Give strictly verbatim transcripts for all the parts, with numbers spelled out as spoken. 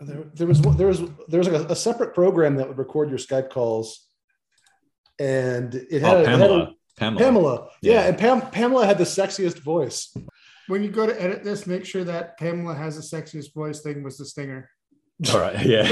there, there was there was there was like a, a separate program that would record your Skype calls, and it had, oh, a, Pamela. it had a, Pamela. Pamela, yeah, yeah, and Pam, Pamela had the sexiest voice. When you go to edit this, make sure that Pamela has the sexiest voice thing was the stinger. All right, yeah.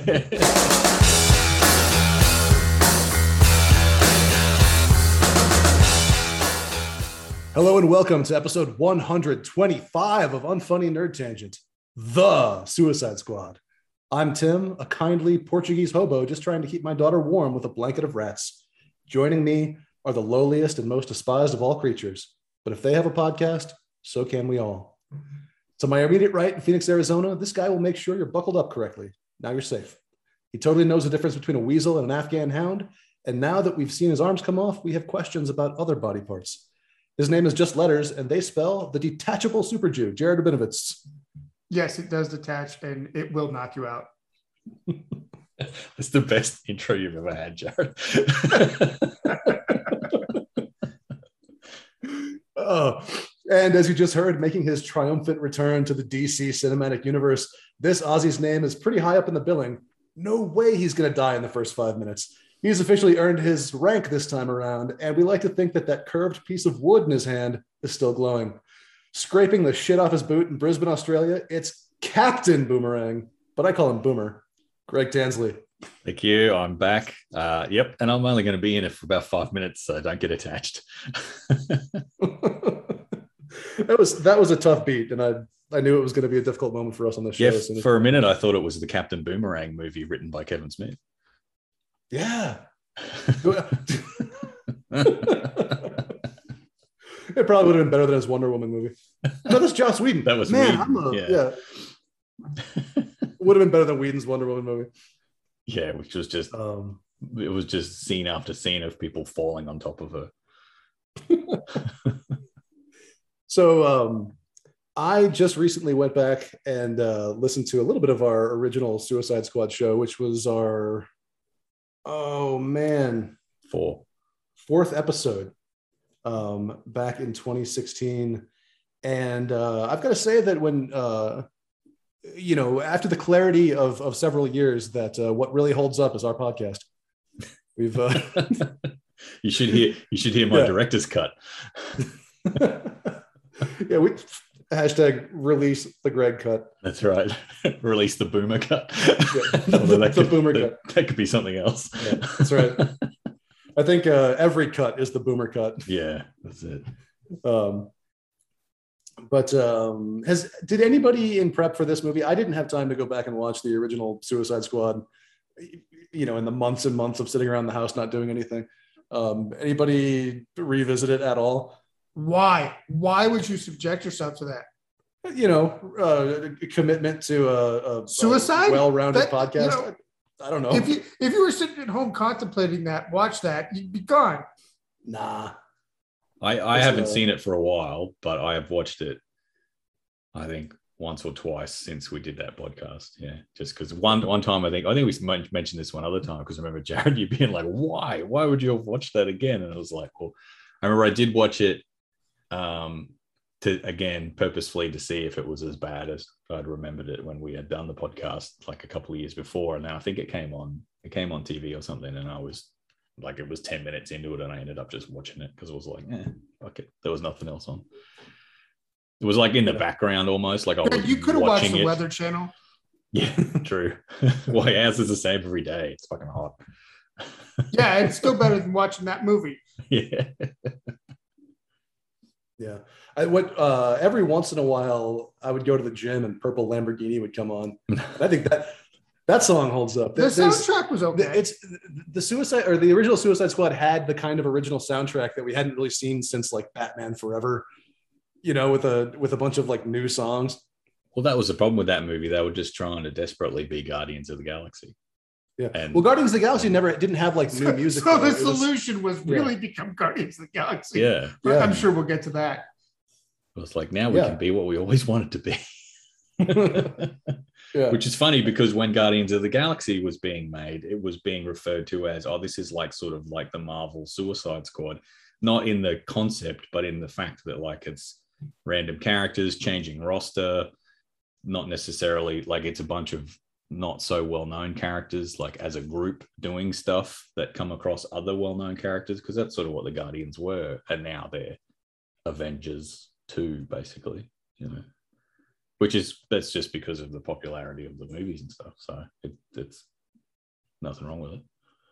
Hello and welcome to episode one hundred twenty-five of Unfunny Nerd Tangent, the Suicide Squad. I'm Tim, a kindly Portuguese hobo just trying to keep my daughter warm with a blanket of rats. Joining me are the lowliest and most despised of all creatures. But if they have a podcast, so can we all. To my immediate right in Phoenix, Arizona, this guy will make sure you're buckled up correctly. Now you're safe. He totally knows the difference between a weasel and an Afghan hound. And now that we've seen his arms come off, we have questions about other body parts. His name is just letters, and they spell the detachable super Jew, Jared Rabinovitz. Yes, it does detach, and it will knock you out. That's the best intro you've ever had, Jared. Oh, and as you just heard, making his triumphant return to the D C cinematic universe, this Aussie's name is pretty high up in the billing. No way he's going to die in the first five minutes. He's officially earned his rank this time around, and we like to think that that curved piece of wood in his hand is still glowing. Scraping the shit off his boot in Brisbane, Australia, it's Captain Boomerang, but I call him Boomer. Greg Tansley. Thank you. I'm back. Uh, yep, and I'm only going to be in it for about five minutes, so don't get attached. that was that was a tough beat, and I I knew it was going to be a difficult moment for us on the show. Yeah, for a minute, I thought it was the Captain Boomerang movie written by Kevin Smith. Yeah. It probably would have been better than his Wonder Woman movie. No, that's Joss Whedon. That was Man, Whedon. I'm a, yeah. yeah. Would have been better than Whedon's Wonder Woman movie. Yeah, which was just um, it was just scene after scene of people falling on top of her. So um, I just recently went back and uh, listened to a little bit of our original Suicide Squad show, which was our oh man, four fourth episode um, back in twenty sixteen. And uh, I've got to say that when, uh, you know, after the clarity of, of several years that uh, what really holds up is our podcast. We've, uh... you should hear, you should hear my yeah. director's cut. Yeah. We hashtag release the Greg cut. That's right. Release the Boomer cut. Yeah. that the could, Boomer that, cut. That could be something else. Yeah, that's right. I think uh, every cut is the Boomer cut. Yeah, that's it. Um, but um, has did anybody in prep for this movie? I didn't have time to go back and watch the original Suicide Squad. You know, in the months and months of sitting around the house not doing anything. Um, anybody revisit it at all? Why? Why would you subject yourself to that? You know, uh, commitment to a, a suicide, a well-rounded that, podcast. You know, I don't know. If you if you were sitting at home contemplating that, watch that, you'd be gone. Nah, I, I haven't uh, seen it for a while, but I have watched it. I think once or twice since we did that podcast. Yeah, just because one one time I think I think we mentioned this one other time because I remember Jared you being like, "Why? Why would you have watched that again?" And I was like, "Well, I remember I did watch it." Um, to again purposefully to see if it was as bad as I'd remembered it when we had done the podcast like a couple of years before, and then I think it came on it came on T V or something, and I was like, it was ten minutes into it, and I ended up just watching it because I was like, eh, fuck it, there was nothing else on. It was like in the background almost, like I was you could have watched the it. Weather Channel. Yeah, true. Well, ours is the same every day. It's fucking hot. Yeah, it's still better than watching that movie. Yeah. Yeah, I would. Uh, every once in a while, I would go to the gym and Purple Lamborghini would come on. I think that that song holds up. The There's, soundtrack was okay. It's the Suicide or the original Suicide Squad had the kind of original soundtrack that we hadn't really seen since like Batman Forever. You know, with a with a bunch of like new songs. Well, that was the problem with that movie. They were just trying to desperately be Guardians of the Galaxy. Yeah. And, well, Guardians of the Galaxy never didn't have like new music. So the it solution was, was really yeah. become Guardians of the Galaxy. Yeah. But yeah. I'm sure we'll get to that. It was like, now we yeah. can be what we always wanted to be. Yeah. Which is funny because when Guardians of the Galaxy was being made, it was being referred to as, oh, this is like sort of like the Marvel Suicide Squad, not in the concept, but in the fact that like it's random characters, changing roster, not necessarily like it's a bunch of not so well-known characters, like as a group doing stuff that come across other well-known characters, because that's sort of what the Guardians were, and now they're Avengers two, basically, you know, which is that's just because of the popularity of the movies and stuff. So it, it's nothing wrong with it.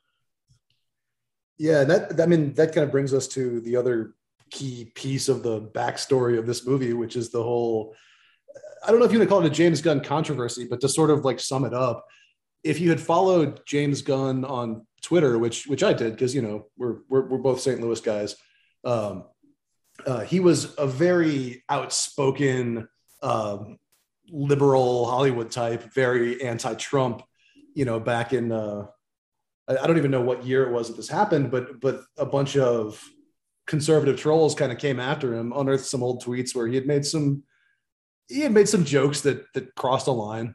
Yeah, that I mean that kind of brings us to the other key piece of the backstory of this movie, which is the whole, I don't know if you want to call it a James Gunn controversy, but to sort of like sum it up, if you had followed James Gunn on Twitter, which which I did, because you know we're we're, we're both Saint Louis guys, um, uh, he was a very outspoken um, liberal Hollywood type, very anti-Trump, you know, back in uh, I, I don't even know what year it was that this happened, but but a bunch of conservative trolls kind of came after him, unearthed some old tweets where he had made some he had made some jokes that that crossed a line.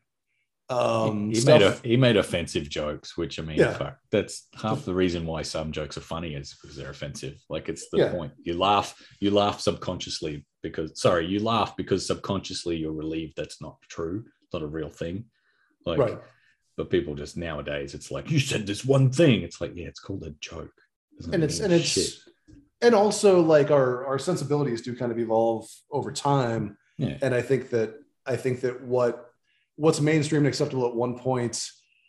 Um, he, he stuff, made a, he made offensive jokes, which I mean, Yeah. fuck, that's half the reason why some jokes are funny is because they're offensive. Like it's the Yeah. point. You laugh, you laugh subconsciously because sorry, you laugh because subconsciously you're relieved that's not true, it's not a real thing. Like, right. but people just nowadays, it's like you said this one thing. It's like, yeah, it's called a joke, Doesn't and it's mean and it's shit. and also like our our sensibilities do kind of evolve over time. Yeah. And I think that I think that what what's mainstream and acceptable at one point,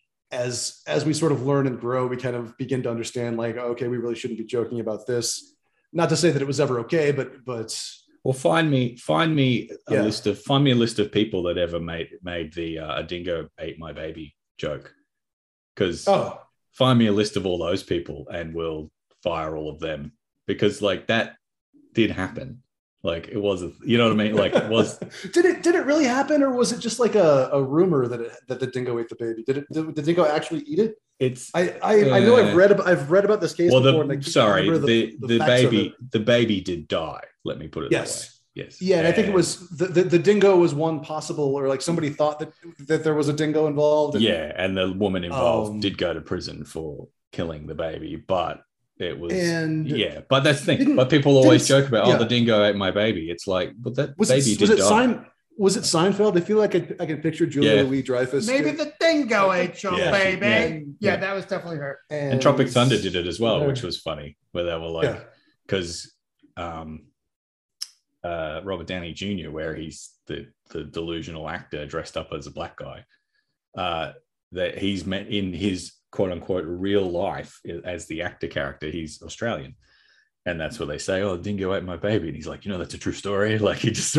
as as we sort of learn and grow, we kind of begin to understand like, okay, we really shouldn't be joking about this. Not to say that it was ever okay, but but Well, find me, find me a Yeah. list of, find me a list of people that ever made made the uh, a dingo ate my baby joke. Because oh find me a list of all those people, and we'll fire all of them. Because like that did happen. Like it was, you know what I mean? Like it was. did it did it really happen, or was it just like a, a rumor that it, that the dingo ate the baby? Did it did the dingo actually eat it? It's I I, I know I've read about I've read about this case well, before. and I the can't sorry, remember the the, facts of baby it. the baby did die. Let me put it Yes. that way. Yes. Yeah, and I think it was the, the, the dingo was one possible, or like somebody thought that that there was a dingo involved. And, Yeah, and the woman involved Um, did go to prison for killing the baby, but it was And yeah. But that's the thing. didn't- But people always didn't- joke about, yeah. oh, the dingo ate my baby. It's like, but that was baby it, did was it die. Sein, was it Seinfeld? I feel like I, I can picture Julia Yeah. Louis Dreyfus. Maybe the dingo ate your Yeah, baby. yeah, Yeah, yeah. that was definitely her. And Tropic Thunder did it as well, Yeah. which was funny, where they were like, Yeah. because um, uh, Robert Downey Junior, where he's the the delusional actor dressed up as a black guy, uh, that he's met in his quote unquote real life as the actor character, he's Australian. And that's what they say, oh, dingo ate my baby. And he's like, you know, that's a true story. Like he just,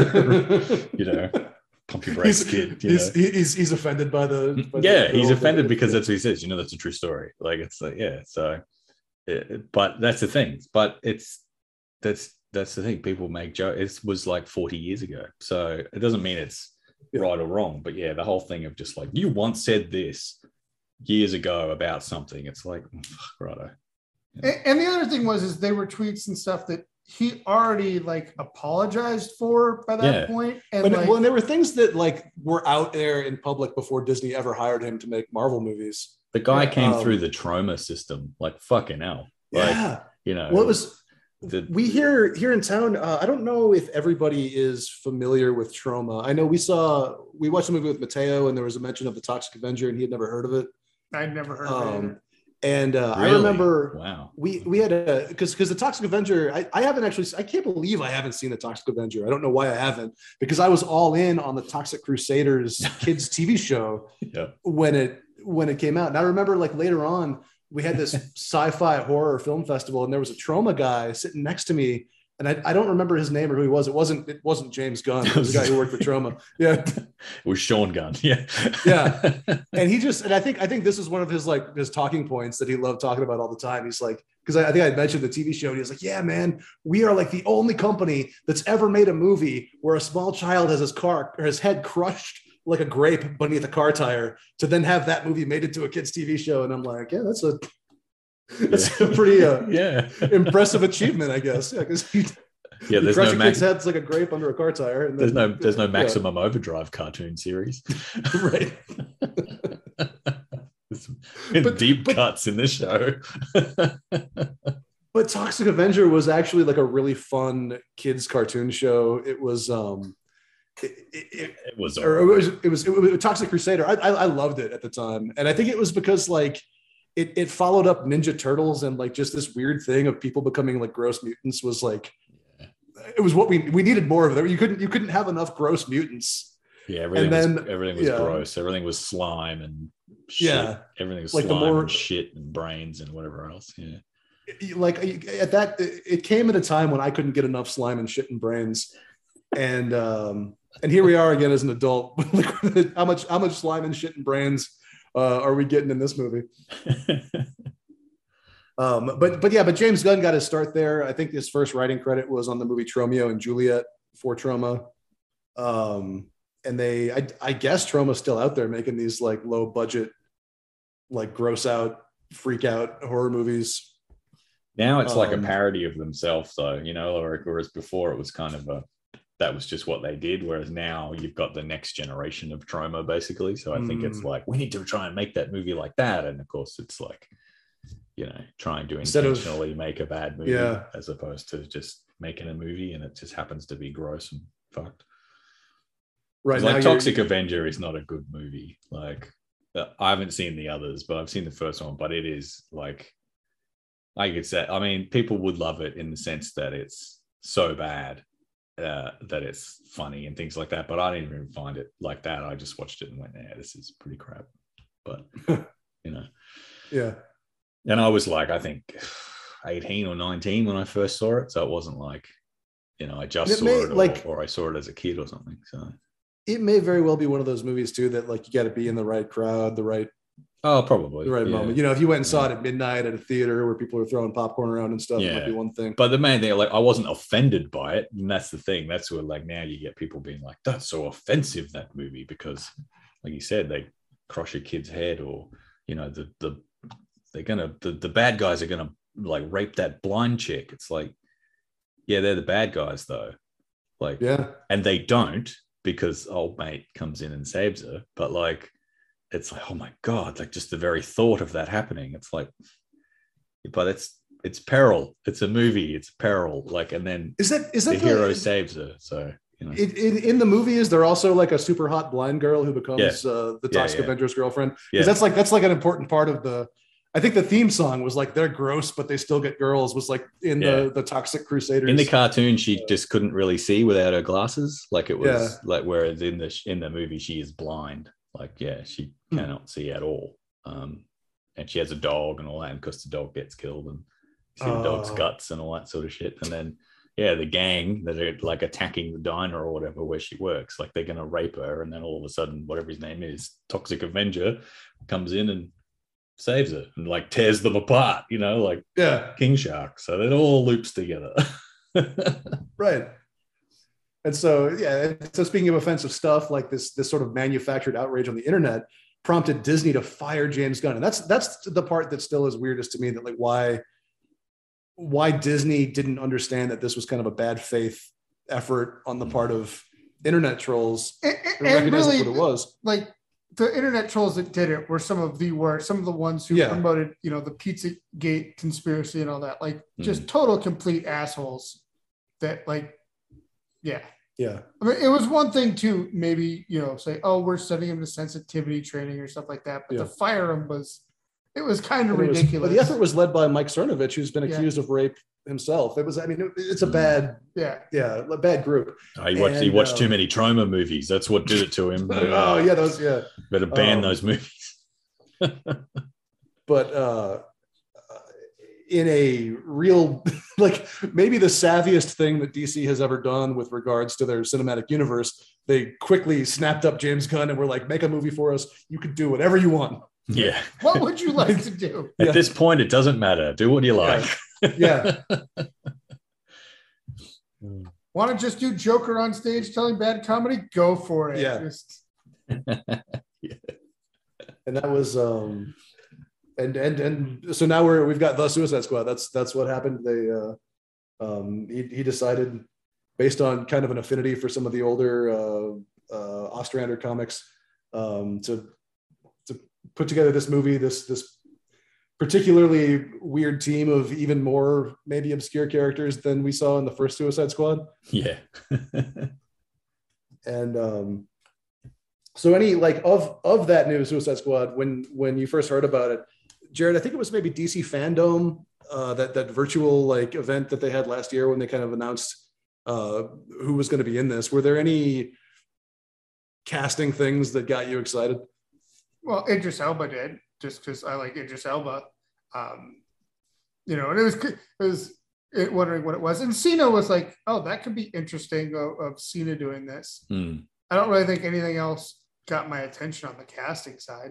you know, pump your brakes, he's, kid. You he's, know? he's he's offended by the by Yeah, the he's whole offended thing. because that's what he says. You know, that's a true story. Like it's like, yeah. So, it, but that's the thing. But it's that's that's the thing. People make jokes. It was like forty years ago, so it doesn't mean it's Yeah. right or wrong. But yeah, the whole thing of just like you once said this years ago about something. It's like, righto. And, and the other thing was, is they were tweets and stuff that he already like apologized for by that Yeah. point. And But, like, well, and there were things that like were out there in public before Disney ever hired him to make Marvel movies. The guy Yeah, came um, through the trauma system, like fucking hell. Like, Yeah. you know, Well, it was the, we here here in town. Uh, I don't know if everybody is familiar with Trauma. I know we saw we watched a movie with Mateo, and there was a mention of the Toxic Avenger, and he had never heard of it. I'd never heard of it. Um, and uh, I really? remember wow. we we had a because because the Toxic Avenger. I, I haven't actually. I can't believe I haven't seen the Toxic Avenger. I don't know why I haven't, because I was all in on the Toxic Crusaders kids T V show Yeah. when it when it came out. And I remember like later on, we had this sci-fi horror film festival, and there was a Trauma guy sitting next to me, and I, I don't remember his name or who he was. It wasn't it wasn't James Gunn. It was the guy who worked for Trauma. Yeah, It was Sean Gunn. Yeah. Yeah. and he just and I think I think this is one of his like his talking points that he loved talking about all the time. He's like, because I, I think I mentioned the T V show, and he was like, yeah, man, we are like the only company that's ever made a movie where a small child has his car or his head crushed like a grape beneath a car tire, to then have that movie made into a kid's T V show. And I'm like, yeah, that's a that's Yeah. a pretty uh, yeah. impressive achievement, I guess. Yeah, because he, Yeah, he there's crushed no a max, kid's heads like a grape under a car tire. And there's then, no there's no yeah, maximum overdrive cartoon series. right. There's some But- deep but- cuts in this show. But Toxic Avenger was actually like a really fun kids cartoon show. It was um it, it, it was, or it was it was it was Toxic Crusader. I, I I loved it at the time, and I think it was because like it it followed up Ninja Turtles, and like just this weird thing of people becoming like gross mutants was like yeah. It was what we we needed more of it. You couldn't you couldn't have enough gross mutants. Yeah, everything and was, then, everything was yeah. gross. Everything was slime and shit. Yeah, everything was like slime the more, and shit and brains and whatever else. Yeah, like at that, it came at a time when I couldn't get enough slime and shit and brains, and um, and here we are again as an adult. how much how much slime and shit and brains uh, are we getting in this movie? um, but but yeah, but James Gunn got his start there. I think his first writing credit was on the movie Tromeo and Juliet for Troma. Um, and they, I, I guess Troma's still out there making these like low budget, like gross out, freak out horror movies. Now it's um, like a Um, parody of themselves, though, you know, or whereas before it was kind of a, that was just what they did. Whereas now you've got the next generation of Troma, basically. So I think it's Mm. like, we need to try and make that movie like that. And of course, it's like, you know, trying to Instead of- intentionally make a bad movie Yeah. as opposed to just making a movie and it just happens to be gross and fucked. Right. Like now Toxic you're- Avenger is not a good movie. Like uh, I haven't seen the others, but I've seen the first one. But it is like, like it's that. I mean, people would love it in the sense that it's so bad uh, that it's funny and things like that. But I didn't even find it like that. I just watched it and went, "Yeah, this is pretty crap." But you know, Yeah. and I was like, I think eighteen or nineteen when I first saw it, so it wasn't like, you know, I just It saw may- it or, like- or I saw it as a kid or something. So. It may very well be one of those movies too that like you got to be in the right crowd, the right Oh, probably the right yeah. moment. You know, if you went and saw Yeah. it at midnight at a theater where people are throwing popcorn around and stuff, it Yeah. might be one thing. But the main thing, like, I wasn't offended by it, and that's the thing. That's where, like, now you get people being like, "That's so offensive, that movie," because, like you said, they crush a kid's head, or you know, the the they're gonna the, the bad guys are gonna like rape that blind chick. It's like, yeah, they're the bad guys though, like, Yeah. and they don't because old mate comes in and saves her. But like, it's like, oh my god, like just the very thought of that happening. It's like, but it's it's peril. It's a movie. It's peril. Like, and then Is that is the, that hero saves her. So you know, It, it, in the movie, is there also like a super hot blind girl who becomes Yeah. uh, the Yeah, Toxic yeah. Avenger's girlfriend? Because Yeah. that's like that's like an important part of the. I think the theme song was like they're gross, but they still get girls. Was like in Yeah. the the Toxic Crusaders. in the cartoon, she just couldn't really see without her glasses. Like it was Yeah. like, whereas in the in the movie, she is blind. Like, yeah, she Hmm. cannot see at all. Um, and she has a dog and all that, because the dog gets killed and you see the dog's Oh. guts and all that sort of shit. And then, yeah, the gang that are like attacking the diner or whatever where she works, like they're gonna rape her, and then all of a sudden, whatever his name is, Toxic Avenger, comes in and saves her and like tears them apart. You know, like yeah, King Shark. So it all loops together. right. And so yeah, so speaking of offensive stuff, like this this sort of manufactured outrage on the internet prompted Disney to fire James Gunn, and that's that's the part that still is weirdest to me. That like why why Disney didn't understand that this was kind of a bad faith effort on the part of internet trolls. And, to and recognize really, what it was. like the internet trolls that did it were some of the worst, some of the ones who Yeah. promoted, you know, the Pizzagate conspiracy and all that, like just Mhm. total complete assholes that like, yeah. Yeah, I mean, it was one thing to maybe, you know, say, oh, we're sending him to sensitivity training or stuff like that. But Yeah. to fire him was, it was kind of And it was- ridiculous. but the effort was led by Mike Cernovich, who's been Yeah. accused of rape himself. It was, I mean, it- it's a Mm. bad, yeah. yeah, a bad group. Oh, he watched, he And, watched um, too many Troma movies. That's what did it to him. Oh yeah, those yeah. Better ban Um, those movies. But uh, in a real, like maybe the savviest thing that D C has ever done with regards to their cinematic universe, they quickly snapped up James Gunn and were like, make a movie for us. You can do whatever you want. Yeah. What would you like to do? At Yeah. this point, it doesn't matter. Do what you like. Yeah. Want to just do Joker on stage telling bad comedy? Go for it. Yeah. Just, And that was um and and and so now we're we've got the Suicide Squad. That's that's what happened. They uh um he, he decided based on kind of an affinity for some of the older uh uh Ostrander comics um to to put together this movie, this this particularly weird team of even more maybe obscure characters than we saw in the first Suicide Squad. Yeah. and um, so any like of of that new Suicide Squad, when when you first heard about it, Jared, I think it was maybe D C Fandom, uh, that that virtual like event that they had last year when they kind of announced uh, who was going to be in this. Were there any casting things that got you excited? Well, Idris Elba did, just because I like Idris Elba. Um, you know, and it was it was it, wondering what it was. And Cena was like, oh, that could be interesting of, of Cena doing this. Hmm. I don't really think anything else got my attention on the casting side.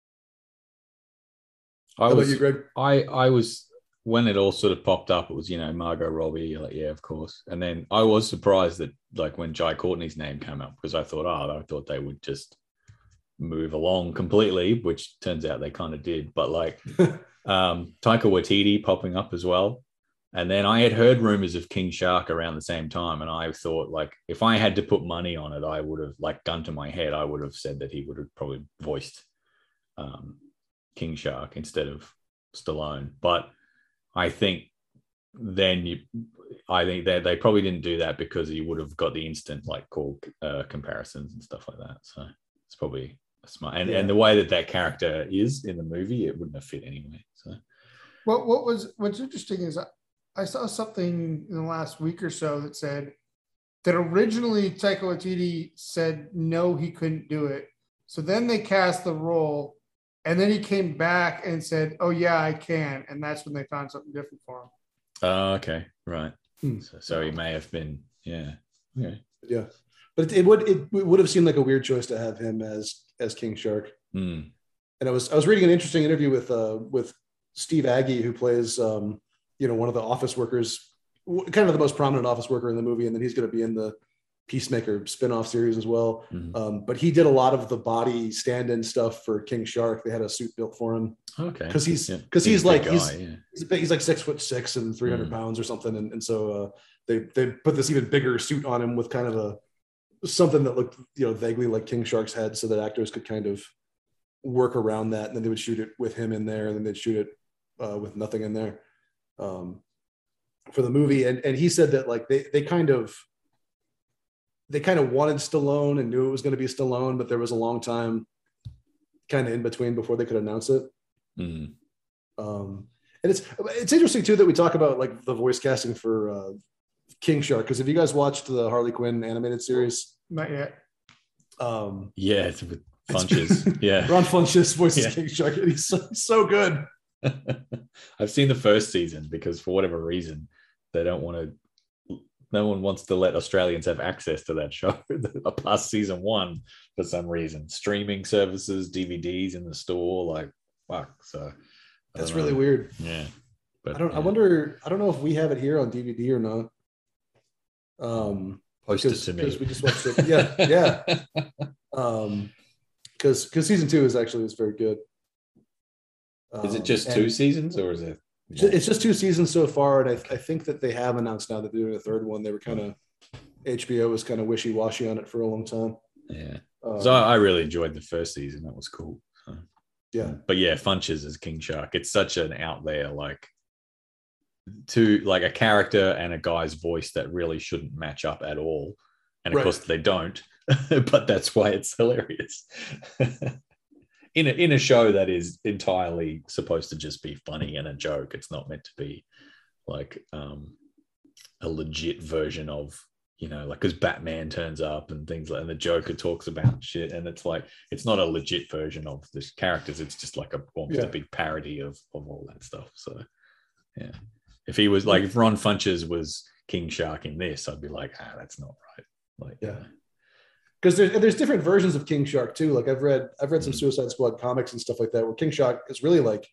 I How was, about you, Greg? I, I was, when it all sort of popped up, it was, you know, Margot Robbie, you're like, yeah, of course. And then I was surprised that, like, when Jai Courtney's name came up, because I thought, oh, I thought they would just move along completely, which turns out they kind of did. But, like, um, Taika Waititi popping up as well. And then I had heard rumors of King Shark around the same time. And I thought, like, if I had to put money on it, I would have, like, gun to my head, I would have said that he would have probably voiced um, King Shark instead of Stallone. But I think then you, I think that they probably didn't do that because you would have got the instant like call uh, comparisons and stuff like that. So it's probably smart. And, Yeah. and the way that that character is in the movie, it wouldn't have fit anyway. So What what was what's interesting is I, I saw something in the last week or so that said that originally Taika Waititi said no, he couldn't do it. So then they cast the role, and then he came back and said, "Oh yeah, I can," and that's when they found something different for him. oh, okay, right. Hmm. So, so he may have been, yeah, yeah, Yeah, but it, it would it would have seemed like a weird choice to have him as as King Shark. Hmm. And I was I was reading an interesting interview with uh with Steve Agee, who plays um you know one of the office workers, kind of the most prominent office worker in the movie, and then he's going to be in the Peacemaker spin-off series as well. Mhm. Um, but he did a lot of the body stand-in stuff for King Shark. They had a suit built for him Okay, because he's Yeah. because he's, a like big he's guy, yeah. he's, big, he's like six foot six and three hundred Mm. pounds or something, and, and so uh, they they put this even bigger suit on him with kind of a something that looked you know vaguely like King Shark's head, so that actors could kind of work around that, and then they would shoot it with him in there, and then they'd shoot it uh, with nothing in there um, for the movie. And and he said that like they they kind of they kind of wanted Stallone and knew it was going to be Stallone, but there was a long time kind of in between before they could announce it. Mm. Um, and it's it's interesting too that we talk about like the voice casting for uh, King Shark, because have you guys watched the Harley Quinn animated series? Not yet. Um, Yeah, it's with Funches. Yeah, Ron Funches voices Yeah. King Shark, and he's so, so good. I've seen the first season because for whatever reason they don't want to. No one wants to let Australians have access to that show past season one for some reason. Streaming services, D V Ds in the store, like fuck. So I That's don't really know. weird. Yeah, but I don't. yeah. I wonder. I don't know if we have it here on D V D or not. Um, Post it because to me. because we just watched it. Yeah, yeah. Um, because because season two is actually is very good. Is it Um, just and two seasons or is it? It's just two seasons so far, and I, I think that they have announced now that they're doing a third one. They were kind of H B O was kind of wishy washy on it for a long time. Yeah. Um, So I I really enjoyed the first season. That was cool. So, yeah, but yeah, Funches as King Shark. It's such an out there, like, to like a character and a guy's voice that really shouldn't match up at all. And of Right. course they don't, but that's why it's hilarious. in a in a show that is entirely supposed to just be funny and a joke. It's not meant to be like um, a legit version of, you know, like because Batman turns up and things like, and the Joker talks about shit, and it's like it's not a legit version of the characters. It's just like a almost Yeah. a big parody of of all that stuff. So yeah, if he was like if Ron Funches was King Shark in this, I'd be like, ah, that's not right. Like Yeah. you know. because there's there's different versions of King Shark too. Like I've read I've read some Mhm. Suicide Squad comics and stuff like that, where King Shark is really like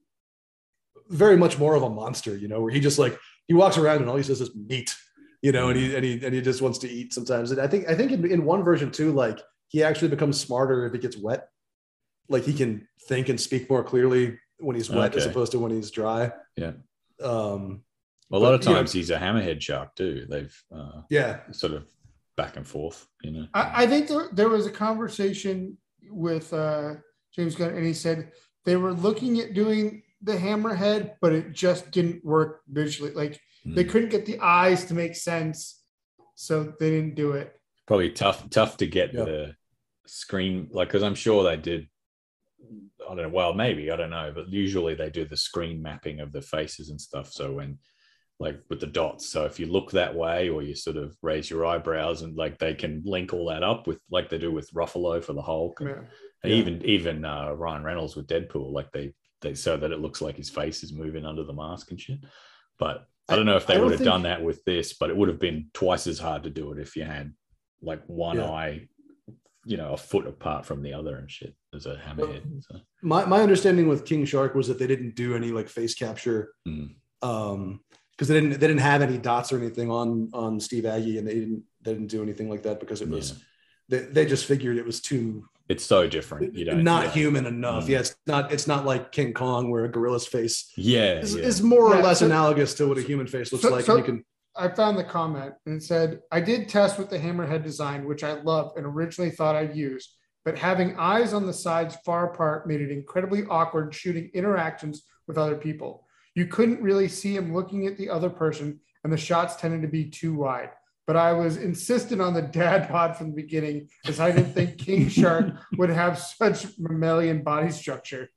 very much more of a monster. You know, where he just like he walks around and all he says is meat. You know, and he and he and he just wants to eat sometimes. And I think I think in, in one version too, like he actually becomes smarter if he gets wet. Like he can think and speak more clearly when he's wet as Okay. opposed to when he's dry. Yeah. Um, A lot But, of you know- times he's a hammerhead shark too. They've uh, yeah, sort of back and forth, you know. I, I think there, there was a conversation with uh, James Gunn, and he said they were looking at doing the hammerhead, but it just didn't work visually. Like they Mm. couldn't get the eyes to make sense, so they didn't do it. Probably tough, tough to get Yeah. the screen, like, because I'm sure they did. I don't know. Well, maybe I don't know, but usually they do the screen mapping of the faces and stuff. So when, like, with the dots, so if you look that way or you sort of raise your eyebrows, and like they can link all that up with, like they do with Ruffalo for the Hulk, and, Yeah. and Yeah. even even uh, Ryan Reynolds with Deadpool, like they they so that it looks like his face is moving under the mask and shit. But I don't know if I they don't would have think- done that with this, but it would have been twice as hard to do it if you had like one Yeah. eye, you know, a foot apart from the other and shit as a hammerhead. So. My my understanding with King Shark was that they didn't do any like face capture, Mm. um, because they didn't they didn't have any dots or anything on on Steve Aggie, and they didn't they didn't do anything like that because it was Yeah. they, they just figured it was too It's so different. You don't not yeah. human enough. Mm. Yeah, it's not it's not like King Kong where a gorilla's face Yeah, is, yeah. is more or Yeah, less so- analogous to what a human face looks so- like. so- and you can I found the comment and it said, I did test with the hammerhead design, which I love and originally thought I'd use, but having eyes on the sides far apart made it incredibly awkward shooting interactions with other people. You couldn't really see him looking at the other person, and the shots tended to be too wide. But I was insistent on the dad bod from the beginning, as I didn't think King Shark would have such mammalian body structure.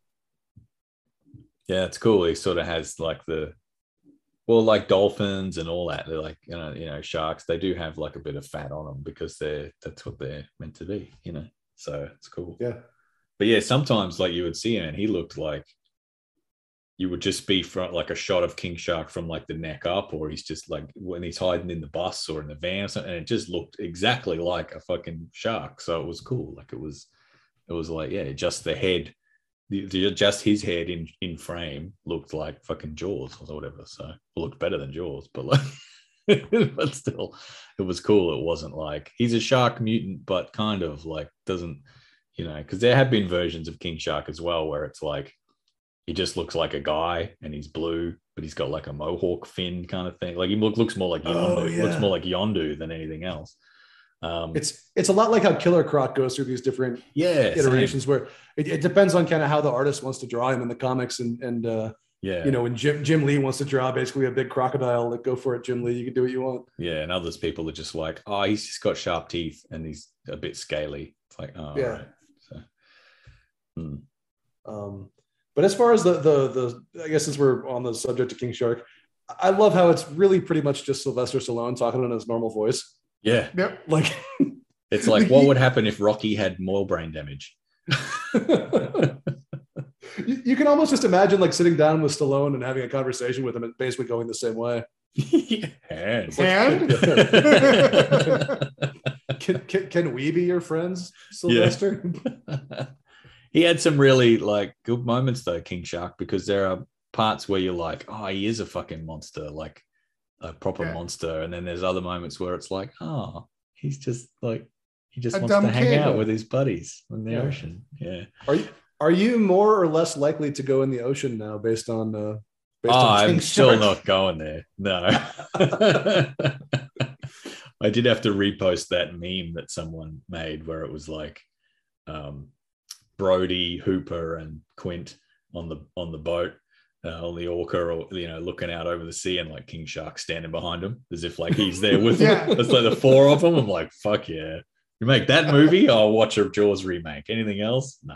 Yeah, it's cool. He sort of has like the, well, like dolphins and all that. They're like, you know, you know, sharks. They do have like a bit of fat on them because they're that's what they're meant to be, you know. So it's cool. yeah. But yeah, sometimes like you would see him and he looked like you would just be from like a shot of King Shark from like the neck up, or he's just like when he's hiding in the bus or in the van or something, and it just looked exactly like a fucking shark. So it was cool. Like it was, it was like, yeah, just the head, the, the, just his head in, in frame looked like fucking Jaws or whatever. So it looked better than Jaws, but like, but still, it was cool. It wasn't like he's a shark mutant, but kind of like doesn't, you know, because there have been versions of King Shark as well where it's like he just looks like a guy and he's blue, but he's got like a mohawk fin kind of thing. Like he look, looks more like Yondu. Oh, yeah. Looks more like Yondu than anything else. Um, It's it's a lot like how Killer Croc goes through these different yeah, iterations where it, it depends on kind of how the artist wants to draw him in the comics, and and uh, yeah, you know, when Jim Jim Lee wants to draw basically a big crocodile, like go for it, Jim Lee. You can do what you want. yeah, and others people are just like, oh, he's just got sharp teeth and he's a bit scaly. It's like, oh, Yeah. all right. So, hmm. Um, but as far as the the the I guess since we're on the subject of King Shark, I love how it's really pretty much just Sylvester Stallone talking in his normal voice. yeah, Yep. Like it's like what would happen if Rocky had more brain damage? you, you can almost just imagine like sitting down with Stallone and having a conversation with him and basically going the same way. Hands. And Can, can, can we be your friends, Sylvester? He had some really like good moments though, King Shark, because there are parts where you're like, oh, he is a fucking monster, like a proper Yeah. monster, and then there's other moments where it's like, oh, he's just like he just A wants to dumb hang kid. out with his buddies in the Yeah. ocean. Yeah. Are you are you more or less likely to go in the ocean now based on uh based Oh, on King I'm still Shark? not going there. No. I did have to repost that meme that someone made where it was like um, Brody, Hooper, and Quint on the on the boat, uh, on the orca, or you know, looking out over the sea, and like King Shark standing behind him as if like he's there with Yeah. them. It's like the four of them. I'm like, fuck yeah. You make that movie, I'll watch a Jaws remake. Anything else? No.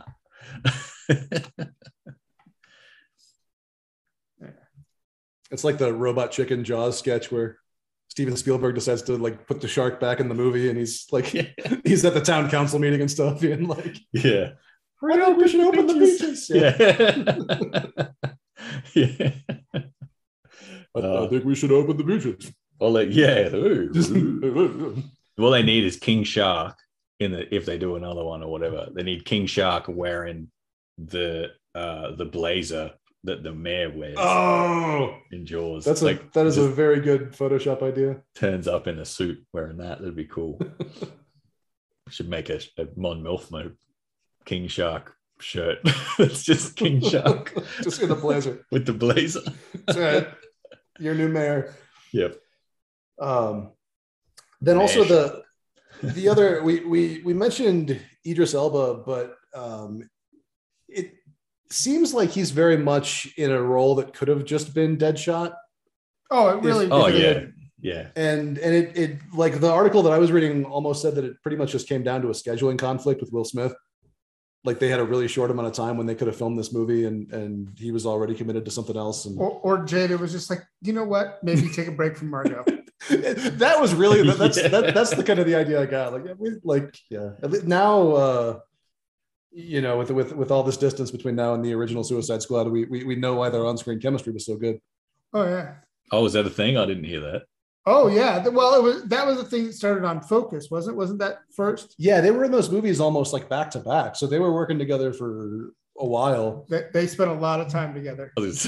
It's like the Robot Chicken Jaws sketch where Steven Spielberg decides to like put the shark back in the movie, and he's like Yeah. he's at the town council meeting and stuff, and like Yeah. I think we should open the beaches. Yeah. Yeah. I, Uh, I think we should open the beaches. Well, like, yeah. Ooh, ooh. All they need is King Shark in the if they do another one or whatever. They need King Shark wearing the uh the blazer that the mayor wears Oh, in Jaws. that's a like that is a just very good Photoshop idea. turns up in a suit wearing that. That'd be cool. Should make a, a Mon Milfmo King Shark shirt. It's just King Shark Just in a blazer. with the blazer. That's right. Your new mayor. Yep. Um, then also Mash. the the other we we we mentioned Idris Elba, but um, it seems like he's very much in a role that could have just been Deadshot. oh, it really. Oh if it yeah. had- Yeah. And and it it like the article that I was reading almost said that it pretty much just came down to a scheduling conflict with Will Smith. Like they had a really short amount of time when they could have filmed this movie, and and he was already committed to something else. And or, or Jada was just like, you know what? Maybe take a break from Margot. That was really that's Yeah. that, that's the kind of the idea I got. Like we like yeah. Now uh you know, with with with all this distance between now and the original Suicide Squad, we we, we know why their on-screen chemistry was so good. Oh yeah. Oh, was that a thing? I didn't hear that. Oh yeah. Well, it was that was the thing that started on Focus, wasn't it? Wasn't that first? Yeah, they were in those movies almost like back to back. So they were working together for a while. They, they spent a lot of time together.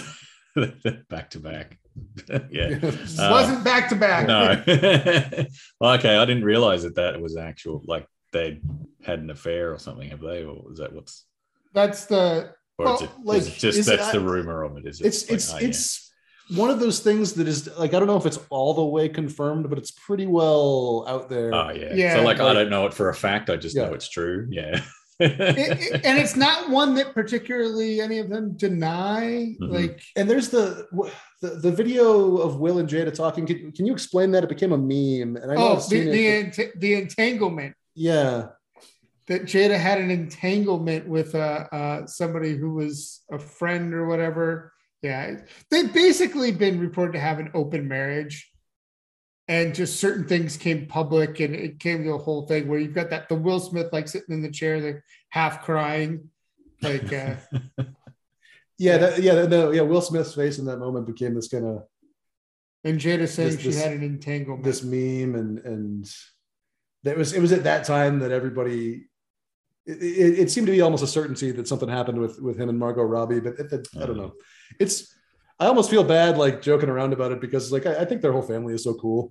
Back to back. Yeah. It Uh, wasn't back to back. No. Okay, I didn't realize that that was actual, like they had an affair or something, have they? Or is that what's, That's the or is Well, it, like, is it just is it- that's the rumor of it? Is it? It's like, it's oh, yeah. it's one of those things that is like I don't know if it's all the way confirmed, but it's pretty well out there. Oh yeah. Yeah, So like, I like- don't know it for a fact. I just Yeah. know it's true. Yeah. it, it- and it's not one that particularly any of them deny. Mhm. Like And there's the, the the video of Will and Jada talking. Can, can you explain that? It became a meme, and I know oh, I've seen the it. the, ent- the entanglement Yeah, that Jada had an entanglement with uh, uh somebody who was a friend or whatever. Yeah, they've basically been reported to have an open marriage, and just certain things came public, and it came to a whole thing where you've got that the Will Smith like sitting in the chair, like half crying, like uh, yeah, that, yeah, no, yeah. Will Smith's face in that moment became this kind of and Jada saying This- she this- had an entanglement. this meme, and and that was it was at that time that everybody. It, it, it seemed to be almost a certainty that something happened with with him and Margot Robbie, but it, it, I don't know. It's I almost feel bad like joking around about it because like I, I think their whole family is so cool.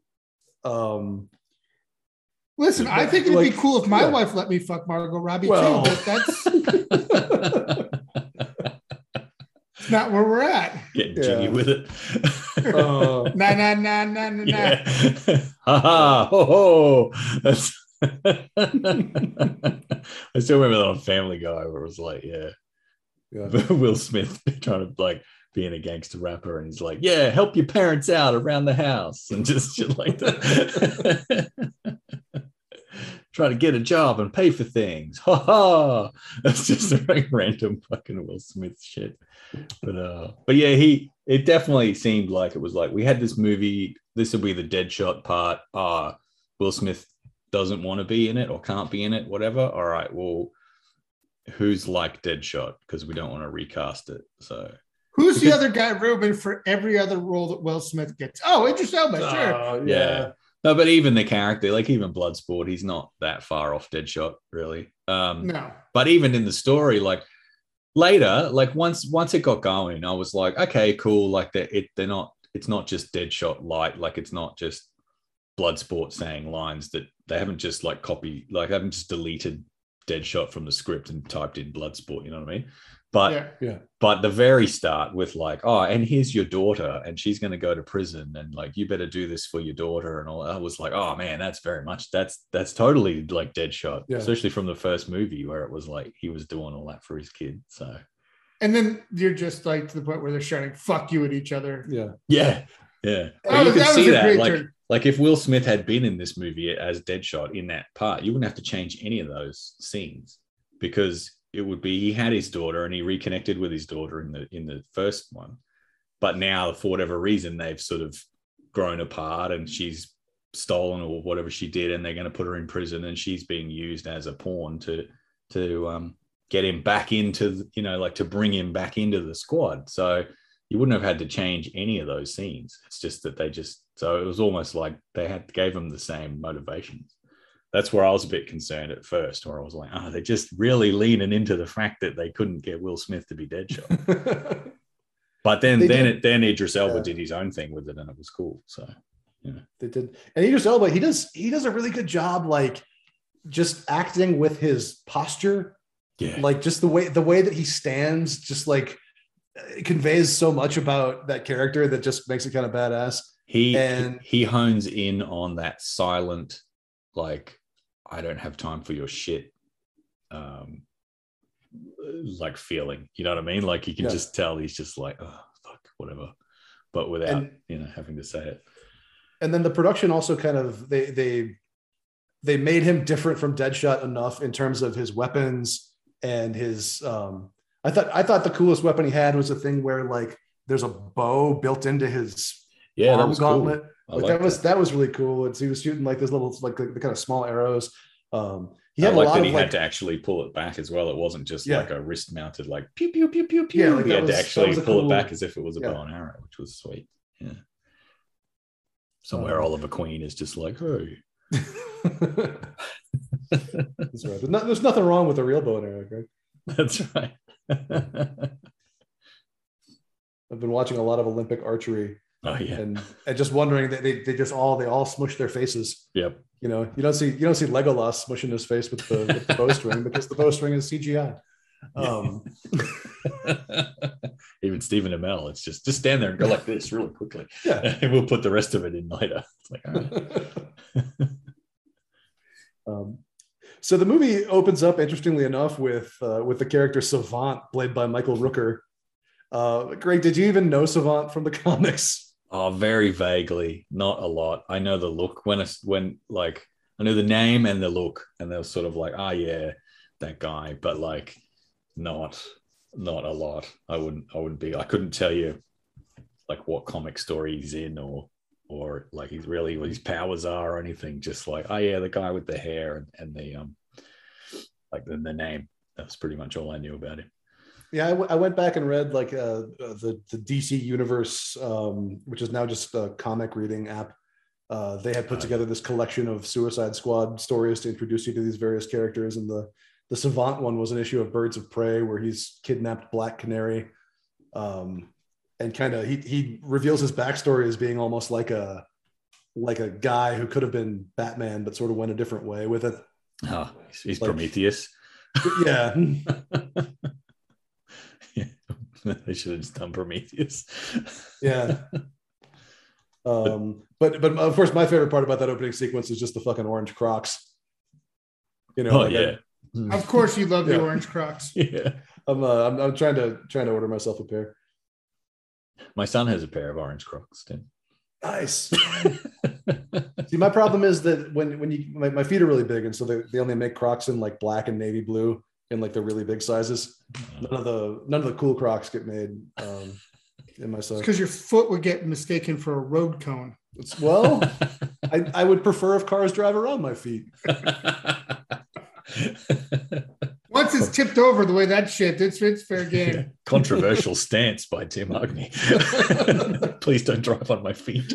Um, Listen, I think it'd like, be cool if my yeah. wife let me fuck Margot Robbie Well. too, but that's not where we're at. Getting Yeah. jiggy with it. uh, Nah, nah, nah, nah, nah, nah. Yeah. Ha ha. Ho ho. That's I still remember that on Family Guy where it was like, yeah, yeah. Will Smith trying to like being a gangster rapper, and he's like, yeah, help your parents out around the house and just shit like that. Try to get a job and pay for things. Ha ha. That's just a very random fucking Will Smith shit. But uh, but yeah, he it definitely seemed like it was like we had this movie. This will be the Deadshot part. Uh Will Smith doesn't want to be in it or can't be in it, whatever. All right, well, who's like Deadshot? Because we don't want to recast it. So Who's the Because- other guy, Ruben, for every other role that Will Smith gets? Oh, Idris Elba, sure. Uh, yeah. No, but even the character, like even Bloodsport, he's not that far off Deadshot, really. Um, No. But even in the story, like later, like once once it got going, I was like, okay, cool. Like they're it, they're not. It's not just Deadshot light. Like it's not just Bloodsport saying lines that they haven't just like copy, like they haven't just deleted Deadshot from the script and typed in Bloodsport. You know what I mean? But Yeah. Yeah. but the very start with like, oh, and here's your daughter, and she's going to go to prison, and like you better do this for your daughter, and all. I was like, oh man, that's very much that's that's totally like Deadshot, Yeah. especially from the first movie where it was like he was doing all that for his kid. So And then you're just like to the point where they're shouting "fuck you" at each other. Yeah. yeah, yeah. That But you was- could that was see a that, great like, turn. like if Will Smith had been in this movie as Deadshot in that part, you wouldn't have to change any of those scenes because it would be he had his daughter and he reconnected with his daughter in the in the first one, but now for whatever reason they've sort of grown apart and she's stolen or whatever she did, and they're going to put her in prison, and she's being used as a pawn to to um, get him back into, you know, like to bring him back into the squad. So you wouldn't have had to change any of those scenes. It's just that they just, so it was almost like they had gave them the same motivations. That's where I was a bit concerned at first, where I was like, oh, they're just really leaning into the fact that they couldn't get Will Smith to be Deadshot. But then They then did- it then Idris Elba Yeah. did his own thing with it, and it was cool. So They did, and Idris Elba, he does he does a really good job, like just acting with his posture, yeah, like just the way the way that he stands, just like it conveys so much about that character that just makes it kind of badass. he and- he hones in on that silent, like, I don't have time for your shit, um, like feeling. You know what I mean? Like you can Yeah. just tell he's just like, oh fuck, whatever, but without And- you know having to say it. and then the production also kind of they they they made him different from Deadshot enough in terms of his weapons and his. Um, I thought I thought the coolest weapon he had was a thing where like there's a bow built into his Yeah, that arm was gauntlet. cool. Like, like that was that. that was really cool. And so he was shooting like those little like the, the kind of small arrows. Um, he I had a like lot that of he like had to actually pull it back as well. It wasn't just Yeah. like a wrist mounted like pew pew pew pew pew. Yeah, like he that had was- to that actually was a pull cool- it back as if it was a yeah. bow and arrow, which was sweet. Yeah. Somewhere Um, Oliver Queen is just like, hey. That's right. There's, not, there's nothing wrong with a real bow and arrow, Greg. That's right. I've been watching a lot of Olympic archery Oh yeah. and and just wondering that they, they just all they all smush their faces. Yep. You know, you don't see you don't see Legolas smushing his face with the, with the bowstring because the bowstring is C G I. Um, Even Stephen Amell, it's just just stand there and go like this really quickly. yeah. And we'll put the rest of it in later. It's like, all right. um, so the movie opens up interestingly enough with uh, with the character Savant played by Michael Rooker. Uh, Greg, did you even know Savant from the comics? Oh, very vaguely, not a lot. I know the look when it's when like I know the name and the look, and they were sort of like, oh yeah, that guy, but like not not a lot. I wouldn't I wouldn't be I couldn't tell you like what comic story he's in or or like he's really what his powers are or anything. Just like, oh yeah, the guy with the hair and, and the um like the, the name. That's pretty much all I knew about him. Yeah, I, w- I went back and read like uh, the the D C Universe, um, which is now just a comic reading app. Uh, they had put Right. together this collection of Suicide Squad stories to introduce you to these various characters, and the the Savant one was an issue of Birds of Prey where he's kidnapped Black Canary, um, and kind of he he reveals his backstory as being almost like a like a guy who could have been Batman but sort of went a different way with it. Oh, he's, he's Like- Prometheus. Yeah. Yeah. They should have just done Prometheus. Yeah. Um, but but of course, my favorite part about that opening sequence is just the fucking orange Crocs. You know, Oh like yeah. Of course, you love Yeah. the orange Crocs. Yeah. I, I'm, uh, I'm I'm trying to trying to order myself a pair. My son has a pair of orange Crocs, Tim. Nice. See, my problem is that when when you my, my feet are really big, and so they, they only make Crocs in like black and navy blue in like the really big sizes. None of the none of the cool Crocs get made um, in my size. Because your foot would get mistaken for a road cone. It's, well, I, I would prefer if cars drive around my feet. Once it's tipped over the way that shit, it's, it's fair game. Controversial stance by Tim Agney. Please don't drive on my feet.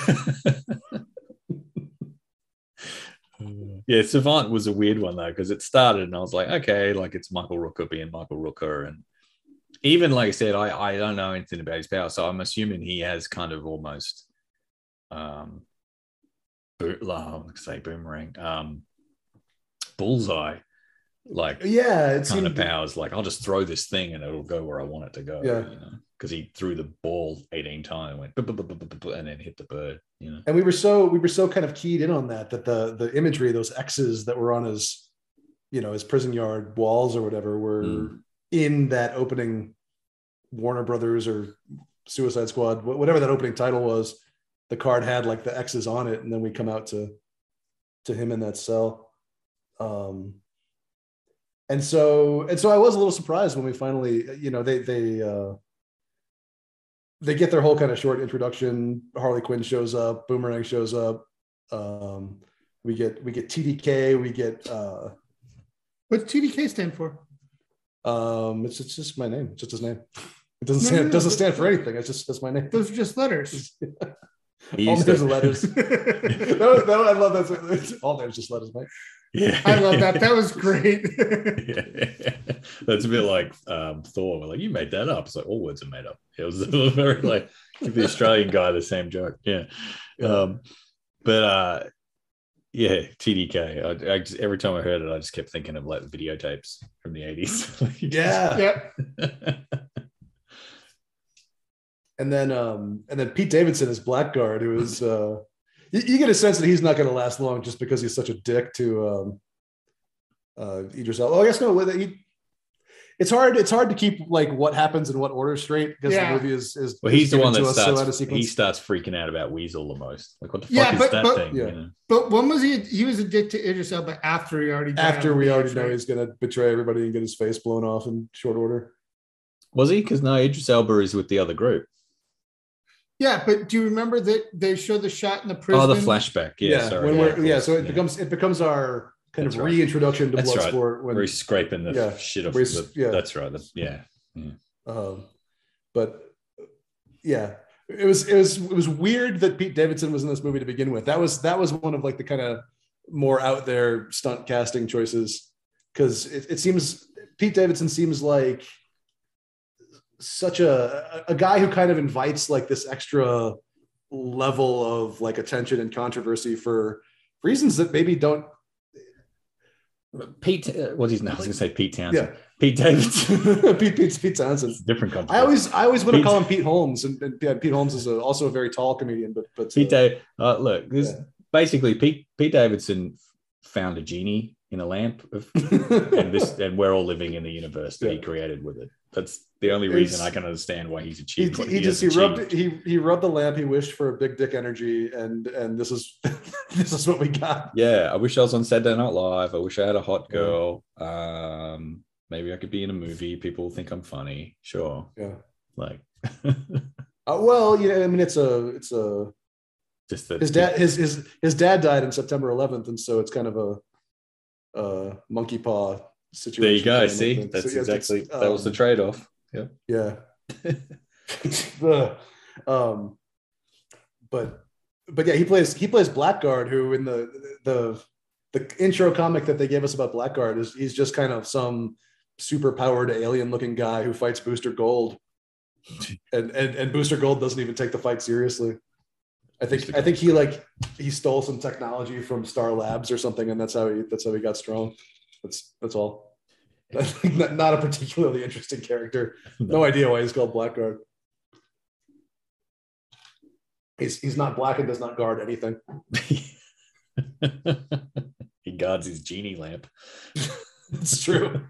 Yeah, Savant was a weird one though, because it started and I was like, okay, like it's Michael Rooker being Michael Rooker. And even like I said, I, I don't know anything about his power. So I'm assuming he has kind of almost um bo- oh, I'm gonna say boomerang, um bullseye, like Yeah, it kind of seemed powers. Like I'll just throw this thing and it'll go where I want it to go. Yeah. You know, because he threw the ball eighteen times and went "Bup, bup, bup, bup, bup, bup," and then hit the bird. You know. and we were so we were so kind of keyed in on that that the the imagery, those X's that were on his, you know, his prison yard walls or whatever, were Mm. in that opening Warner Brothers or Suicide Squad, wh- whatever that opening title was. The card had like the X's on it, and then we come out to to him in that cell. Um, and so and so I was a little surprised when we finally, you know, they they uh, they get their whole kind of short introduction. Harley Quinn shows up, Boomerang shows up. Um, we get we get T D K, we get uh, What's T D K stand for? um, it's it's just my name, it's just his name. It doesn't No, stand no, no, doesn't but- stand for anything. It's just that's my name. Those are just letters. He All used names to- are letters. that, was- that, I love that. All names just letters, mate. Yeah. I love that. That was great. Yeah. That's a bit like um, Thor. We're like, you made that up. It's like all words are made up. It was very like give the Australian guy the same joke. Yeah. Yeah. Um, but uh, yeah, T D K. I, I just, every time I heard it, I just kept thinking of like videotapes from the eighties. Yeah. Yep. And then um, and then Pete Davidson is Blackguard, who is uh, you, you get a sense that he's not going to last long just because he's such a dick to um, uh, Idris Elba. Oh, I guess no. Whether he, it's hard. It's hard to keep like what happens in what order straight because Yeah. the movie is is. Well, he's is the given one to that us so out of starts. sequence. He starts freaking out about Weasel the most. Like, what the fuck Yeah, is but- that but- thing? Yeah. You know? But when was he? He was a dick to Idris Elba after he already died After on we the already beach, know right? he's gonna betray everybody and get his face blown off in short order. Was he? Because no, Idris Elba is with the other group. Yeah, but do you remember that they showed the shot in the prison? Oh, the flashback. Yeah, Yeah, sorry. when yeah, we're of yeah, course, so it yeah. becomes it becomes our kind That's of right. reintroduction to That's right. Bloodsport when Where he's scraping the Yeah. shit off. Where he's- The, yeah. That's right. That's, yeah. um, but yeah, it was it was it was weird that Pete Davidson was in this movie to begin with. That was that was one of like the kind of more out there stunt casting choices because it, it seems Pete Davidson seems like such a a guy who kind of invites like this extra level of like attention and controversy for reasons that maybe don't. Pete, uh, what's his name? I was going to say Pete Townsend. Yeah, Pete Davidson. Pete, Pete, Pete Townsend. It's a different country. I always I always want to Pete- call him Pete Holmes, and, and yeah, Pete Holmes is a, also a very tall comedian, but but Pete uh, Da- uh, look, this Yeah. basically Pete Pete Davidson found a genie in a lamp, of, and this and we're all living in the universe that he Yeah. created with it. That's the only reason It's- I can understand why he's he, achieved. What he, he, just has he rubbed achieved. he he rubbed the lamp. He wished for a big dick energy, and and this is this is what we got. Yeah, I wish I was on Saturday Night Live. I wish I had a hot Yeah. girl. Um, maybe I could be in a movie. People think I'm funny. Sure, Yeah. like Uh, well, you know, I mean, it's a it's a just that his dad his his his dad died on September eleventh, and so it's kind of a uh monkey paw situation. There you go. for him, I See, think. that's So, yeah, it's- exactly that was the um, trade-off. Yeah. Yeah. The, um, but but yeah, he plays he plays Blackguard, who in the the the intro comic that they gave us about Blackguard is he's just kind of some super powered alien looking guy who fights Booster Gold, and and and Booster Gold doesn't even take the fight seriously. I think Booster I think he like he stole some technology from Star Labs or something, and that's how he that's how he got strong. That's that's all. not, not a particularly interesting character. No idea why he's called Blackguard. He's he's not black and does not guard anything. He guards his genie lamp. It's true.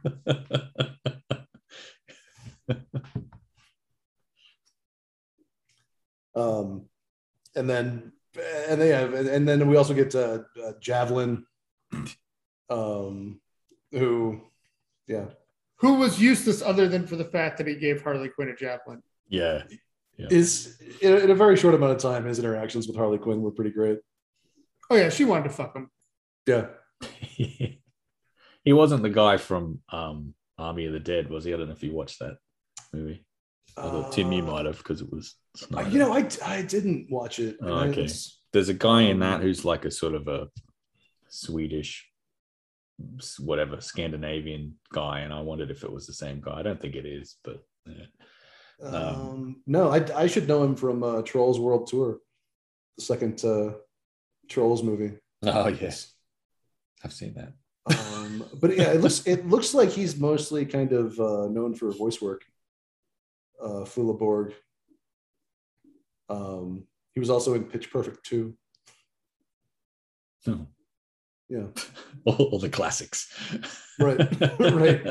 um, and then and they have and then we also get uh, uh, Javelin, um, who, yeah, Who was useless other than for the fact that he gave Harley Quinn a javelin? Yeah. is in, in a very short amount of time. His interactions with Harley Quinn were pretty great. Oh yeah, she wanted to fuck him. Yeah, He wasn't the guy from um, Army of the Dead, was he? I don't know if you watched that movie. I thought Tim, you Uh, might have because it was. Snyder. You know, I I didn't watch it. Oh, I- okay. it's- There's a guy in that who's like a sort of a Swedish, whatever, Scandinavian guy, and I wondered if it was the same guy. I don't think it is, but yeah. Um, no, I, I should know him from uh, Trolls World Tour, the second uh, Trolls movie. Oh yes, I've seen that. Um, but yeah, it looks it looks like he's mostly kind of uh, known for voice work. Uh, Fula Borg. Um, he was also in Pitch Perfect two. Oh. Yeah, all, all the classics. Right, right.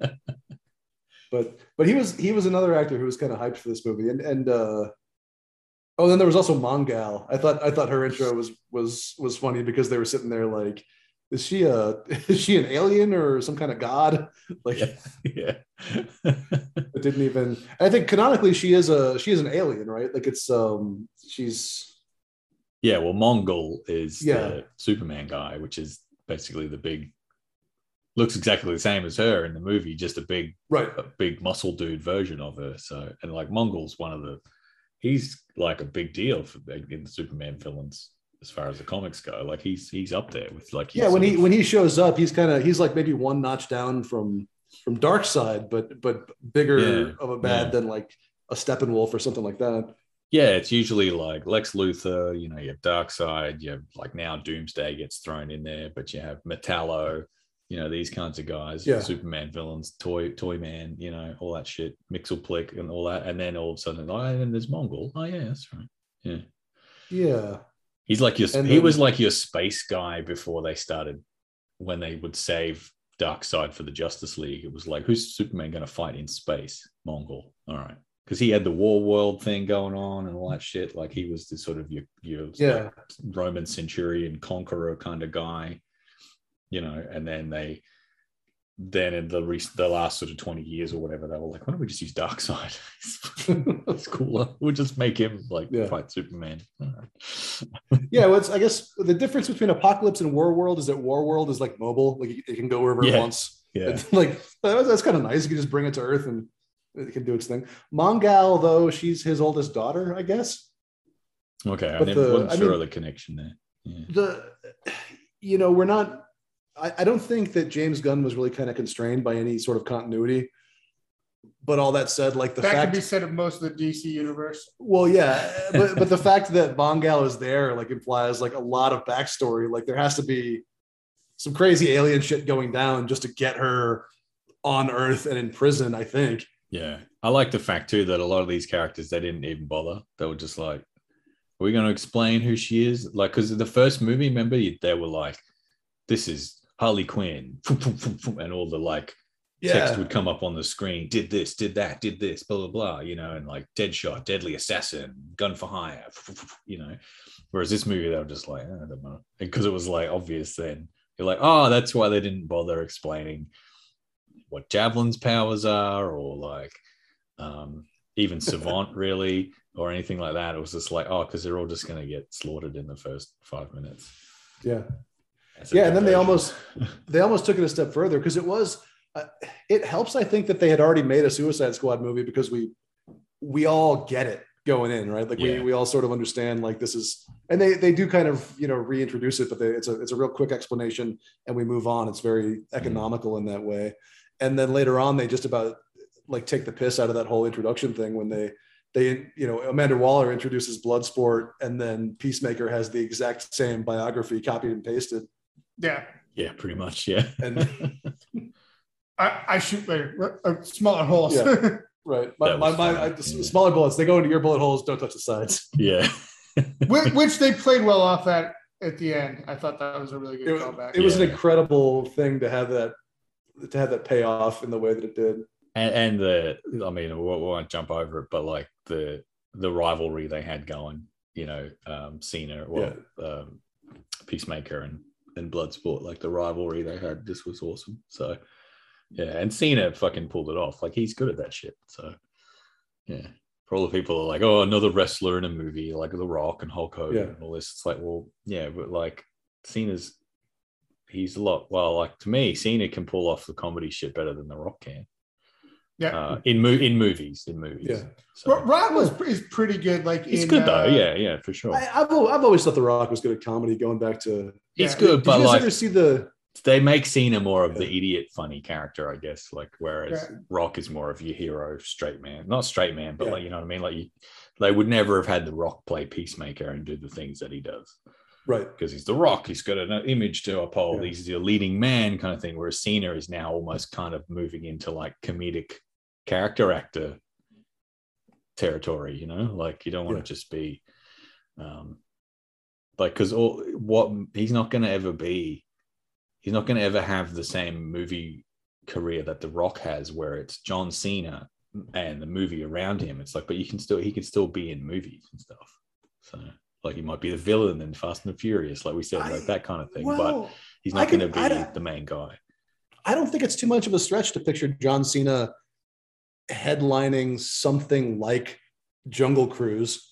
But but he was he was another actor who was kind of hyped for this movie, and and uh, oh, then there was also Mongal. I thought I thought her intro was was was funny because they were sitting there like, is she a is she an alien or some kind of god? Like, Yeah. it didn't even. I think canonically she is a she is an alien, right? Like it's um she's Yeah, well, Mongol is Yeah. the Superman guy, which is basically the big, looks exactly the same as her in the movie, just a big, right. a big muscle dude version of her. So, and like Mongol's one of the, he's like a big deal for in the Superman villains as far as the comics go. Like he's he's up there with like Yeah, when he when he shows up, he's kind of he's like maybe one notch down from from Darkseid, but but bigger Yeah, of a bad yeah. than like a Steppenwolf or something like that. Yeah, it's usually like Lex Luthor, you know, you have Darkseid, you have like now Doomsday gets thrown in there, but you have Metallo, you know, these kinds of guys, Yeah. Superman villains, Toy Toy Man, you know, all that shit, Mixelplick and all that. And then all of a sudden, oh, and then there's Mongol. Oh, yeah, that's right. Yeah. Yeah. He's like your, And he then- was like your space guy before they started, when they would save dark side for the Justice League. It was like, who's Superman going to fight in space? Mongol. All right. Because he had the war world thing going on and all that shit. Like he was the sort of your, your Yeah. like Roman centurion conqueror kind of guy, you know, and then they, then in the recent, the last sort of twenty years or whatever, they were like, why don't we just use Darkseid? It's cooler. We'll just make him like Yeah. fight Superman. Yeah, well, it's, I guess the difference between Apocalypse and War World is that War World is like mobile, like it can go wherever Yeah. it wants. Yeah. It's like that's, that's kind of nice. You can just bring it to Earth and it can do its thing. Mongal, though, she's his oldest daughter, I guess. Okay, I But never, the- wasn't I sure mean- of the connection there. Yeah. The, you know, we're not. I, I don't think that James Gunn was really kind of constrained by any sort of continuity. But all that said, like the that fact, could be said of most of the D C universe. well, yeah, but but the fact that Mongal is there like implies like a lot of backstory. Like there has to be some crazy alien shit going down just to get her on Earth and in prison, I think. Yeah, I like the fact too that a lot of these characters they didn't even bother. They were just like, "Are we going to explain who she is?" Like, because the first movie, remember, they were like, "This is Harley Quinn," and all the like text would come up on the screen. Did this, did that, did this, blah blah blah. You know, and like Deadshot, Deadly Assassin, Gun for Hire. You know, whereas this movie they were just like, oh, I don't know, because it was like obvious. Then you're like, oh, that's why they didn't bother explaining what Javelin's powers are, or like um, even Savant really, or anything like that. It was just like, oh, because they're all just going to get slaughtered in the first five minutes. Yeah. That's a Yeah, and then they diversion. almost they almost took it a step further because it was uh, it helps, I think, that they had already made a Suicide Squad movie because we we all get it going in, right? Like Yeah. we we all sort of understand like this is, and they they do kind of you know reintroduce it, but they, it's a it's a real quick explanation and we move on. It's very economical in that way. And then later on, they just about like take the piss out of that whole introduction thing when they they you know Amanda Waller introduces Bloodsport and then Peacemaker has the exact same biography copied and pasted. Yeah. Yeah, pretty much. Yeah. And I, I shoot later. Uh, smaller holes. Yeah. right, my, That my, was my, fun, I, yeah. smaller bullets, they go into your bullet holes, don't touch the sides. Yeah. which, which they played well off at at the end. I thought that was a really good It, callback. it was an Yeah. incredible thing to have that to have that pay off in the way that it did. And, and the, I mean, we won't jump over it, but like the the rivalry they had going, you know, um, Cena, well, um, Peacemaker and and Bloodsport, like the rivalry they had, this was awesome. So yeah, and Cena fucking pulled it off. Like he's good at that shit. So yeah, for all the people who are like, oh, another wrestler in a movie like The Rock and Hulk Hogan Yeah. and all this. It's like, well, yeah, but like Cena's he's a lot. Well, like to me, Cena can pull off the comedy shit better than The Rock can. Yeah. Uh, in mo- in movies, in movies. Yeah. So, Ro- Rock was is pretty good. Like he's in, good though. uh, Yeah, yeah, for sure. I, I've al- I've always thought The Rock was good at comedy. Going back to, He's yeah. good, did but you guys like ever see the? they make Cena more of the Yeah. idiot funny character, I guess. Like whereas Yeah. Rock is more of your hero straight man, not straight man, but Yeah. like you know what I mean. Like you, they would never have had The Rock play Peacemaker and do the things that he does Right. because he's The Rock. He's got an image to uphold. Yeah. He's the leading man kind of thing. Whereas Cena is now almost kind of moving into like comedic character actor territory. You know, like you don't want Yeah. to just be. Um, like because all what he's not going to ever be he's not going to ever have the same movie career that The Rock has where it's John Cena and the movie around him. It's like but you can still he can still be in movies and stuff, so like he might be the villain in Fast and the Furious like we said, I- like that kind of thing, but Well, he's I not going to could- be I don't- the main guy. I don't think it's too much of a stretch to picture John Cena headlining something like Jungle Cruise.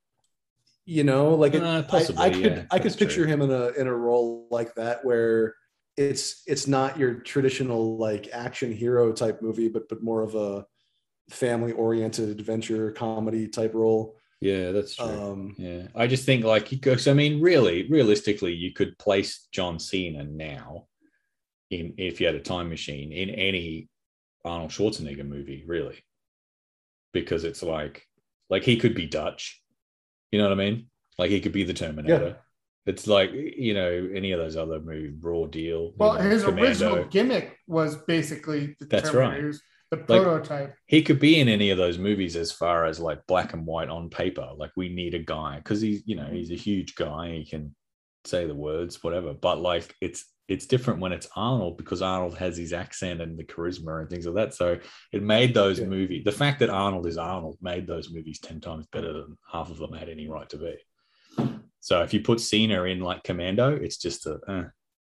You know, like it, Uh, I, possibly, I could yeah, I could that's picture true. him in a in a role like that where it's it's not your traditional like action hero type movie, but but more of a family oriented adventure comedy type role. Yeah, that's true. Um, Yeah, I just think like he goes. I mean, really, realistically, you could place John Cena now in if you had a time machine in any Arnold Schwarzenegger movie, really, because it's like like he could be Dutch. You know what I mean? Like he could be the Terminator. It's like you know any of those other movies, Raw Deal. you Well, know, his Commando. original gimmick was basically the That's Terminator. right. He was the Like- prototype. He could be in any of those movies as far as like black and white on paper. Like we need a guy because he's, you know, he's a huge guy. He can say the words, whatever. But like it's it's different when it's Arnold, because Arnold has his accent and the charisma and things like that. So it made those yeah. movies, the fact that Arnold is Arnold made those movies ten times better than half of them had any right to be. So if you put Cena in like Commando, it's just a, uh.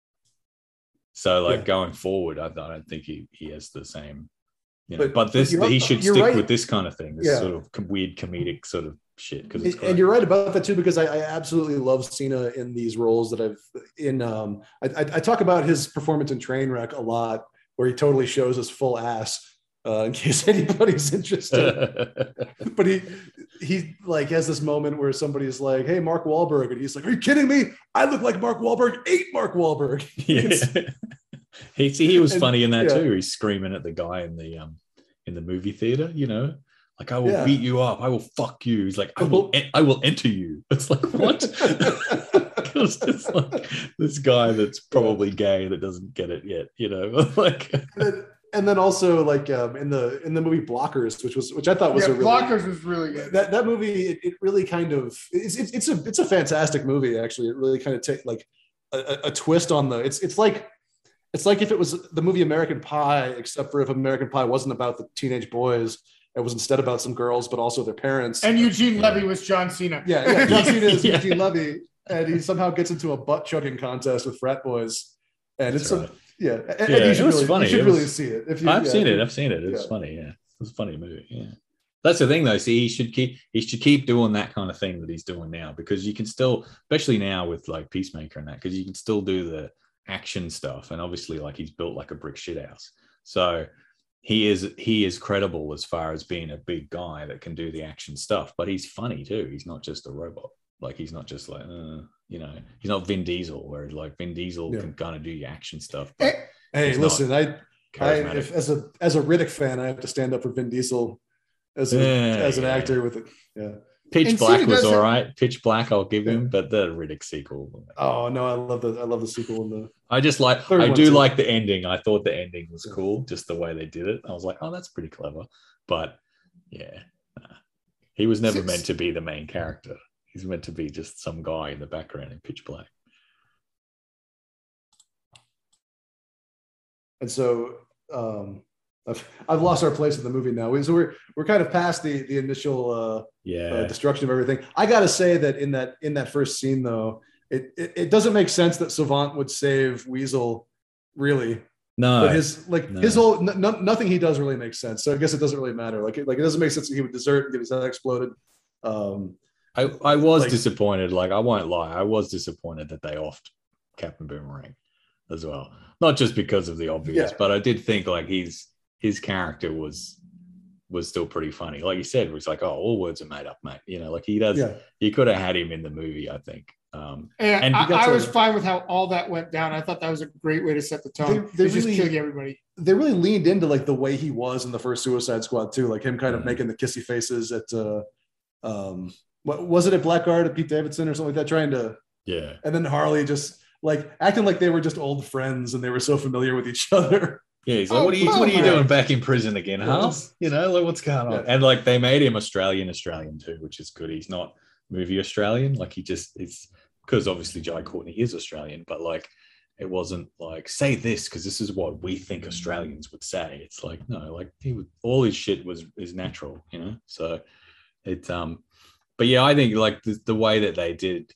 so like yeah. going forward, I, I don't think he, he has the same, you know, but, but this, but he should stick right. with this kind of thing, this yeah. sort of weird comedic sort of shit. Because it's and you're right about that too, because I, I absolutely love Cena in these roles that I've in. Um, I, I, I talk about his performance in Trainwreck a lot, where he totally shows his full ass. Uh, in case anybody's interested, but he he like has this moment where somebody's like, "Hey, Mark Wahlberg," and he's like, "Are you kidding me? I look like Mark Wahlberg. Ate Mark Wahlberg." Yeah. he see, he was and, funny in that yeah. too. He's screaming at the guy in the um in the movie theater, you know. Like, I will yeah. beat you up. I will fuck you. He's like, I will, I will enter you. It's like, what? Because it's like this guy that's probably gay that doesn't get it yet, you know. Like, and then, and then also like um, in the in the movie Blockers, which was which I thought was yeah, a really, Blockers was really good. That that movie, it, it really kind of it's, it's it's a it's a fantastic movie actually. It really kind of take like a, a twist on the. It's it's like. It's like if it was the movie American Pie, except for if American Pie wasn't about the teenage boys. It was instead about some girls, but also their parents. And Eugene Levy was John Cena. Yeah, yeah. John Cena is yeah. Eugene Levy, and he somehow gets into a butt chugging contest with frat boys. And That's it's right. a, yeah, and, yeah and you should it was really, funny. You should it really was, see it. If you, I've yeah, seen it. you, I've seen it. It was yeah. funny. Yeah, it was a funny movie. Yeah, that's the thing though. See, he should keep he should keep doing that kind of thing that he's doing now, because you can still, especially now with like Peacemaker and that, because you can still do the action stuff, and obviously like he's built like a brick shit house. So he is he is credible as far as being a big guy that can do the action stuff, but he's funny too. He's not just a robot. Like he's not just like uh, you know, he's not Vin Diesel, where like Vin Diesel yeah. can kind of do your action stuff. But hey, listen, I, I if, as a as a Riddick fan, I have to stand up for Vin Diesel as a, yeah, as an yeah. actor with it. Yeah. Pitch and Black Cena was all have... right. Pitch Black, I'll give him, yeah. but the Riddick sequel. Oh no, I love the I love the sequel and the. I just like I do too. like the ending. I thought the ending was cool, just the way they did it. I was like, oh, that's pretty clever. But yeah, nah. He was never Six. meant to be the main character. He's meant to be just some guy in the background in Pitch Black. And so. um I've, I've lost our place in the movie now. So we're we're kind of past the the initial uh, yeah uh, destruction of everything. I gotta say that in that in that first scene though, it, it it doesn't make sense that Savant would save Weasel, really. No, but his like no. his whole n- n- nothing he does really makes sense. So I guess it doesn't really matter. Like it, like it doesn't make sense that he would desert and get his head exploded. Um, I I was like, disappointed. Like I won't lie, I was disappointed that they offed Captain Boomerang as well. Not just because of the obvious, yeah. but I did think like he's. His character was was still pretty funny. Like you said, it was like, oh, all words are made up, mate. You know, like he does. Yeah. You could have had him in the movie, I think. Um, and and I, I to, was fine with how all that went down. I thought that was a great way to set the tone. They, they really, just killing everybody. They really leaned into like the way he was in the first Suicide Squad too, like him kind of mm-hmm. making the kissy faces at, uh, um, what was it at Blackguard at Pete Davidson or something like that, trying to. Yeah. And then Harley just like acting like they were just old friends and they were so familiar with each other. Yeah, he's like, oh, what are you, what are you doing back in prison again, huh? You know, like what's going on? Yeah. And like they made him Australian, Australian too, which is good. He's not movie Australian. Like he just it's because obviously Jai Courtney is Australian, but like it wasn't like say this because this is what we think Australians would say. It's like no, like he would, all his shit was is natural, you know. So it um, but yeah, I think like the, the way that they did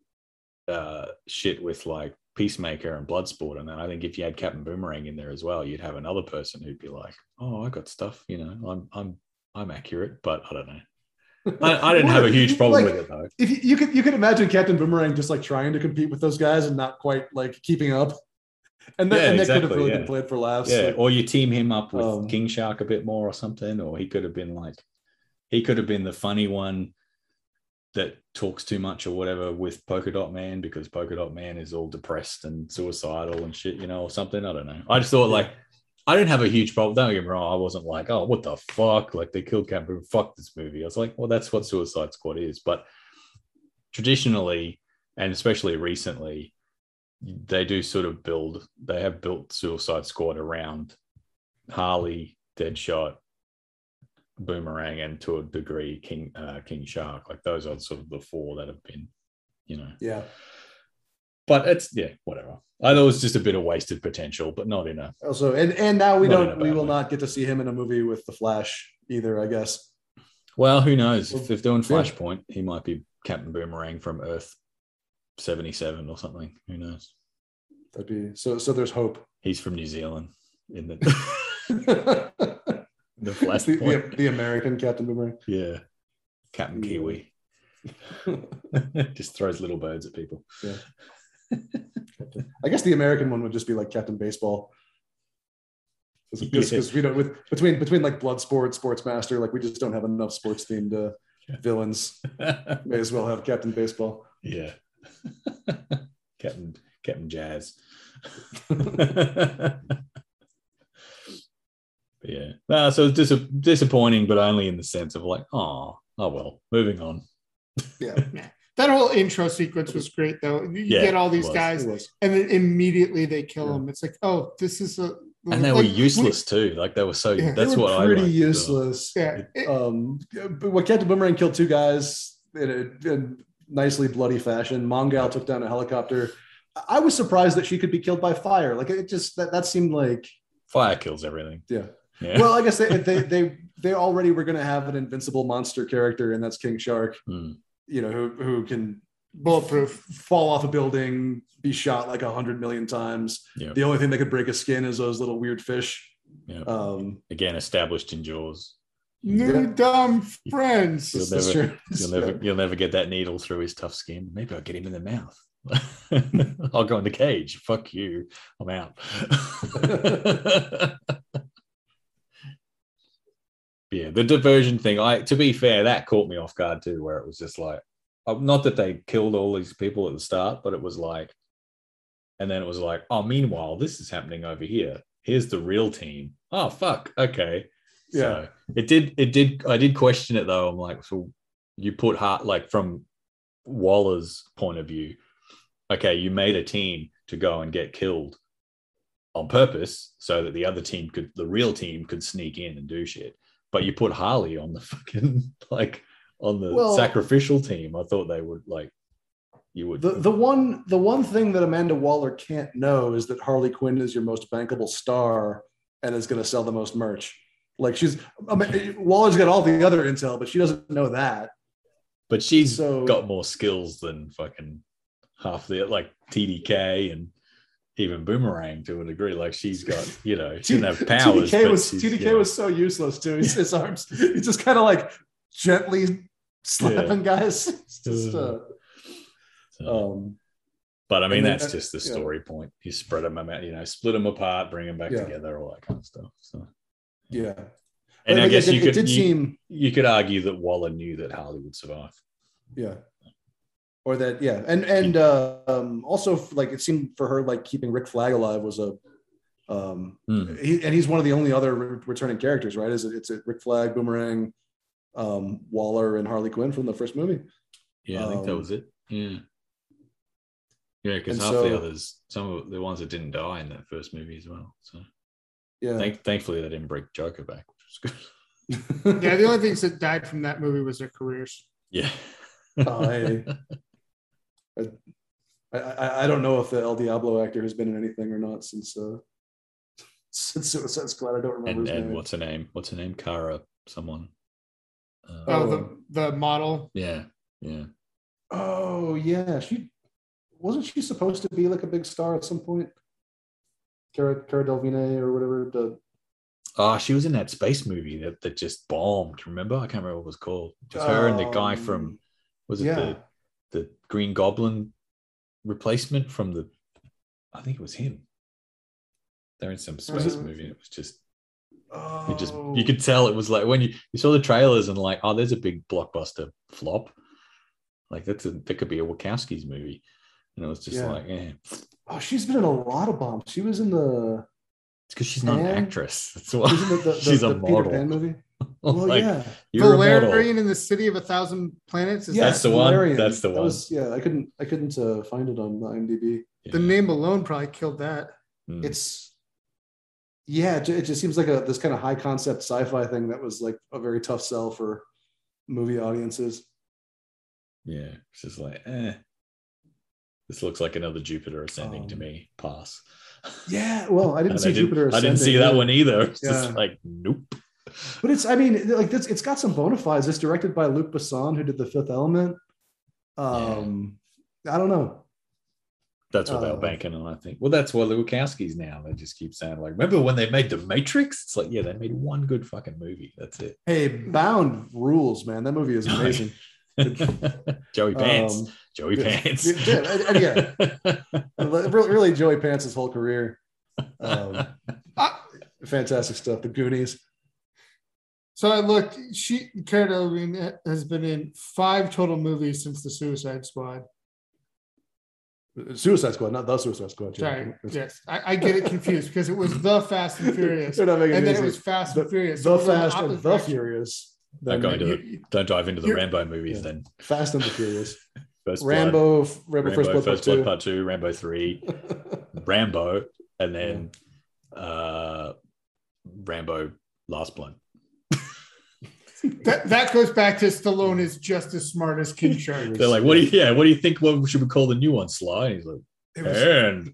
uh shit with like Peacemaker and Bloodsport, and then I think if you had Captain Boomerang in there as well, you'd have another person who'd be like, "Oh, I got stuff, you know, I'm I'm I'm accurate," but I don't know. I, I didn't have a huge problem like, with it though. If you, you could you could imagine Captain Boomerang just like trying to compete with those guys and not quite like keeping up, and that, yeah, and that exactly, could have really yeah. been played for laughs. Yeah, like, or you team him up with um, King Shark a bit more or something, or he could have been like, he could have been the funny one that talks too much or whatever with Polka Dot Man, because Polka Dot Man is all depressed and suicidal and shit, you know, or something. I don't know. I just thought like, I didn't have a huge problem. Don't get me wrong. I wasn't like, oh, what the fuck? Like they killed Captain. Fuck this movie. I was like, well, that's what Suicide Squad is. But traditionally, and especially recently, they do sort of build, they have built Suicide Squad around Harley, Deadshot, Boomerang, and to a degree King uh, King Shark. Like those are sort of the four that have been, you know. Yeah. but it's yeah, whatever. I thought it was just a bit of wasted potential, but not in a. Also, and and now we Not in a don't, bad we will way. not get to see him in a movie with the Flash either. I guess. Well, who knows? If Well, they're doing yeah. Flashpoint, he might be Captain Boomerang from Earth seventy-seven or something. Who knows? That'd be so. So there's hope. He's from New Zealand in the the, the Flashpoint. the, the American Captain Boomerang. Yeah, Captain Yeah. Kiwi just throws little birds at people. Yeah. I guess the American one would just be like Captain Baseball. Because Yeah. we don't with between between like Bloodsport, Sportsmaster, like we just don't have enough sports themed uh, Yeah. villains. May as well have Captain Baseball. Yeah, Captain Captain Jazz. But yeah, no, so it's dis- disappointing, but only in the sense of like, oh, oh well, moving on. Yeah, That whole intro sequence was great, though. You Yeah, get all it these was. guys, it was. and then immediately they kill Yeah. them. It's like, oh, this is a. And they like, were useless too. Like they were so. Yeah. That's they were what pretty I liked. useless. Yeah. it- Um, but what Captain Boomerang killed two guys in a, in nicely bloody fashion. Mongal took down a helicopter. I was surprised that she could be killed by fire. Like it just that that seemed like Fire kills everything. yeah. Yeah. Well, I guess they they they, they already were going to have an invincible monster character, and that's King Shark. Hmm. You know, who who can Bulletproof. fall off a building, be shot like a hundred million times. Yeah. The only thing that could break his skin is those little weird fish. Yeah. Um, Again, established in Jaws. New Yeah. dumb friends. You'll that's never- true. You'll never, you'll never get that needle through his tough skin. Maybe I'll get him in the mouth. I'll go in the cage. Fuck you. I'm out. Yeah, the diversion thing. I, to be fair, that caught me off guard too, where it was just like, uh, not that they killed all these people at the start, but it was like, and then it was like, oh, meanwhile, this is happening over here. Here's the real team. Oh, fuck. Okay. Yeah. So it did, it did, I did question it though. I'm like, so you put heart, like from Waller's point of view, okay, you made a team to go and get killed on purpose so that the other team could, the real team could sneak in and do shit. But you put Harley on the fucking, like, on the Well- sacrificial team. I thought they would, like, you would. The the one the one thing that Amanda Waller can't know is that Harley Quinn is your most bankable star and is going to sell the most merch. Like she's I mean, Waller's got all the other intel, but she doesn't know that. but she's so- got more skills than fucking half the, like, T D K and even Boomerang to a degree. Like, she's got, you know, she doesn't have powers. T D K but was she's, T D K you know, was so useless too. His, his arms, he's just kind of like gently slapping guys. It's just, uh, so- um, But I mean, And then- that's just the yeah. story point. You spread them out, you know, split them apart, bring them back Yeah. together, all that kind of stuff. So, yeah. and But I guess it, you it could did you, seem you could argue that Waller knew that Harley would survive. yeah, or that yeah, and and uh, um, also like it seemed for her like keeping Rick Flag alive was a um, Hmm. he, and he's one of the only other re- returning characters, right? Is it it's a Rick Flag, Boomerang, um, Waller, and Harley Quinn from the first movie. Yeah, I think that Um, was it. Yeah, yeah, because and half so- the others, some of the ones that didn't die in that first movie as well. So, Yeah, thank, thankfully, they didn't bring Joker back, which was good. Yeah, the only things that died from that movie was their careers. Yeah. I, I, I I don't know if the El Diablo actor has been in anything or not since uh, since Suicide Squad. I don't remember and his and name. what's her name? What's her name? Cara, someone. Uh, Oh, Oh. the the model. yeah, yeah. Oh yeah, she wasn't she supposed to be like a big star at some point? Cara Cara Delevingne or whatever. The Oh, she was in that space movie that, that just bombed. Remember? I can't remember what it was called. Just her and the guy Um, from, was it yeah. the the Green Goblin replacement from the? I think it was him. They're in some space it? movie. It was just oh, you just you could tell it was like when you, you saw the trailers and like, oh, there's a big blockbuster flop. Like that's a that could be a Wachowski's movie, and it was just Yeah. like, eh. oh, she's been in a lot of bombs. She was in the It's because she's not an Pan? actress. That's why she was in the, the, she's the, a the Peter model. Pan movie. Well, Like, yeah, you're a model. Valerian in the City of a Thousand Planets. Is yes, That's the one. Valerian. That's the That one. was- yeah, I couldn't I couldn't uh, find it on IMDb. Yeah. the name alone probably killed that. Mm. It's yeah, it ju- it just seems like a this kind of high concept sci-fi thing that was like a very tough sell for movie audiences. Yeah, it's just like, eh. This looks like another Jupiter Ascending Um, to me. Pass. Yeah, well, I didn't And see I didn't, Jupiter I didn't see Ascending that either. one either. It's Yeah. just like, nope. But it's, I mean, like this, it's got some bona fides. It's directed by Luc Besson, who did The Fifth Element. Um, I don't know. That's what they were Uh, banking on, I think. Well, that's what the Wachowskis now. They just keep saying, like, remember when they made The Matrix? It's like, yeah, they made one good fucking movie. That's it. Hey, Bound rules, man. That movie is amazing. Joey Pants. Um, Joey yeah, Pants. yeah, and yeah. really, really Joey Pants' whole career. Um, fantastic stuff. The Goonies. So I looked. She Cara Delevingne has been in five total movies since the Suicide Squad. Suicide Squad, not the Suicide Squad. Sorry, yes, I, I get it confused because it was the Fast and Furious, They're not making and then it easy. was Fast the, and Furious. The So we're in Fast and opposite the direction. Furious. Don't go into You- the, don't dive into the you're- Rambo movies Yeah. then. Fast and the Furious. First Blood, Rambo, Rambo, Rambo, First Blood First Part Blood Two. Part Two, Rambo Three, Rambo, and then uh, Rambo Last Blood. That that goes back to Stallone is just as smart as King Shark. They're like, what do you? Yeah, what do you think? What should we call the new one? Sly. And he's like, It was- and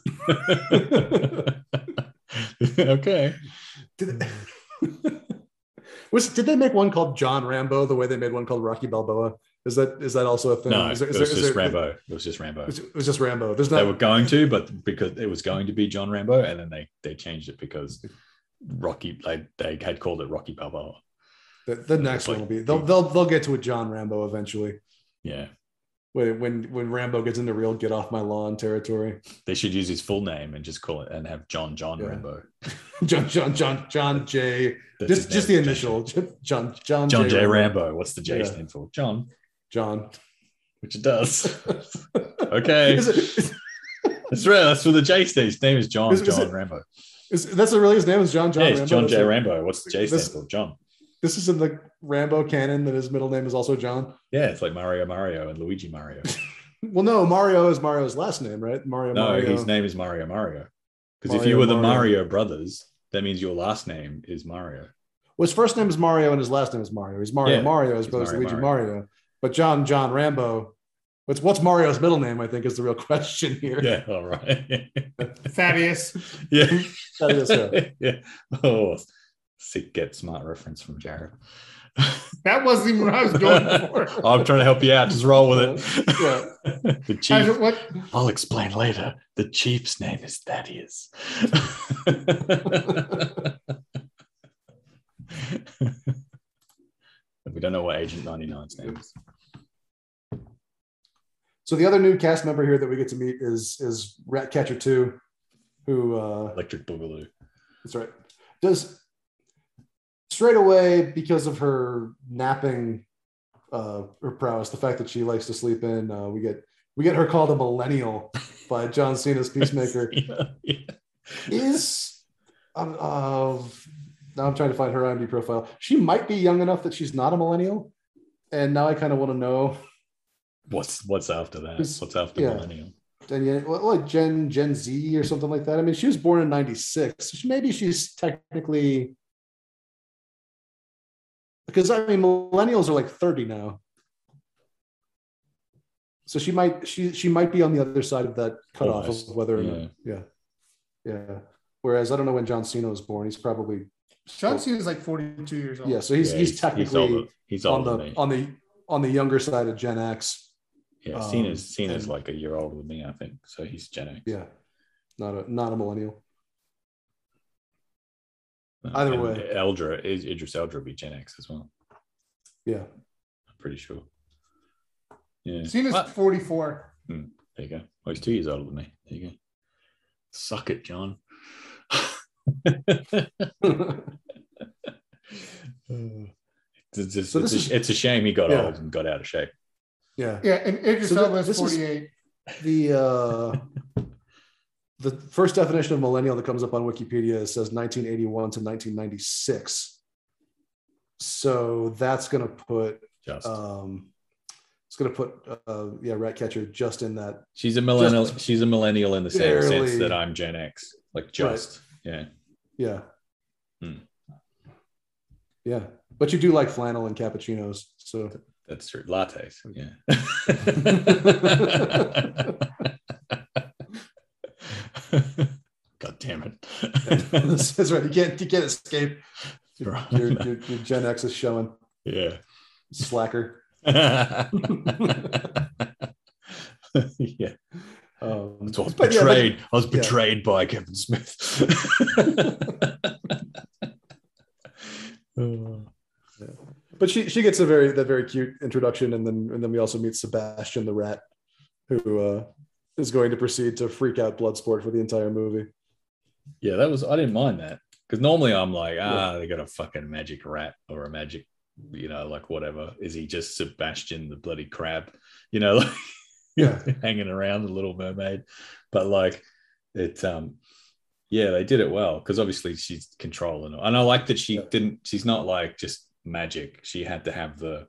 okay. Did, was did they make one called John Rambo the way they made one called Rocky Balboa? Is that is that also a thing? No, is there, it is was there- is just there- Rambo. It was just Rambo. It was just Rambo. There's They not. were going to, but because it was going to be John Rambo, and then they they changed it because Rocky, they, they had called it Rocky Balboa. The, the next like- one will be. They'll they'll they'll get to a John Rambo eventually. Yeah, When when when Rambo gets into real get off my lawn territory. they should use his full name and just call it and have John John Yeah. Rambo. John John John John J. That's Just his just the name, initial. John John John J. Rambo. What's the J Yeah. stand for? John, John. which it does. Okay, Is it, that's right. That's what the J stands. His name is John Is- is John it- Rambo. is, that's really his name is John John Yeah, it's Rambo. John That's J. it. Rambo. What's the J stand This- for? John. This is in the Rambo canon that his middle name is also John. Yeah, it's like Mario Mario and Luigi Mario. Well, no, Mario is Mario's last name, right? Mario No, Mario. his name is Mario Mario. Because if Mario you were the Mario. Mario brothers, that means your last name is Mario. Well, his first name is Mario and his last name is Mario. He's Mario Yeah, Mario as he's opposed to Mario Luigi Mario. But John John Rambo. What's what's Mario's middle name? I think is the real question here. Yeah, all right. Thaddeus. yeah. That is so. yeah. Oh, sick get smart reference from Jared. That wasn't even what I was going for. I'm trying to help you out. Just roll with it. Yeah. the I chief. don't- what I'll explain later. The chief's name is Thaddeus. We don't know what Agent ninety-nine's name is. So the other new cast member here that we get to meet is is Ratcatcher two, who uh Electric Boogaloo. that's right. Does straight away because of her napping uh her prowess, the fact that she likes to sleep in, uh, we get we get her called a millennial by John Cena's Peacemaker. yeah, yeah. Is um, uh, now I'm trying to find her I M D B profile. She might be young enough that she's not a millennial, and now I kind of want to know. What's what's after that? It's- What's after yeah. millennial? And yeah, well, like Gen Gen Z or something like that. I mean, she was born in ninety-six. So maybe she's technically, because I mean, millennials are like thirty now. So she might she she might be on the other side of that cutoff Almost, of whether or yeah. not, yeah, yeah. Whereas I don't know when John Cena was born. He's probably John Cena is like forty-two years old. yeah. So he's Yeah, he's, technically older. He's on older the than me. on the on the younger side of Gen X. Yeah, um, Cena's Cena's and- like a year older than me, I think. So he's Gen X. Yeah, not a not a millennial. Uh, Either and way. Eldra is Idris Eldra will be Gen X as well. Yeah. I'm pretty sure. Yeah. Cena's Well, forty-four. there you go. Well, he's two years older than me. There you go. Suck it, John. It's, just, So it's, this a, is- it's a shame he got yeah. old and got out of shape. Yeah. Yeah, and Idris So th- Elba is this is- forty-eight. The uh, the first definition of millennial that comes up on Wikipedia says nineteen eighty-one to nineteen ninety-six. So that's going to put Just um, it's going to put uh, yeah, Ratcatcher just in that. she's a millennial. just She's a millennial in the same barely- sense that I'm Gen X. Like just yeah. Yeah. Hmm. Yeah, but you do like flannel and cappuccinos, so That's true. Lattes. Yeah. God damn it. That's right. You can't you can't escape. Your, Right. your, your, your Gen X is showing. Yeah. Slacker. Yeah. Um, So I was but yeah, betrayed. but- I was yeah. betrayed by Kevin Smith. Oh. But she she gets a very that very cute introduction, and then and then we also meet Sebastian the rat, who uh, is going to proceed to freak out Bloodsport for the entire movie. Yeah, that was. I didn't mind that because normally I'm like, ah, they got a fucking magic rat or a magic, you know, like whatever. Is he just Sebastian the bloody crab? You know, like Yeah. hanging around the Little Mermaid, but like it. Um, yeah, they did it well because obviously she's controlling it, and I like that she Yeah. didn't. She's not like just magic. She had to have the,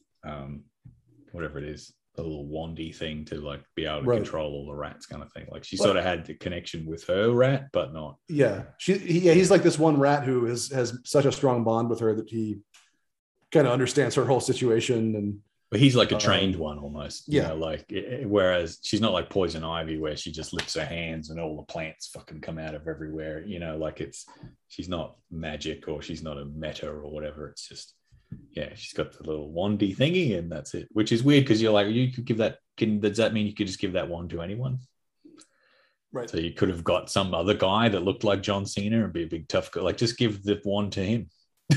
um, whatever it is, the little wandy thing to like be able to Right. control all the rats, kind of thing. Like she Well- sort of had the connection with her rat, but not. Yeah, she he, yeah, he's like this one rat who has has such a strong bond with her that he kind of understands her whole situation, and But he's like a Um, trained one almost. You yeah. know, like eh, whereas she's not like Poison Ivy where she just lifts her hands and all the plants fucking come out of everywhere. You know, like it's she's not magic or she's not a meta or whatever. It's just yeah, she's got the little wandy thingy and that's it. Which is weird because you're like, you could give that. Can does that mean you could just give that wand to anyone? right. So you could have got some other guy that looked like John Cena and be a big tough guy. Like just give the wand to him.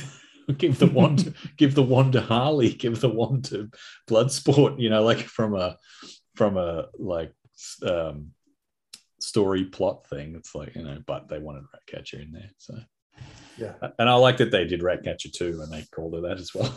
give the wand, give the wand to Harley. Give the wand to Bloodsport. You know, like from a from a like um, story plot thing. It's like you know, but they wanted Ratcatcher in there. So Yeah, and I like that they did Ratcatcher two and they called her that as well.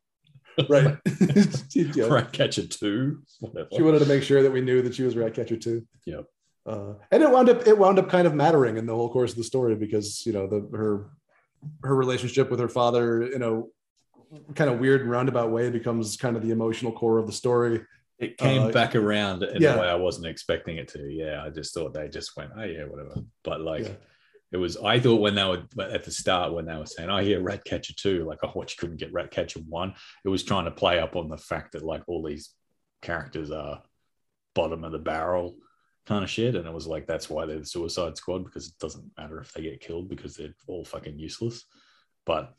right. Yeah. Ratcatcher two. Whatever. She wanted to make sure that we knew that she was Ratcatcher too. Yep. Uh, and it wound up it wound up kind of mattering in the whole course of the story because you know the her her relationship with her father in a kind of weird roundabout way becomes kind of the emotional core of the story. It came Uh, back around in yeah. a way I wasn't expecting it to. Yeah, I just thought they just went, oh yeah, whatever. But like, Yeah. it was. I thought when they were at the start when they were saying, "Oh yeah, Ratcatcher two," like, "Oh, what you couldn't get Ratcatcher one." It was trying to play up on the fact that like all these characters are bottom of the barrel kind of shit, and it was like that's why they're the Suicide Squad because it doesn't matter if they get killed because they're all fucking useless. But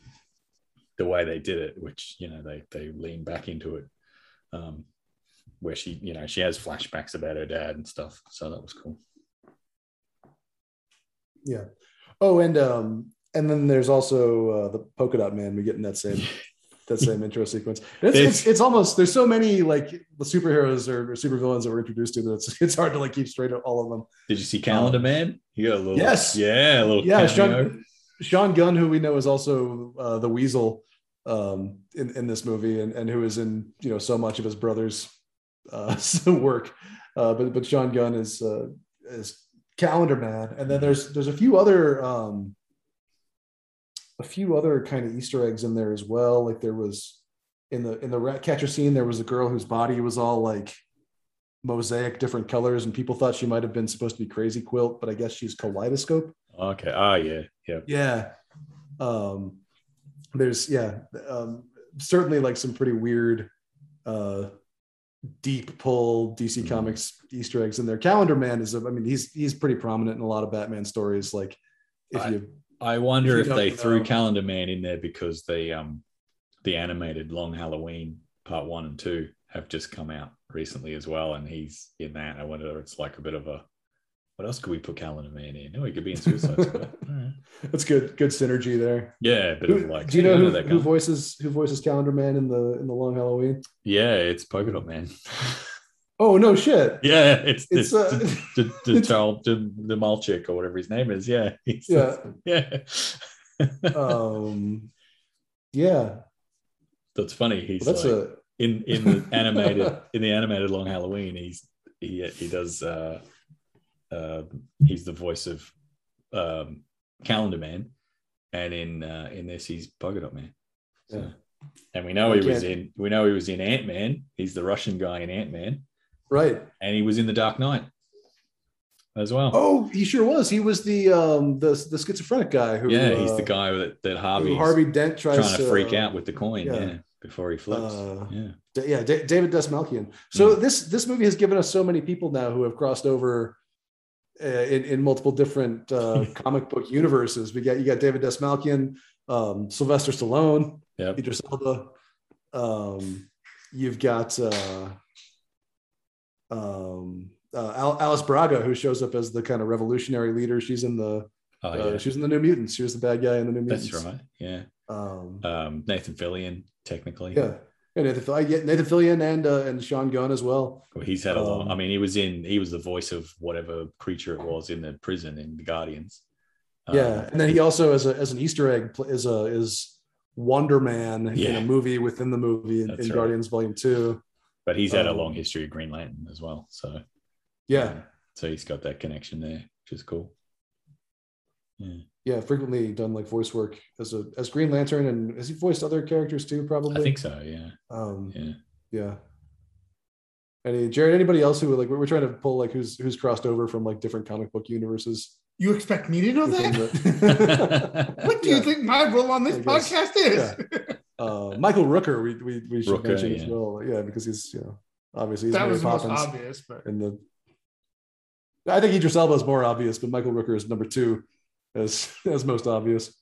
the way they did it, which you know they they lean back into it. Um, where she, you know, she has flashbacks about her dad and stuff. So that was cool. Yeah. Oh, and um, and then there's also uh, the Polka Dot Man. We get in that same that same intro sequence. And It's, it's it's almost there's so many like the superheroes or, or supervillains that we're introduced to that it's it's hard to like keep straight all of them. Did you see Calendar Um, Man? He got a little, yes. yeah, a little Yeah, cameo. Sean, Sean Gunn, who we know is also uh, the Weasel um, in in this movie, and and who is in you know so much of his brother's uh, work. Uh, but but Sean Gunn is uh, is Calendar Man, and then there's there's a few other um, a few other kind of Easter eggs in there as well. Like there was in the in the Ratcatcher scene, there was a girl whose body was all like mosaic, different colors, and people thought she might have been supposed to be Crazy Quilt, but I guess she's Kaleidoscope. Okay. Oh, yeah. Yeah. Yeah. Um, there's yeah, um, certainly like some pretty weird, uh, deep pull D C Mhm. Comics Easter eggs in there. Calendar Man is, a, I mean, he's he's pretty prominent in a lot of Batman stories. Like if I- you, I wonder If if you they don't threw know- Calendar Man in there because the um the animated Long Halloween part one and two have just come out recently as well, and he's in that. I wonder if it's like a bit of a what else could we put Calendar Man in? No, he could be in Suicide Squad. All right. that's good, good synergy there. Yeah, a bit Who, of like. do you hey, know I who, that who guy. voices who voices Calendar Man in the in the Long Halloween? Yeah, it's Polka Dot Man. Oh no, shit. Yeah, it's It's, this uh, the the Charles the, the Malchik or whatever his name is. Yeah, He's- Yeah. yeah. Um, yeah. That's funny. He's Well, that's like, a in in the animated in the animated Long Halloween. He's he he does. Uh, uh, he's the voice of um, Calendar Man, and in uh, in this he's Polka Dot Man. So, Yeah. and we know You he was can't- in. We know he was in Ant Man. He's the Russian guy in Ant Man, right. and he was in the Dark Knight as well. Oh, he sure was. He was the um the the schizophrenic guy who yeah, he's uh, the guy that that who Harvey's Harvey Dent tries trying to uh, freak out with the coin. yeah. Yeah, before he flips. Uh, yeah, D- yeah, D- David Desmalkian. So Mm. this this movie has given us so many people now who have crossed over uh, in in multiple different uh, comic book universes. We got you got David Desmalkian, um, Sylvester Stallone, Yep. Idris Elba. Um, you've got uh, um, uh, Al- Alice Braga, who shows up as the kind of revolutionary leader. She's in the Oh, uh, yeah. she's in the New Mutants. She was the bad guy in the New Mutants. That's right. Yeah. Um, Um, Nathan Fillion, technically. yeah, and Nathan, Fill- yeah, Nathan Fillion and uh, and Sean Gunn as well. Well, he's had a long. Um, I mean, he was in. He was the voice of whatever creature it was in the prison in the Guardians. Um, Yeah, and then he also, as a as an Easter egg, pl- is a is Wonder Man in Yeah. a movie within the movie in, That's in right. Guardians Volume Two. but he's had a um, long history of Green Lantern as well. So Yeah, so he's got that connection there, which is cool. Yeah, yeah, frequently done like voice work as a as Green Lantern, and has he voiced other characters too? Probably. I think so. Yeah, Um, yeah. yeah. Any Jared? Anybody else who like we're, we're trying to pull like who's who's crossed over from like different comic book universes? You expect me to know within that? the- What do you Yeah. think my role on this I guess. podcast is? Uh, Michael Rooker, we we, we should Rooker, mention as yeah. well. Yeah, because he's you know obviously he's That Mary was the most Poppins. obvious, but And the I think Idris Elba is more obvious, but Michael Rooker is number two as as most obvious.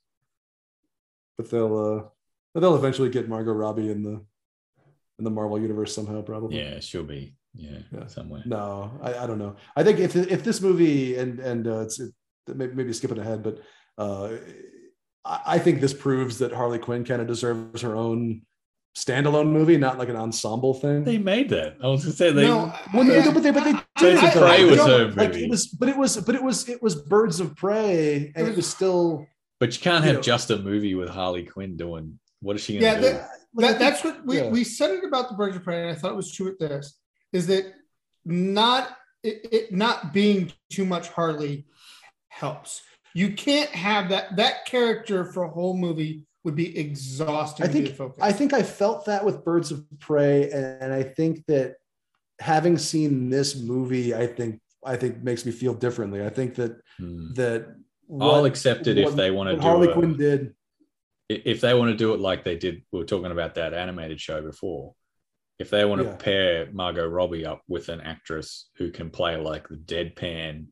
But they'll uh but they'll eventually get Margot Robbie in the in the Marvel universe somehow, probably. Yeah, she'll be. Yeah, Yeah. somewhere. No, I, I don't know. I think if if this movie and and uh, it's it, maybe, maybe skipping ahead, but uh, I, I think this proves that Harley Quinn kind of deserves her own standalone movie, not like an ensemble thing. They made that. I was gonna say they. no, Well, no, yeah, but they but they I- did Birds it of though. Prey I was don't- a like movie. it was, but it was, but it was, it was Birds of Prey, and it was still. But you can't you have know- just a movie with Harley Quinn doing. What is she gonna Yeah, do? that- Like, I that, that's what we, yeah. we said it about the Birds of Prey, and I thought it was true with this, is that not it, it not being too much Harley helps. You can't have that that character for a whole movie would be exhausting I to be think the focus. I think I felt that with Birds of Prey, and I think that having seen this movie, I think I think makes me feel differently. I think that Hmm. that I'll what- accept it if what- they want to what do Harley a- Quinn did. if they want to do it like they did, we were talking about that animated show before. If they want to Yeah. pair Margot Robbie up with an actress who can play like the deadpan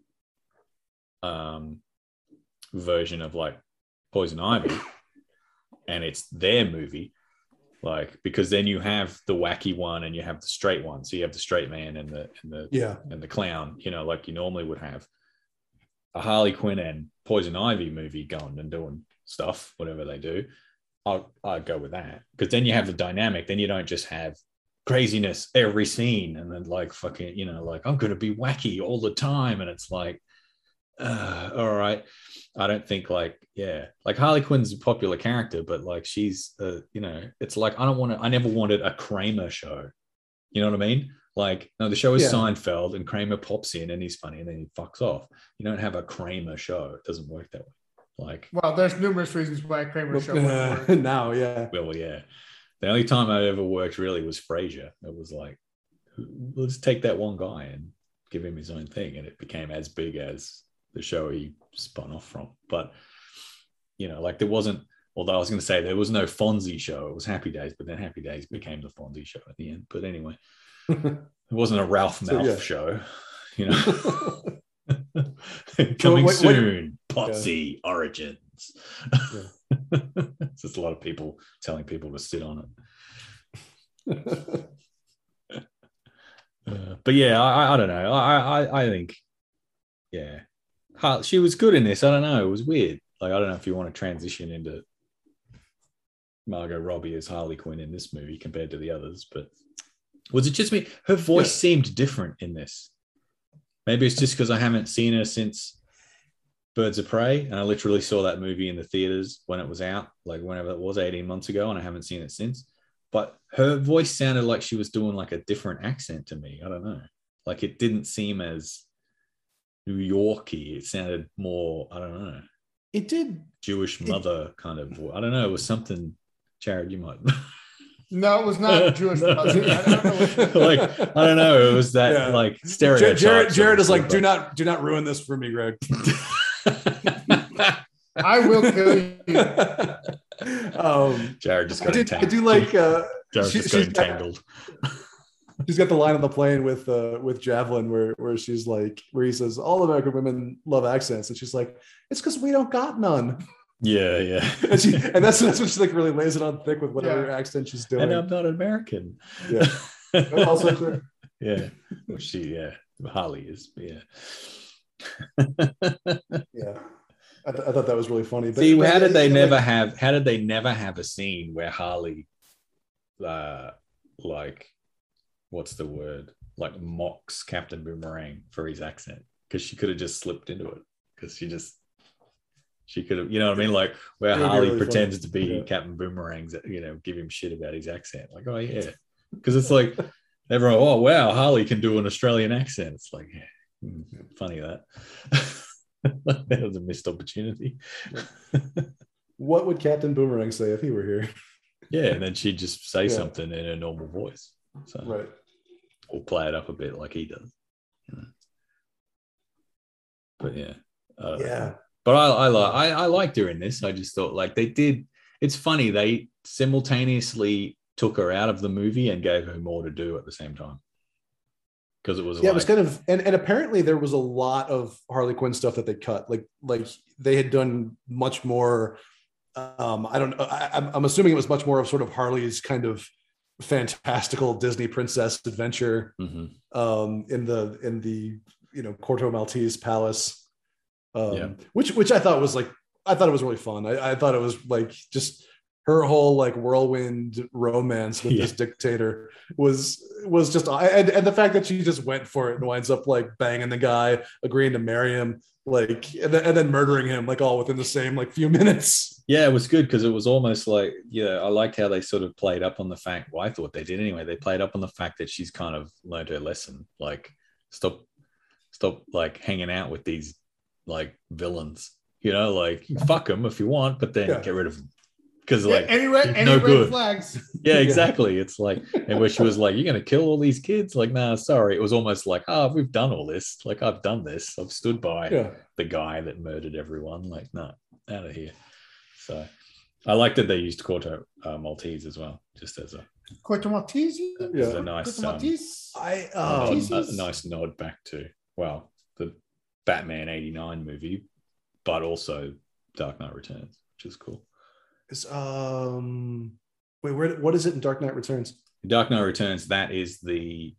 um, version of like Poison Ivy, and it's their movie, like because then you have the wacky one and you have the straight one. So you have the straight man and the and the Yeah, and the clown, you know, like you normally would have. A Harley Quinn and Poison Ivy movie going and doing stuff, whatever they do, I'll, I'd go with that. Because then you have the dynamic. Then you don't just have craziness every scene and then like fucking, you know, like I'm going to be wacky all the time. And it's like, uh, all right. I don't think like, yeah, like Harley Quinn's a popular character, but like she's, uh, you know, it's like, I don't want to, I never wanted a Kramer show. You know what I mean? Like, no, the show is Yeah. Seinfeld and Kramer pops in and he's funny and then he fucks off. You don't have a Kramer show. It doesn't work that way. Like, well, there's numerous reasons why Kramer show wouldn't uh, work. now, yeah, well, yeah. The only time I ever worked really was Frasier. It was like, let's take that one guy and give him his own thing. And it became as big as the show he spun off from. But, you know, like there wasn't, although I was going to say there was no Fonzie show. It was Happy Days, but then Happy Days became the Fonzie show at the end. But anyway, it wasn't a Ralph So, Malph yeah. show, you know. So Coming what- what- soon, Potsy Origins. It's just a lot of people telling people to sit on it. Uh, but yeah, I, I don't know. I, I, I think, yeah, Har- she was good in this. I don't know. It was weird. Like, I don't know if you want to transition into Margot Robbie as Harley Quinn in this movie compared to the others, but was it just me? Her voice Yeah. seemed different in this. Maybe it's just because I haven't seen her since Birds of Prey, and I literally saw that movie in the theaters when it was out, like whenever it was, eighteen months ago, and I haven't seen it since. But her voice sounded like she was doing like a different accent to me. I don't know. Like it didn't seem as New Yorky. It sounded more, I don't know, it did. Jewish mother kind of voice. I don't know. It was something, Jared, you might. No, it was not Jewish. No. I don't know what- Like, I don't know. It was that Yeah. like Jared, stereotype. Jared, Jared is like, But- do not, do not ruin this for me, Greg. I will kill you. um, Jared just I got did, I attacked. do like, uh, Jared's She- just got she's got- entangled. She's got the line on the plane with uh, with Javelin where where she's like, where he says, all American women love accents. And she's like, it's because we don't got none. Yeah, yeah. And, she, and that's, that's when she like really lays it on thick with whatever Yeah. accent she's doing. And I'm not American. Yeah. That's also true. Yeah. Well, she, yeah. Harley is, yeah. Yeah. I, th- I thought that was really funny. But, See, but how yeah, did they like- never have? How did they never have a scene where Harley, uh, like, what's the word? Like mocks Captain Boomerang for his accent, because she could have just slipped into it. Because she just, she could have, you know what I mean? Like where It would be Harley really pretends funny. to be Yeah. Captain Boomerang's, you know, give him shit about his accent. Like, oh yeah, because it's like everyone, oh wow, Harley can do an Australian accent. It's like, yeah, mm, funny that. That was a missed opportunity. What would Captain Boomerang say if he were here? Yeah, and then she'd just say Yeah. something in her normal voice. So Right. or play it up a bit like he does. You know? But yeah. Uh, Yeah. But I, I like I, I like doing this. I just thought like they did. It's funny, they simultaneously took her out of the movie and gave her more to do at the same time. Because it was Yeah, like, it was kind of, and, and apparently there was a lot of Harley Quinn stuff that they cut. Like, like they had done much more. Um, I don't know. I, I'm I'm assuming it was much more of sort of Harley's kind of fantastical Disney princess adventure Mhm. um, in the in the you know Corto Maltese palace, um, Yeah. which which I thought was like I thought it was really fun. I, I thought it was like just her whole like whirlwind romance with Yeah. this dictator was was just and, and the fact that she just went for it and winds up like banging the guy, agreeing to marry him, like and then, and then murdering him like all within the same like few minutes. Yeah, it was good because it was almost like, yeah, I liked how they sort of played up on the fact, well, I thought they did anyway. They played up on the fact that she's kind of learned her lesson. Like, stop, stop like hanging out with these like villains, you know, like fuck them if you want, but then Yeah. get rid of them. Because Yeah, like, any red, he's any no red good. flags. yeah, exactly. It's like, and where she was like, you're going to kill all these kids? Like, nah, sorry. It was almost like, oh, we've done all this. Like, I've done this. I've stood by Yeah, the guy that murdered everyone. Like, no, out of here. So I like that they used Corto uh, Maltese as well, just as a, Corto Maltese. Yeah. as a nice, Corto um, Maltese. I a, um, nod- Jesus. a nice nod back to, well, the Batman eighty-nine movie, but also Dark Knight Returns, which is cool. is um wait where what is it in Dark Knight Returns? Dark Knight Returns, that is the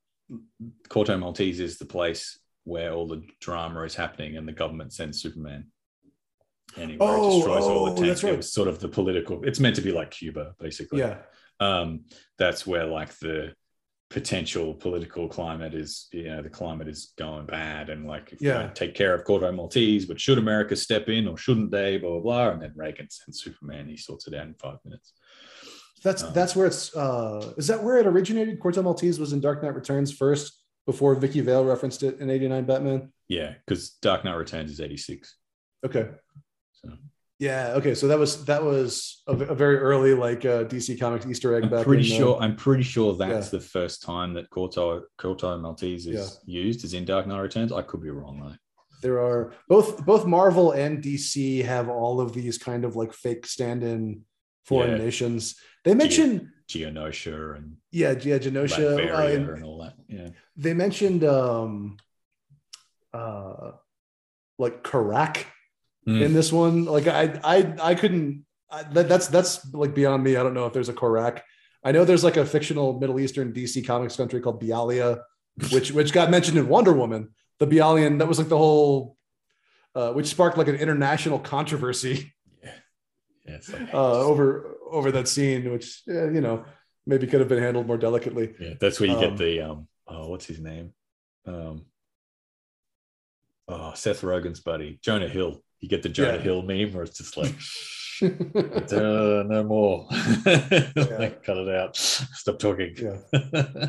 Corto Maltese is the place where all the drama is happening and the government sends Superman. And he Oh, destroys all oh, the tanks. that's right. It was sort of the political, it's meant to be like Cuba, basically. Yeah, Um, that's where like the potential political climate is, you know, the climate is going bad and like, if you Yeah. don't take care of Corto Maltese, but should America step in or shouldn't they, blah, blah, blah. And then Reagan sends Superman, he sorts it out in five minutes. that's Um, that's where it's. Uh, is that where it originated? Corto Maltese was in Dark Knight Returns first before Vicky Vale referenced it in eighty-nine Batman. Yeah, because Dark Knight Returns is eighty-six. Okay. So Yeah. Okay. So that was that was a, a very early like uh, D C Comics Easter egg. I'm back pretty in, uh, sure. I'm pretty sure that's yeah. the first time that Corto Corto Maltese is used, is in Dark Knight Returns. I could be wrong though. there are both both Marvel and D C have all of these kind of like fake stand-in foreign Yeah. nations. They mentioned Geonosia and yeah yeah Genosha. Uh, Latveria and and all that. Yeah. they mentioned um uh like Karak Mm. in this one. Like I I I couldn't. I, that, that's that's like beyond me. I don't know if there's a Karak. I know there's like a fictional Middle Eastern D C Comics country called Bialia, which which got mentioned in Wonder Woman. The Bialian, that was like the whole, uh, which sparked like an international controversy Yeah. Yeah. It's like, uh, over over that scene, which uh, you know maybe could have been handled more delicately. yeah, that's where you um, get the um. Oh, what's his name? Um. Oh, Seth Rogen's buddy, Jonah Hill. You get the Jonah Yeah. Hill meme where it's just like, uh, no more. Like, cut it out. Stop talking. Yeah.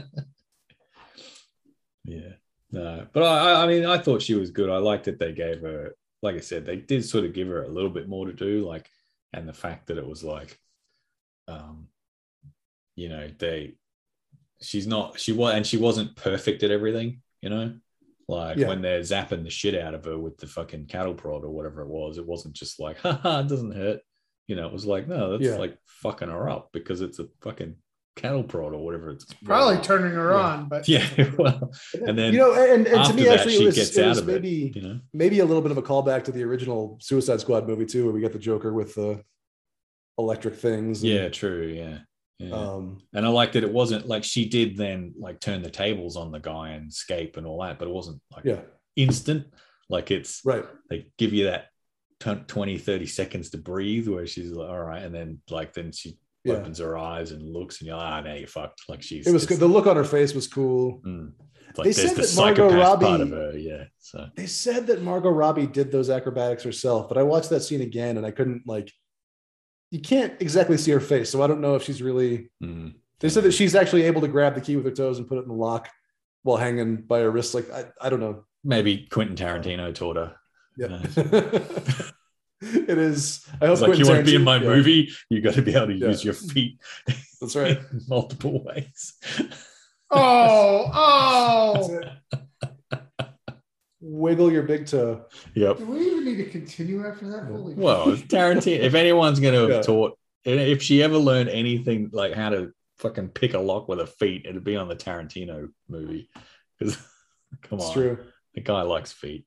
Yeah, no, but I, I mean, I thought she was good. I liked that they gave her, like I said, they did sort of give her a little bit more to do, like, and the fact that it was like, um, you know, they, she's not, she was, and she wasn't perfect at everything, you know, like Yeah. when they're zapping the shit out of her with the fucking cattle prod or whatever it was, it wasn't just like, haha, it doesn't hurt, you know, it was like, no, that's Yeah. like fucking her up because it's a fucking cattle prod or whatever it's probably turning her yeah. on, but yeah. Well, and then you know, and, and to me, that, actually, she it was, gets it out was of maybe it, you know, maybe a little bit of a callback to the original Suicide Squad movie too, where we get the Joker with the electric things. And, yeah, true, yeah. Yeah. Um, and I liked that it wasn't like she did then like turn the tables on the guy and escape and all that, but it wasn't like yeah, instant. Like it's right. They give you that twenty, thirty seconds to breathe where she's like, all right. And then like, then she Yeah. opens her eyes and looks and you're like, ah, now you're fucked. Like she's, It was just, good. The look on her face was cool. Mm, like They there's said the that Margot psychopath Robbie- part of her. Yeah. So They said that Margot Robbie did those acrobatics herself, but I watched that scene again and I couldn't like, you can't exactly see her face. So I don't know if she's really, mm, they said that she's actually able to grab the key with her toes and put it in the lock while hanging by her wrist. Like, I, I don't know. maybe Quentin Tarantino taught her. Yeah. Yeah. It is. I hope It's like, you want to be in my yeah. movie, you got to be able to Yeah. use your feet That's right. in multiple ways. oh, oh. That's it. Wiggle your big toe. Yep. Do we even need to continue after that? Holy Well, Tarantino, if anyone's going to have Yeah. taught, if she ever learned anything like how to fucking pick a lock with her feet, it'd be on the Tarantino movie. Because, come It's on, true. the guy likes feet.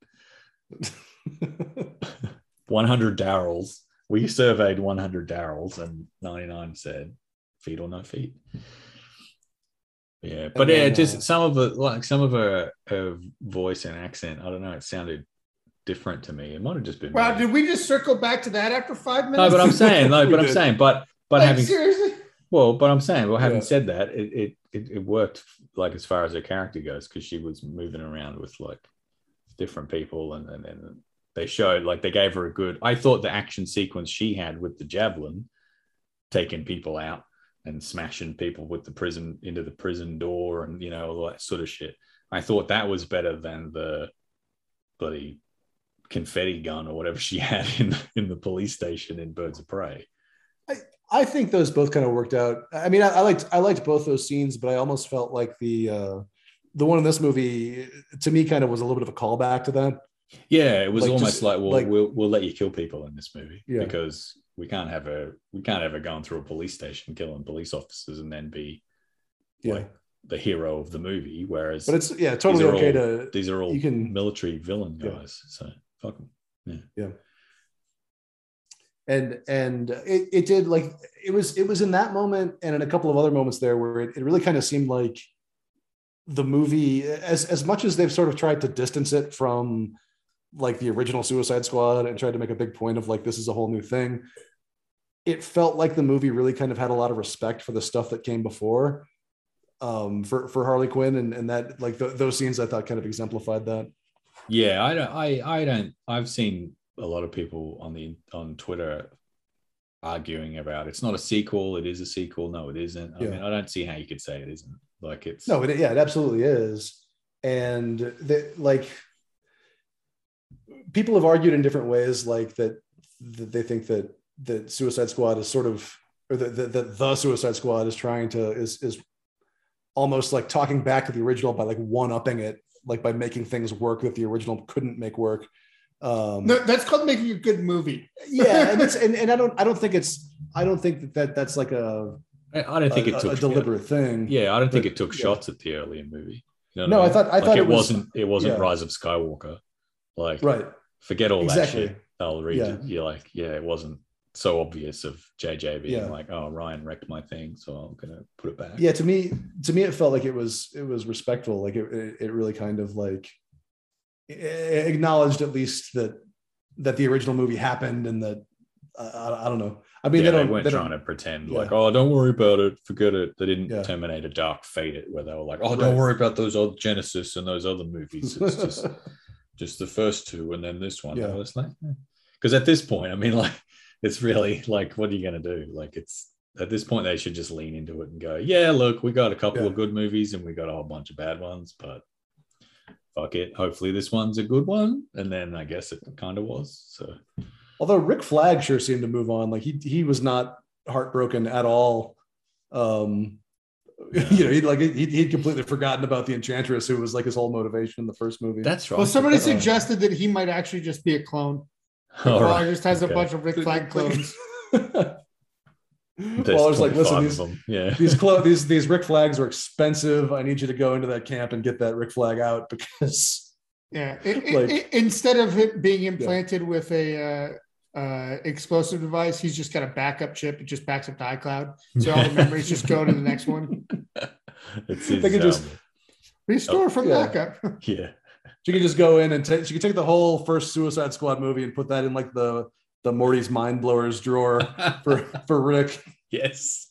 one hundred Darryls. We surveyed one hundred Darryls, and ninety-nine said feet or no feet. Yeah, but then, yeah, uh, just some of the like some of her, her voice and accent. I don't know. It sounded different to me. It might have just been. Wow, me. did we just circle back to that after five minutes? No, but I'm saying, no, We but I'm did. saying, but but like, having seriously? well, but I'm saying, well, having Yeah. said that, it, it it it worked like as far as her character goes because she was moving around with like different people, and and then they showed like they gave her a good. I thought the action sequence she had with the javelin, taking people out and smashing people with the prison into the prison door, and you know all that sort of shit. I thought that was better than the bloody confetti gun or whatever she had in in the police station in Birds of Prey. I think those both kind of worked out. I mean, I, I liked I liked both those scenes, but I almost felt like the uh, the one in this movie to me kind of was a little bit of a callback to that. Yeah, it was Like, almost just, like, well, like- we'll we'll let you kill people in this movie Yeah. because we can't have a we can't have her going through a police station killing police officers and then be Yeah, like the hero of the movie. Whereas, but it's yeah totally these are okay all- to these are all you can- military villain Yeah. guys. So fuck them. and and it, it did like it was it was in that moment and in a couple of other moments there where it, it really kind of seemed like the movie as as much as they've sort of tried to distance it from like the original Suicide Squad and tried to make a big point of like this is a whole new thing, it felt like the movie really kind of had a lot of respect for the stuff that came before um for for Harley Quinn, and and that like th- those scenes I thought kind of exemplified that. Yeah, I don't. I I don't. I've seen a lot of people on the on Twitter arguing about it's not a sequel. It is a sequel. No, it isn't. I Yeah. mean, I don't see how you could say it isn't. Like it's No, it, yeah, it absolutely is. And that, like, people have argued in different ways, like that, that they think that that Suicide Squad is sort of, or that the, the, the Suicide Squad is trying to is is almost like talking back to the original by like one upping it, like by making things work that the original couldn't make work. Um, No, that's called making a good movie. yeah, and it's and, and I don't I don't think it's I don't think that, that that's like a I, I don't think a, it took a deliberate thing. Yeah, I don't think But, it took yeah. shots at the earlier movie. You know No, what I mean? thought- I Like, thought it, it was- wasn't. It wasn't yeah. Rise of Skywalker. Like, Right. forget all Exactly. that shit. They'll read Yeah. it. You're like, yeah, it wasn't so obvious of J J being Yeah. like, oh, Ryan wrecked my thing, so I'm gonna put it back. Yeah, to me, to me, it felt like it was it was respectful. Like it, it, it really kind of like it acknowledged at least that that the original movie happened, and that uh, I, I don't know. I mean, yeah, they they, don't. weren't They trying don't to pretend yeah. like, oh, don't worry about it, forget it. They didn't Yeah. Terminator Dark Fate it, where they were like, oh, Right. don't worry about those old Genesis and those other movies. It's just just the first two, and then this one. Yeah. I was like, because at this point, I mean, like, it's really like, what are you gonna do? Like, it's at this point they should just lean into it and go, yeah, look, we got a couple Yeah. of good movies and we got a whole bunch of bad ones, but fuck it. Hopefully this one's a good one, and then I guess it kind of was. So. Although Rick Flag sure seemed to move on. Like he he was not heartbroken at all. Um, Yeah. you know, he'd like he'd, he'd completely forgotten about the Enchantress, who was like his whole motivation in the first movie. That's right. Well, somebody Uh, suggested that he might actually just be a clone. All Well, right. he just has Okay. a bunch of Rick Flag clones. There's Waller's like, listen, twenty-five these of them. Yeah. these clo- these these Rick Flags are expensive. I need you to go into that camp and get that Rick Flag out because Yeah. It, Like- it, it, instead of it being implanted with a uh, uh, explosive device, he's just got a backup chip. It just backs up to iCloud. So all the memories just go to the next one. It's his, They could just- um, Restore from Yeah. backup. yeah. she could just go in and take she could take the whole first Suicide Squad movie and put that in like the the Morty's Mind Blowers drawer for for Rick. Yes.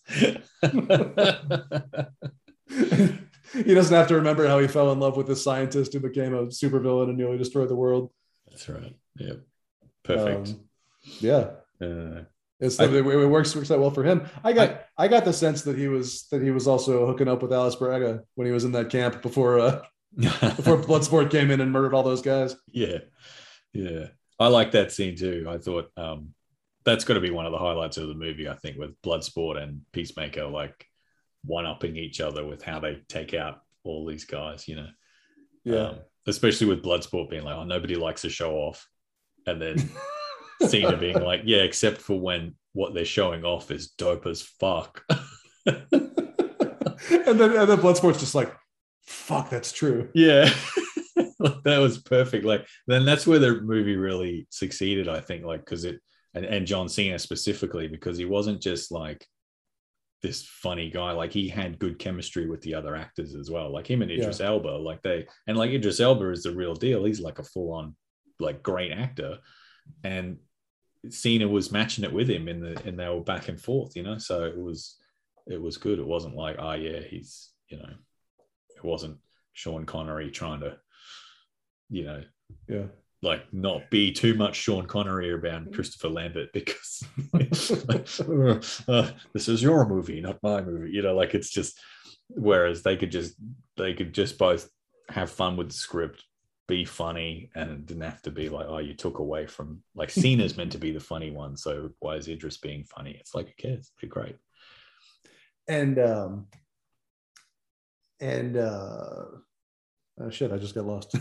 He doesn't have to remember how he fell in love with this scientist who became a supervillain and nearly destroyed the world. That's right. Yeah. Perfect. Um, yeah, uh, it's I- it, it works works out well for him. I got I, got the sense that he was that he was also hooking up with Alice Braga when he was in that camp before uh, before Bloodsport came in and murdered all those guys. yeah. Yeah. I like that scene too. I thought um, that's got to be one of the highlights of the movie, I think, with Bloodsport and Peacemaker, like one-upping each other with how they take out all these guys, you know. Yeah, Um, especially with Bloodsport being like, oh, nobody likes to show off. And then Cena being like, yeah, except for when what they're showing off is dope as fuck. and then and then Bloodsport's just like, fuck, that's true. Yeah. That was perfect. Like, then that's where the movie really succeeded, I think, like, because it, and, and John Cena specifically, because he wasn't just like this funny guy, like he had good chemistry with the other actors as well, like him and Idris Yeah. Elba, like they, and like Idris Elba is the real deal. He's like a full-on, like, great actor, and Cena was matching it with him in the, and they were back and forth, you know. So it was, it was good. It wasn't like, oh yeah, he's, you know, it wasn't Sean Connery trying to, you know, Yeah. like not be too much Sean Connery around Christopher Lambert because uh, this is your movie, not my movie. You know, like it's just, whereas they could just, they could just both have fun with the script, be funny, and it didn't have to be like, oh, you took away from, like, Cena's meant to be the funny one, so why is Idris being funny? It's like, who cares? It'd be great. And um and uh oh shit, I just got lost.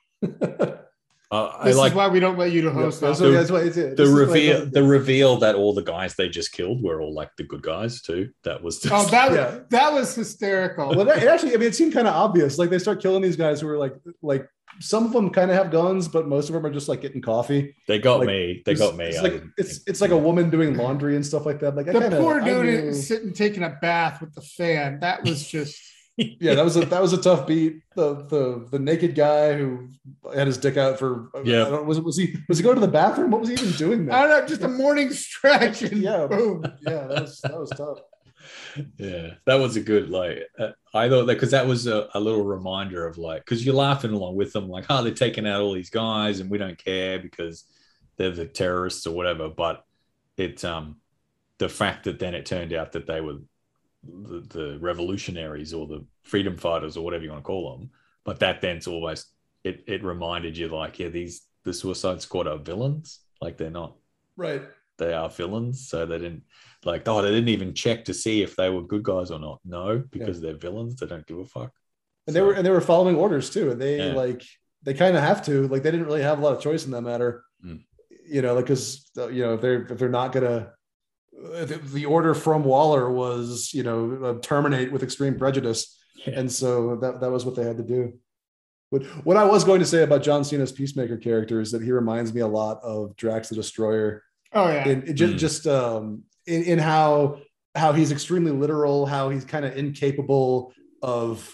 Uh, I This like is why we don't let you to Yeah, host. that's now. what- that's what it's- the this is why I reveal. don't- The reveal that all the guys they just killed were all like the good guys too. That was just, Oh, that Yeah. that was hysterical. Well, that, it actually, I mean, it seemed kind of obvious. Like they start killing these guys who are like, like some of them kind of have guns, but most of them are just like getting coffee. they got like, me. They It's- got me. It's I like didn't it's think- it's like a woman doing laundry and stuff like that. Like I the kinda, poor I dude knew- is sitting taking a bath with the fan. That was just yeah, that was a that was a tough beat. The the the naked guy who had his dick out for Yeah. I don't, was it was he was he going to the bathroom? What was he even doing I there? don't know, just a morning stretch and Yeah. boom. Yeah, that was that was tough. Yeah, that was a good, like, uh, I thought that because that was a, a little reminder of like, because you're laughing along with them, like, oh, they're taking out all these guys and we don't care because they're the terrorists or whatever. But it, um, the fact that then it turned out that they were the, the revolutionaries or the freedom fighters or whatever you want to call them, but that then's almost, it, it reminded you like, yeah, these, the Suicide Squad are villains. Like they're not, Right. they are villains. So they didn't like, oh, they didn't even check to see if they were good guys or not. No, because they're villains. They don't give a fuck. And they So, were and they were following orders too. And they Yeah. like they kind of have to. Like they didn't really have a lot of choice in that matter. Mm. You know, like because you know if they're if they're not gonna. The, the order from Waller was, you know, uh, terminate with extreme prejudice, yeah. and so that that was what they had to do. But what I was going to say about John Cena's Peacemaker character is that he reminds me a lot of Drax the Destroyer. Oh yeah. in, in just, Mm. just um, in, in how how he's extremely literal, how he's kind of incapable of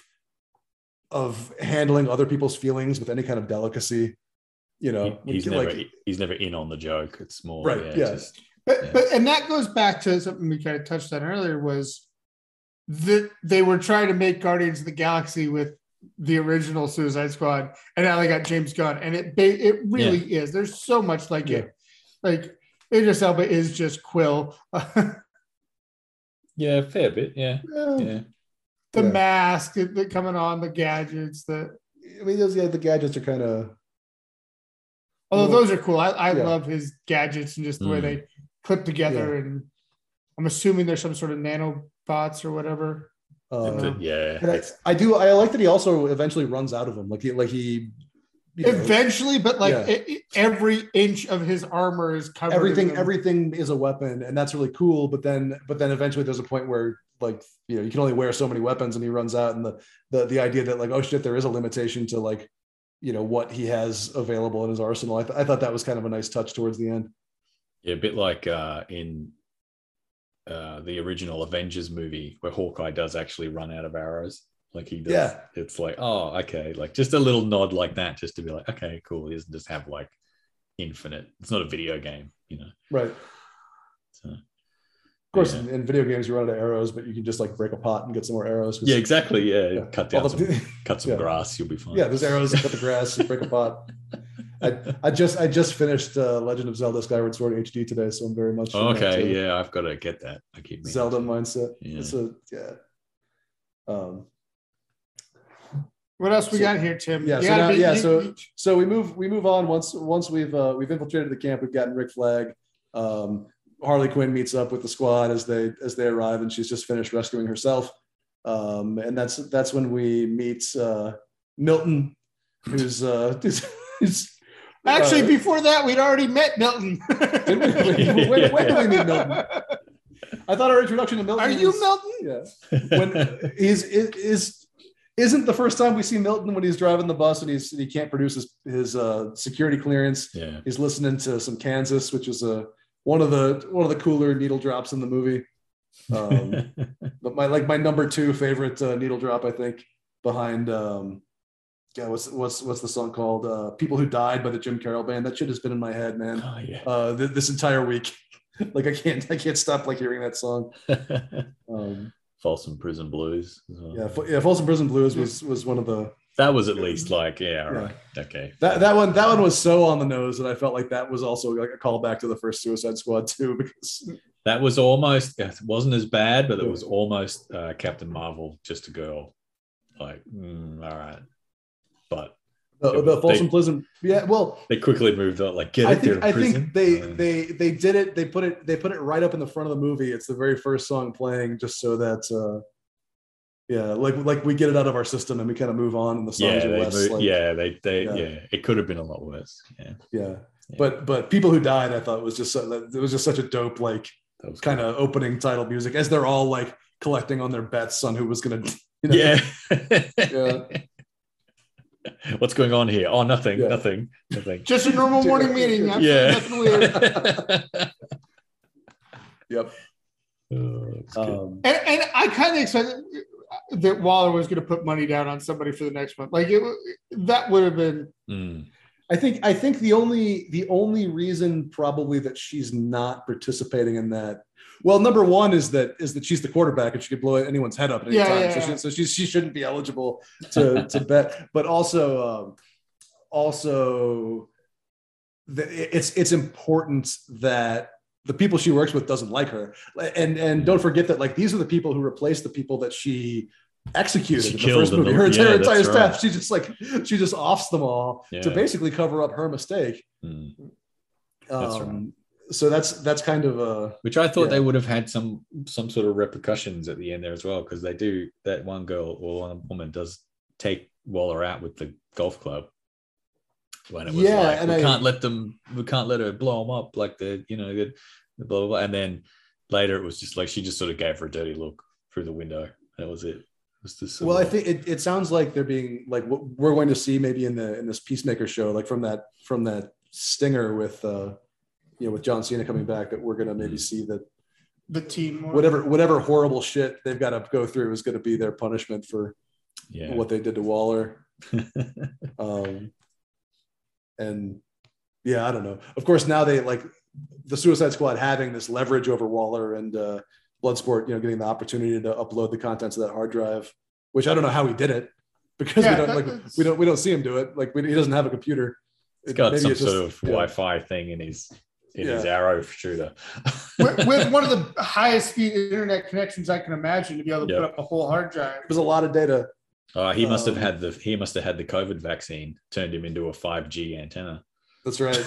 of handling other people's feelings with any kind of delicacy. You know, He- he's like, never he's never in on the joke. It's more Right, yeah, yeah. just But Yeah. but and that goes back to something we kind of touched on earlier was that they were trying to make Guardians of the Galaxy with the original Suicide Squad, and now they got James Gunn, and it ba- it really is. There's so much like Yeah. it. Like Idris Elba is just Quill. yeah, a fair bit. Yeah, yeah. The Yeah. mask that that coming on, the gadgets, the I mean, those yeah, the gadgets are kind of although Well, those are cool. I, I yeah. love his gadgets and just the way Mm. they clip together, and I'm assuming there's some sort of nanobots or whatever. uh, The- yeah. And I, it's- I do I like that he also eventually runs out of them. Like he like he you know, eventually, but like yeah. it, it- every inch of his armor is covered. everything in them. everything is a weapon, and that's really cool. But then but then eventually there's a point where like you know you can only wear so many weapons, and he runs out. And the the the idea that like oh shit, there is a limitation to like you know what he has available in his arsenal. I, th- I thought that was kind of a nice touch towards the end. Yeah, a bit like uh, in uh, the original Avengers movie where Hawkeye does actually run out of arrows. Like he does. Yeah. It's like, oh, okay. Like just a little nod like that, just to be like, okay, cool. He doesn't just have like infinite. It's not a video game, you know. Right. So, of course, yeah. in, in video games you run out of arrows, but you can just like break a pot and get some more arrows. Yeah, exactly. Yeah. Yeah. Cut down All the- some, cut some yeah. grass. You'll be fine. Yeah, there's arrows, cut the grass, break a pot. I, I just I just finished uh, Legend of Zelda Skyward Sword H D today, so I'm very much in that, Okay. uh, Yeah, I've got to get that. I keep meaning Zelda to. mindset. Yeah. It's a yeah. Um, What else we So- got here, Tim? yeah, You so gotta now- be- yeah, you- so- you- so we move we move on once once we've uh, we've infiltrated the camp. We've gotten Rick Flag. Um, Harley Quinn meets up with the squad as they as they arrive, and she's just finished rescuing herself. Um, and that's that's when we meet uh, Milton, who's uh, who's, who's Actually, uh, before that, we'd already met Milton. Did we? when, when did we meet Milton? I thought our introduction to Milton. Are you was- Milton? Yeah. When he's is, is isn't the first time we see Milton when he's driving the bus and he's he can't produce his his uh, security clearance. Yeah. He's listening to some Kansas, which is a one of the one of the cooler needle drops in the movie. Um, but my like my number two favorite uh, needle drop, I think, behind um, yeah, what's what's what's the song called? Uh, People Who Died by the Jim Carroll Band. That shit has been in my head, man. Oh yeah. Uh, th- this entire week, like I can't I can't stop like hearing that song. Um, Folsom Prison Blues. as well. yeah, Fo- yeah, Folsom Prison Blues was was one of the That was at least like, yeah, all Yeah. right. Okay. that that one that one was so on the nose that I felt like that was also like a callback to the first Suicide Squad too, because That was almost, it wasn't as bad, but it Yeah. was almost uh, Captain Marvel, just a girl. Like, mm, all right. But the, It the was- Folsom they- Prison, yeah, well, they quickly moved on. Like, get I it there think in I prison. think they Uh, they they did it. They put it they put it right up in the front of the movie. It's the very first song playing, just so that uh, yeah, like like we get it out of our system and we kind of move on. And the songs yeah, are they less moved, like, yeah, they, they, Yeah. yeah. It could have been a lot worse. Yeah. yeah. Yeah. But but People Who Died, I thought was just so, it was just such a dope like That was kind of opening title music as they're all like collecting on their bets on who was gonna you know, Yeah. yeah. What's going on here? Oh, nothing, Yeah. nothing, nothing. Just a normal morning meeting. Absolutely Yeah. Nothing weird. Yep. Oh, it's good. Um, And, and I kind of expected that Waller was going to put money down on somebody for the next one. Like it, that would have been. Mm. I think I think the only the only reason probably that she's not participating in that, well, number one is that is that she's the quarterback and she could blow anyone's head up at any Yeah, time, yeah, so, yeah. she, so she she shouldn't be eligible to to bet. But also um, also the, it's it's important that the people she works with doesn't like her, and and don't forget that like these are the people who replace the people that she executed She in the killed first in movie. the- Her yeah, entire, that's entire staff, right. she just like she just offs them all to Yeah. basically cover up her mistake. Mm. That's Um, so that's that's kind of a Which I thought Yeah. they would have had some some sort of repercussions at the end there as well, because they do, that one girl or one woman does take Waller out with the golf club when it was Yeah, like, and we I- can't let them, we can't let her blow them up like the, you know, the, the blah, blah, blah. And then later it was just like she just sort of gave her a dirty look through the window. That was it. It was just sort well. I of- think it, it sounds like they're being like what we're going to see maybe in the in this Peacemaker show, like from that from that stinger with uh you know with John Cena coming back, that we're going to maybe Mm. see that The team. more. whatever whatever horrible shit they've got to go through is going to be their punishment for yeah. what they did to Waller. Um, and yeah, I don't know. Of course, now they like the Suicide Squad having this leverage over Waller and uh, Bloodsport, you know, getting the opportunity to upload the contents of that hard drive, which I don't know how he did it because Yeah, we don't that- like that's- we don't we don't see him do it. Like we, he doesn't have a computer. He's got Maybe some it's just- sort of yeah. Wi-Fi thing in his in his Yeah. arrow shooter. with, with one of the highest speed internet connections I can imagine to be able to Yep. put up a whole hard drive. There's a lot of data. Uh, he must have Um, had the he must have had the COVID vaccine turned him into a five G antenna. That's right.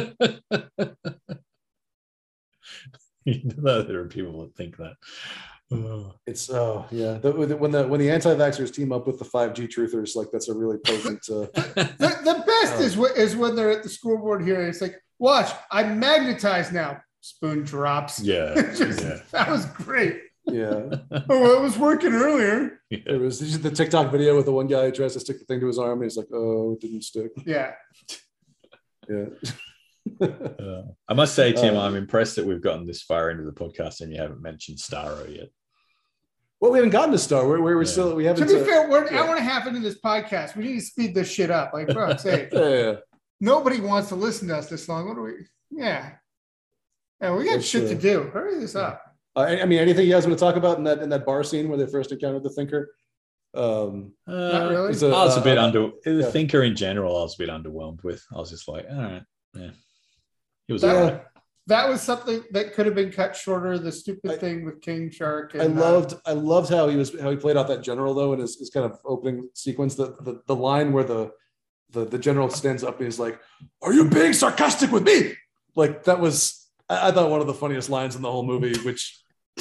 You know, there are people that think that. It's oh yeah. The, when the when the anti-vaxxers team up with the five G truthers, like that's a really potent. Uh, the, the best uh, is is when they're at the school board hearing. It's like, watch, I'm magnetized now. Spoon drops. Yeah, Just, yeah. That was great. Yeah. Oh, it was working earlier. Yeah. It was the TikTok video with the one guy who tries to stick the thing to his arm, and he's like, "Oh, it didn't stick." Yeah. Yeah. uh, I must say, Tim, uh, I'm impressed that we've gotten this far into the podcast and you haven't mentioned Starro yet. Well, we haven't gotten to Star. We're, we're yeah. still we haven't. To be uh, fair, we're an yeah. hour and a half into this podcast. We need to speed this shit up. Like, bro, say yeah, yeah. Nobody wants to listen to us this long. What do we? Yeah. Yeah, we got That's, shit to do. Hurry this up. Uh, I mean, anything you guys want to talk about in that in that bar scene where they first encountered the Thinker? Um, uh, Not really. A, I was a bit uh, under the yeah. Thinker in general. I was a bit underwhelmed with. I was just like, all right, yeah. It was. That, right. that was something that could have been cut shorter. The stupid I, thing with King Shark. And, I loved. Uh, I loved how he was how he played out that general though in his, his kind of opening sequence. The, the the line where the the the general stands up and he's like, "Are you being sarcastic with me?" Like that was. I, I thought one of the funniest lines in the whole movie, which.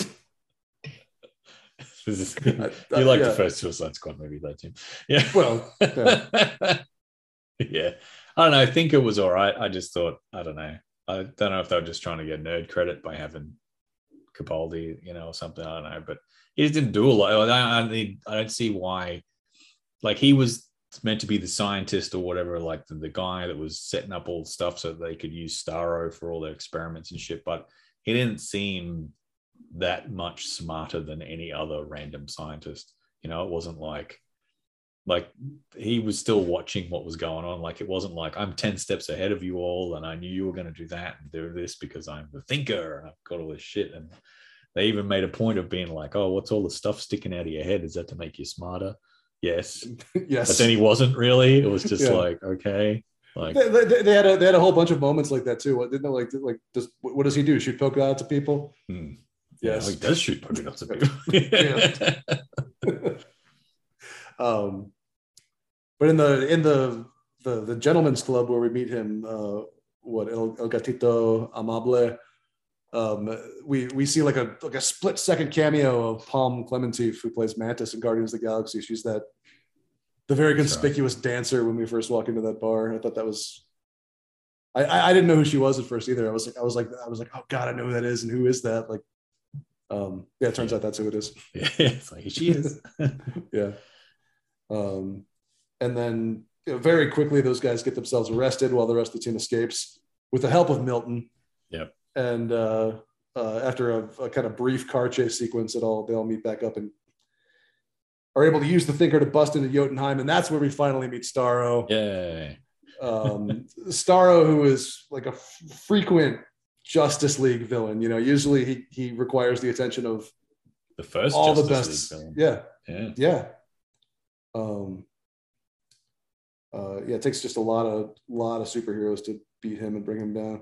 Is, you uh, like yeah. the first Suicide Squad movie, though, Tim? Yeah. Well, yeah. yeah. I don't know. I think it was all right. I just thought, I don't know. I don't know if they were just trying to get nerd credit by having Capaldi, you know, or something. I don't know. But he just didn't do a lot. I, I, I don't see why. Like, he was meant to be the scientist or whatever, like the, the guy that was setting up all the stuff so that they could use Starro for all their experiments and shit. But he didn't seem that much smarter than any other random scientist. You know, it wasn't like like he was still watching what was going on. Like it wasn't like I'm ten steps ahead of you all and I knew you were going to do that and do this because I'm the thinker and I've got all this shit. And they even made a point of being like, oh, what's all the stuff sticking out of your head? Is that to make you smarter? Yes. Yes. But then he wasn't really. It was just yeah. like, okay. Like they, they, they had a they had a whole bunch of moments like that too. What didn't they like like does what does he do? Shoot polka dots at people? Hmm. Yes, yeah, he does shoot polka dots at people. um, but in the in the, the the gentleman's club where we meet him, uh, what El, El Gatito Amable, um, we we see like a like a split second cameo of Palm Clementif, who plays Mantis in Guardians of the Galaxy. She's that the very conspicuous right. dancer when we first walk into that bar. I thought that was. I, I didn't know who she was at first either. I was like I was like I was like oh god I know who that is and who is that like. Um, yeah, it turns yeah. out that's who it is. Yeah, it's like she is. yeah. Um, and then you know, very quickly, those guys get themselves arrested while the rest of the team escapes with the help of Milton. Yep. And uh, uh, after a, a kind of brief car chase sequence, it all they all meet back up and are able to use the Thinker to bust into Jotunheim, and that's where we finally meet Starro. Yay. Um, Starro, who is like a f- frequent Justice League villain, you know, usually he he requires the attention of the first all Justice the best League villain. yeah yeah yeah um uh yeah it takes just a lot of lot of superheroes to beat him and bring him down.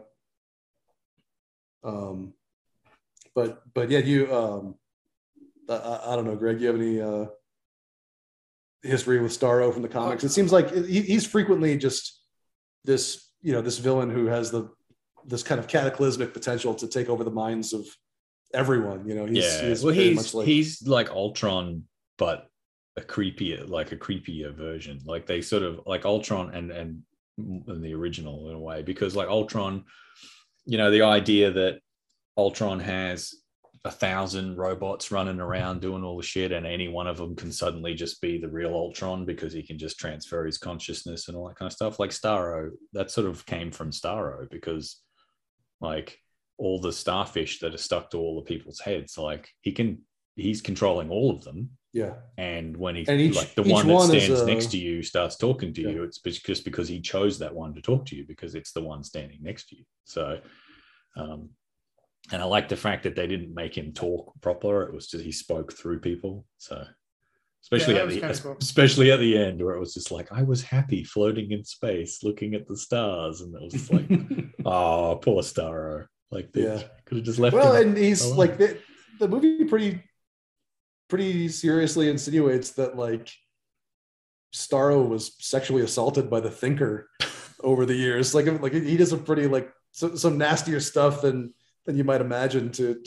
Um but but yeah you um I, I don't know, Greg, you have any uh history with Starro from the comics? It seems like he, he's frequently just this, you know, this villain who has the this kind of cataclysmic potential to take over the minds of everyone. You know, he's, yeah. he's well, very he's much like he's like Ultron, but a creepier, like a creepier version. Like they sort of like Ultron and and, and the original in a way, because like Ultron, you know, the idea that Ultron has a thousand robots running around doing all the shit, and any one of them can suddenly just be the real Ultron because he can just transfer his consciousness and all that kind of stuff. Like Starro, that sort of came from Starro because like all the starfish that are stuck to all the people's heads, like he can, he's controlling all of them. Yeah. And when he, and each, like the one that one stands a... next to you starts talking to yeah. you, it's just because he chose that one to talk to you because it's the one standing next to you. So, um, and I like the fact that they didn't make him talk proper. It was just he spoke through people. So, especially yeah, at the cool. especially at the end where it was just like I was happy floating in space, looking at the stars, and it was just like, oh, poor Starro. Like they yeah. could have just left. Well, him and he's alone. like the, the movie pretty pretty seriously insinuates that like Starro was sexually assaulted by the Thinker over the years. Like like he does some pretty like so, some nastier stuff than than you might imagine to to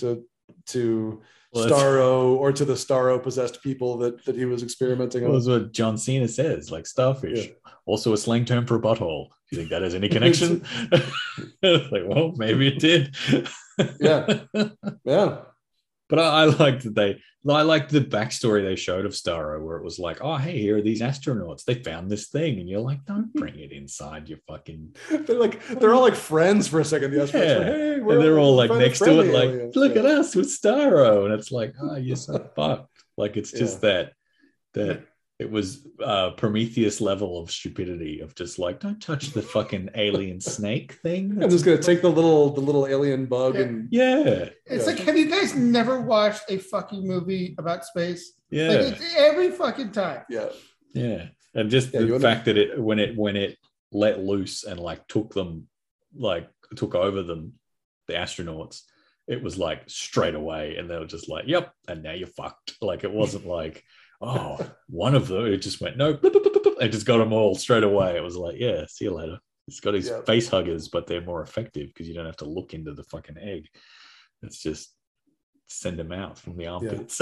to Well, that's- Starro or to the Starro possessed people that that he was experimenting Well, on. that's what John Cena says, like starfish. Yeah. Also a slang term for a butthole. Do you think that has any connection? Like, well, maybe it did. Yeah. Yeah. But I, I liked that they, I liked the backstory they showed of Starro, where it was like, oh, hey, here are these astronauts. They found this thing, and you're like, don't bring it inside your fucking. They're like they're all like friends for a second. The astronauts Yeah. like, hey, And they're all like next to it, like, aliens. look Yeah. at us with Starro, and it's like, oh, you're so fucked. Like, it's just that that it was uh Prometheus level of stupidity of just like, don't touch the fucking alien snake thing. I'm just gonna take the little the little alien bug Yeah. and Yeah, It's Yeah. like, have you guys never watched a fucking movie about space? yeah. Like, it's every fucking time. yeah. Yeah, and just Yeah, you the wanna- fact that it when it when it let loose and like took them, like took over them, the astronauts, it was like straight away, and they were just like, "Yep," and now you're fucked. Like it wasn't like, oh, one of them. It just went no, bloop, bloop, bloop, bloop, it just got them all straight away. It was like, yeah, see you later. It's got his Yeah. face huggers, but they're more effective because you don't have to look into the fucking egg. It's just send them out from the armpits.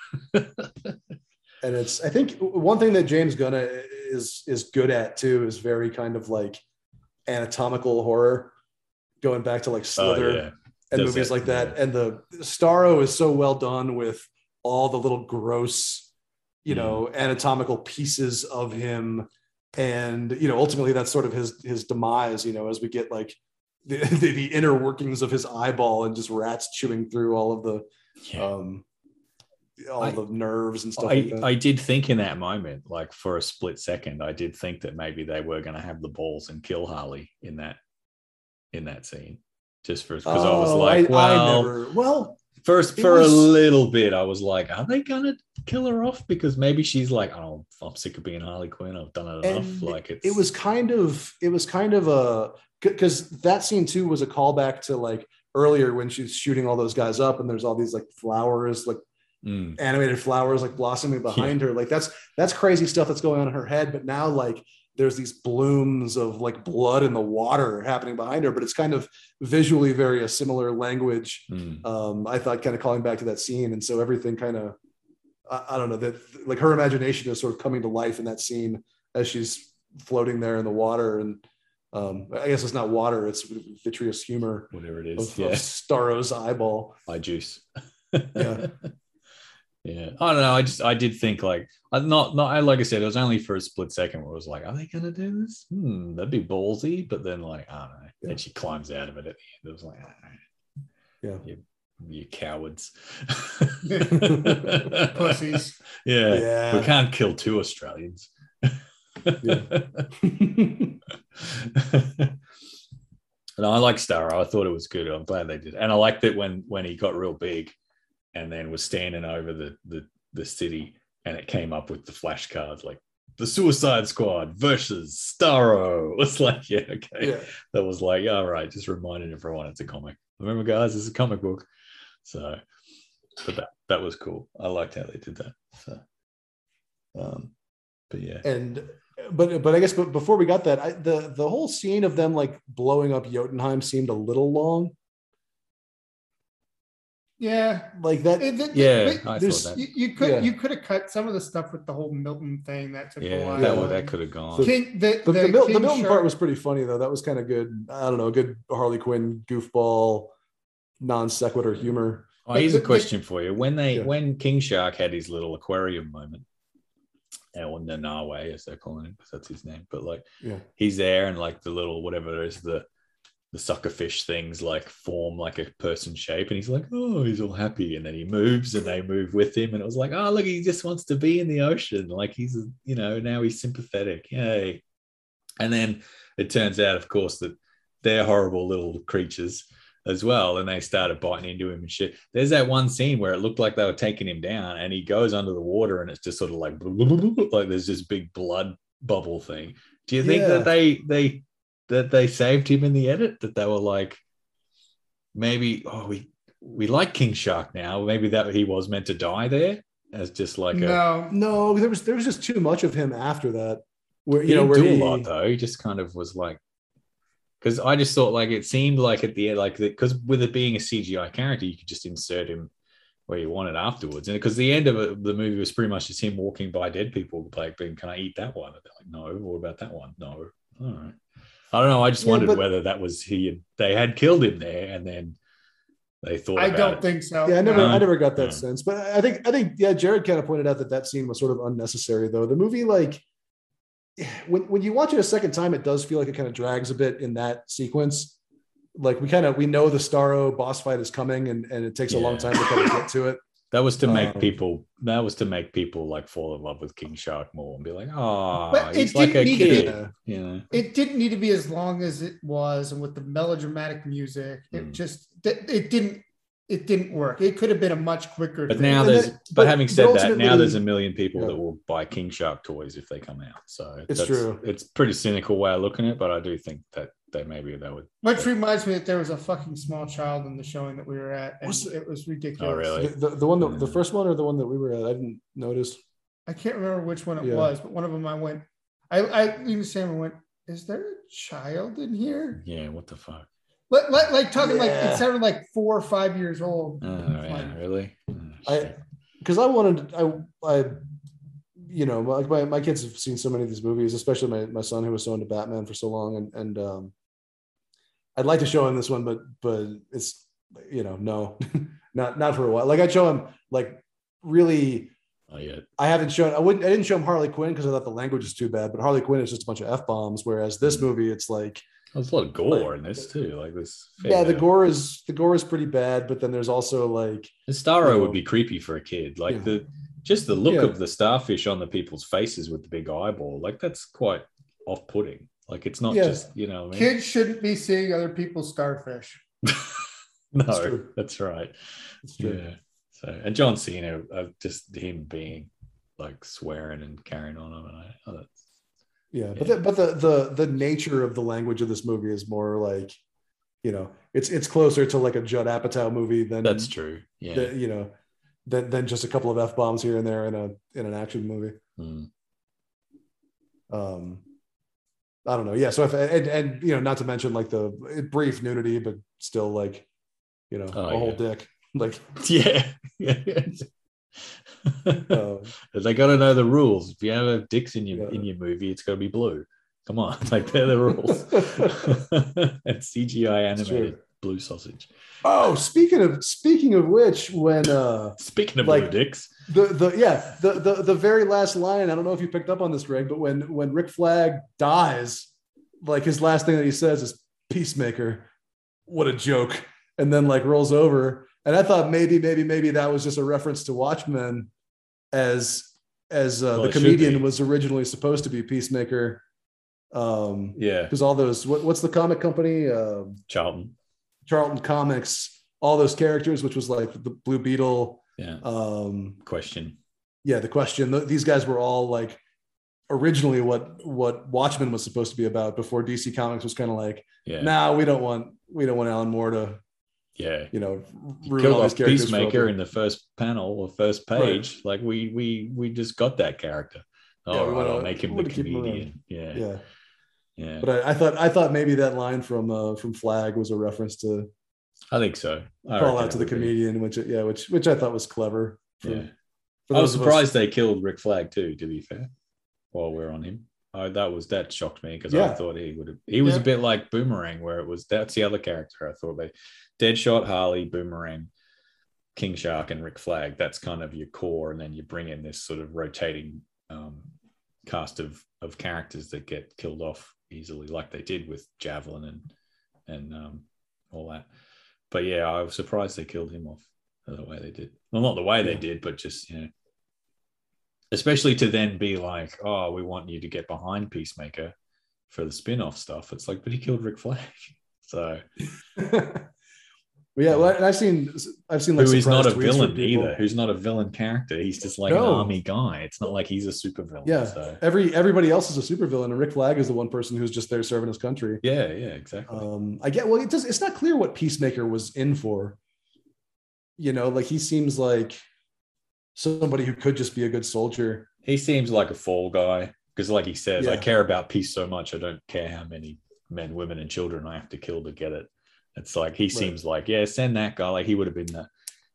And it's I think one thing that James Gunn is is good at too is very kind of like anatomical horror, going back to like Slither Oh, yeah. and Does movies that, like that. yeah. And the Starro is so well done with all the little gross, you Mm. know, anatomical pieces of him. And, you know, ultimately that's sort of his his demise, you know, as we get like the, the, the inner workings of his eyeball and just rats chewing through all of the Yeah. um all I- the nerves and stuff I, like that. I did think in that moment, like for a split second, I did think that maybe they were going to have the balls and kill Harley in that in that scene, just for because I was Oh, like, I well, never, well, first it for was- a little bit, I was like, are they going to kill her off? Because maybe she's like, oh, I'm sick of being Harley Quinn. I've done it enough. And Like it's it was kind of it was kind of a because that scene too was a callback to like earlier when she's shooting all those guys up and there's all these like flowers like mm, animated flowers like blossoming behind her, like that's that's crazy stuff that's going on in her head. But now like there's these blooms of like blood in the water happening behind her, but it's kind of visually very a similar language. mm. um I thought, kind of calling back to that scene, and so everything kind of I, I don't know, that like her imagination is sort of coming to life in that scene as she's floating there in the water. And um I guess it's not water, it's vitreous humor Whatever it is. of, Yeah. of Starro's eyeball. Eye juice. Yeah. Yeah, I don't know. I just I did think like I'm not not like I said, it was only for a split second where it was like, are they gonna do this? Hmm, that'd be ballsy. But then like I don't know. Yeah. And she climbs out of it at the end. It was like, ah, Yeah. you, you cowards, Pussies. Yeah, Yeah. we can't kill two Australians. And I like Starro. I thought it was good. I'm glad they did. And I liked it when when he got real big and then was standing over the the, the city and it came up with the flashcards like the Suicide Squad versus Starro. It's like, yeah, okay. Yeah. That was like, yeah, all right, just reminding everyone it's a comic. Remember, guys, it's a comic book. So, but that that was cool. I liked how they did that. So, um, but yeah, And but but I guess but before we got that, I, the the whole scene of them like blowing up Jotunheim seemed a little long. Yeah. Like that. It- it- Yeah, but I there's- thought that. You, you could Yeah. you could have cut some of the stuff with the whole Milton thing that took a Yeah, while. that would that could have gone. King, the, the, the, the, Mil- King the Milton Shark- part was pretty funny though. That was kind of good. I don't know, good Harley Quinn goofball, non sequitur humor. Oh, here's the- a question for you. When they Yeah. when King Shark had his little aquarium moment, or Nanawe as they're calling him, because that's his name, but like Yeah. he's there and like the little whatever it is, the the sucker fish things like form like a person shape, and he's like, oh, he's all happy, and then he moves and they move with him, and it was like, oh, look, he just wants to be in the ocean, like he's, you know, now he's sympathetic, yay. And then it turns out, of course, that they're horrible little creatures as well, and they started biting into him and shit. There's that one scene where it looked like they were taking him down, and he goes under the water, and it's just sort of like like there's this big blood bubble thing. Do you think Yeah. that they they that they saved him in the edit? That they were like, maybe, oh, we we like King Shark now. Maybe that he was meant to die there as just like a. No. No, there was there was just too much of him after that. Where He you know didn't where do he, a lot though. He just kind of was like, because I just thought like it seemed like at the end, like because with it being a C G I character, you could just insert him where you want it afterwards. And because the end of it, the movie was pretty much just him walking by dead people, like, being, can I eat that one? And they're like, no. What about that one? No. All right. I don't know. I just yeah, wondered but, whether that was he. Had, they had killed him there, and then they thought. I about don't it. think so. Yeah, I never, no. I never got that no. sense. But I think, I think, yeah, Jared kind of pointed out that that scene was sort of unnecessary, though. The movie, like, when when you watch it a second time, it does feel like it kind of drags a bit in that sequence. Like we kind of we know the Starro boss fight is coming, and and it takes yeah. a long time to kind of get to it. That was to make um, people. That was to make people like fall in love with King Shark more and be like, oh, but he's it like a didn't need kid. to be, you know, it didn't need to be as long as it was, and with the melodramatic music, it mm. just it didn't it didn't work. It could have been a much quicker. But thing. now there's. But, but having said but that, now there's a million people yeah. that will buy King Shark toys if they come out. So it's that's, true. It's a pretty cynical way of looking at it, but I do think that. That maybe that would. Which that, reminds me that there was a fucking small child in the showing that we were at, and was it? it was ridiculous. Oh, really? The, the, the one that yeah. the first one or the one that we were at, I didn't notice. I can't remember which one it yeah. was, but one of them I went. I I even Sam went. Is there a child in here? Yeah. What the fuck? Like, like, like talking yeah. like it sounded like four or five years old. Oh, like, yeah, really? Oh, I because I wanted I I. You know, like my, my kids have seen so many of these movies, especially my, my son who was so into Batman for so long, and and um, I'd like to show him this one, but but it's you know no, not not for a while. Like I'd show him like really. Oh yeah. I haven't shown. I wouldn't. I didn't show him Harley Quinn because I thought the language is too bad. But Harley Quinn is just a bunch of f bombs, whereas this movie it's like. There's a lot of gore like, in this too. Like this. Yeah, the gore is the gore is pretty bad, but then there's also like. The Starro you know, would be creepy for a kid. Like yeah. the. Just the look yeah. of the starfish on the people's faces with the big eyeball, like that's quite off-putting. Like it's not yeah. just, you know, what I mean? Kids shouldn't be seeing other people's starfish. No, that's, that's right. That's true. Yeah. So, and John Cena, uh, just him being like swearing and carrying on. on and oh, that's, yeah, yeah, but the, but the the the nature of the language of this movie is more like, you know, it's it's closer to like a Judd Apatow movie than that's true. Yeah, the, you know. Than, than just a couple of F bombs here and there in a in an action movie. Mm. Um, I don't know. Yeah. So if and, and you know, not to mention like the brief nudity, but still like, you know, oh, a yeah. whole dick. Like yeah. um, they got to know the rules. If you have dicks in your yeah. in your movie, it's got to be blue. Come on, like they're the rules. And C G I animated blue sausage. Oh, speaking of speaking of which, when uh speaking of like, blue dicks, the the yeah the, the the very last line. I don't know if you picked up on this, Greg, but when when Rick Flag dies, like his last thing that he says is "Peacemaker." What a joke! And then like rolls over. And I thought maybe maybe maybe that was just a reference to Watchmen, as as uh, well, the comedian was originally supposed to be Peacemaker. Um, yeah, because all those what, what's the comic company? Uh, Charlton. Charlton Comics, all those characters, which was like the Blue Beetle. Yeah. Um, question. Yeah, the question. These guys were all like originally what what Watchmen was supposed to be about before D C Comics was kind of like, yeah, nah, we don't want we don't want Alan Moore to, yeah, you know, ruin killed all off these Peacemaker in the first panel or first page. Right. Like we we we just got that character. Oh, yeah, right, I'll make him the comedian. Yeah. Yeah. Yeah, but I, I thought I thought maybe that line from uh, from Flag was a reference to. I think so. I call out to the comedian, be. which yeah, which which I thought was clever. For, yeah, for I was surprised they killed Rick Flag too. To be fair, while we're on him, I, that was that shocked me because yeah. I thought he would have. He was yeah. a bit like Boomerang, where it was that's the other character. I thought they, Deadshot, Harley, Boomerang, King Shark, and Rick Flag. That's kind of your core, and then you bring in this sort of rotating um, cast of of characters that get killed off easily, like they did with Javelin and and um, all that. But yeah, I was surprised they killed him off the way they did. Well, not the way they did, but just, you know, especially to then be like, oh, we want you to get behind Peacemaker for the spin-off stuff. It's like, but he killed Rick Flag. So yeah, well, and I've seen I've seen like who is not a villain either. Who's not a villain character. He's just like no. an army guy. It's not like he's a supervillain. Yeah, so. every everybody else is a supervillain, and Rick Flag is the one person who's just there serving his country. Yeah, yeah, exactly. Um, I get. Well, it does. It's not clear what Peacemaker was in for. You know, like he seems like somebody who could just be a good soldier. He seems like a fall guy because, like he said, yeah. I care about peace so much. I don't care how many men, women, and children I have to kill to get it. It's like he seems right. like, yeah, send that guy. Like he would have been the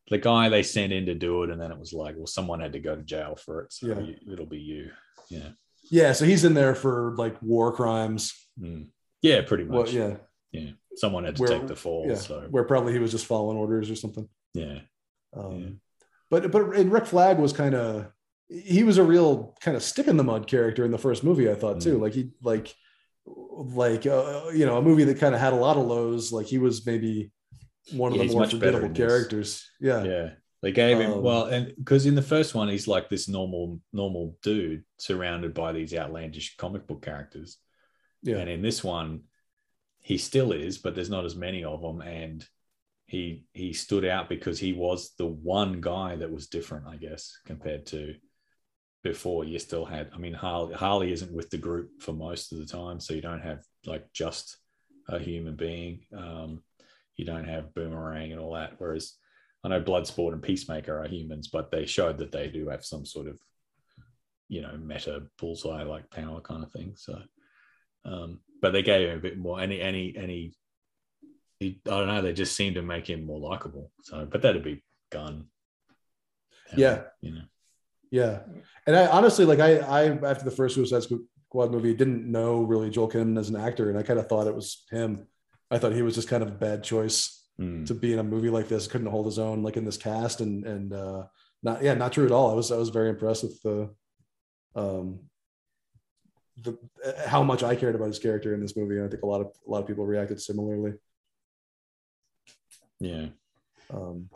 the guy they sent in to do it, and then it was like, well, someone had to go to jail for it, so Yeah. you, it'll be you. Yeah. Yeah, so he's in there for like war crimes. Mm. Yeah, pretty much. Well, yeah, Yeah. Someone had to where, take the fall. yeah, So where probably he was just following orders or something. yeah. Um, Yeah. But but and Rick Flag was kind of he was a real kind of stick in the mud character in the first movie. I thought too. Mm. Like he like like uh, you know, a movie that kind of had a lot of lows. Like he was maybe one of Yeah, the he's more much better forgettable in this. characters. Yeah. Yeah. They gave him Um, well, and because in the first one he's like this normal normal dude surrounded by these outlandish comic book characters, yeah, and in this one he still is, but there's not as many of them, and he he stood out because he was the one guy that was different, I guess, compared to before. You still had, I mean, Harley, Harley isn't with the group for most of the time, so you don't have like just a human being. Um, you don't have Boomerang and all that, whereas I know Bloodsport and Peacemaker are humans, but they showed that they do have some sort of, you know, meta bullseye like power kind of thing. So, um, but they gave him a bit more. Any, any, any. He, I don't know. They just seemed to make him more likable. So, but that'd be Gunn. Yeah. You know. yeah. And I honestly like I I after the first Suicide Squad movie didn't know really Joel Kinnaman as an actor, and I kind of thought it was him. I thought he was just kind of a bad choice Mm. to be in a movie like this. Couldn't hold his own like in this cast, and and uh not yeah not true at all. I was I was very impressed with the um the how much I cared about his character in this movie, and I think a lot of a lot of people reacted similarly. Yeah. Um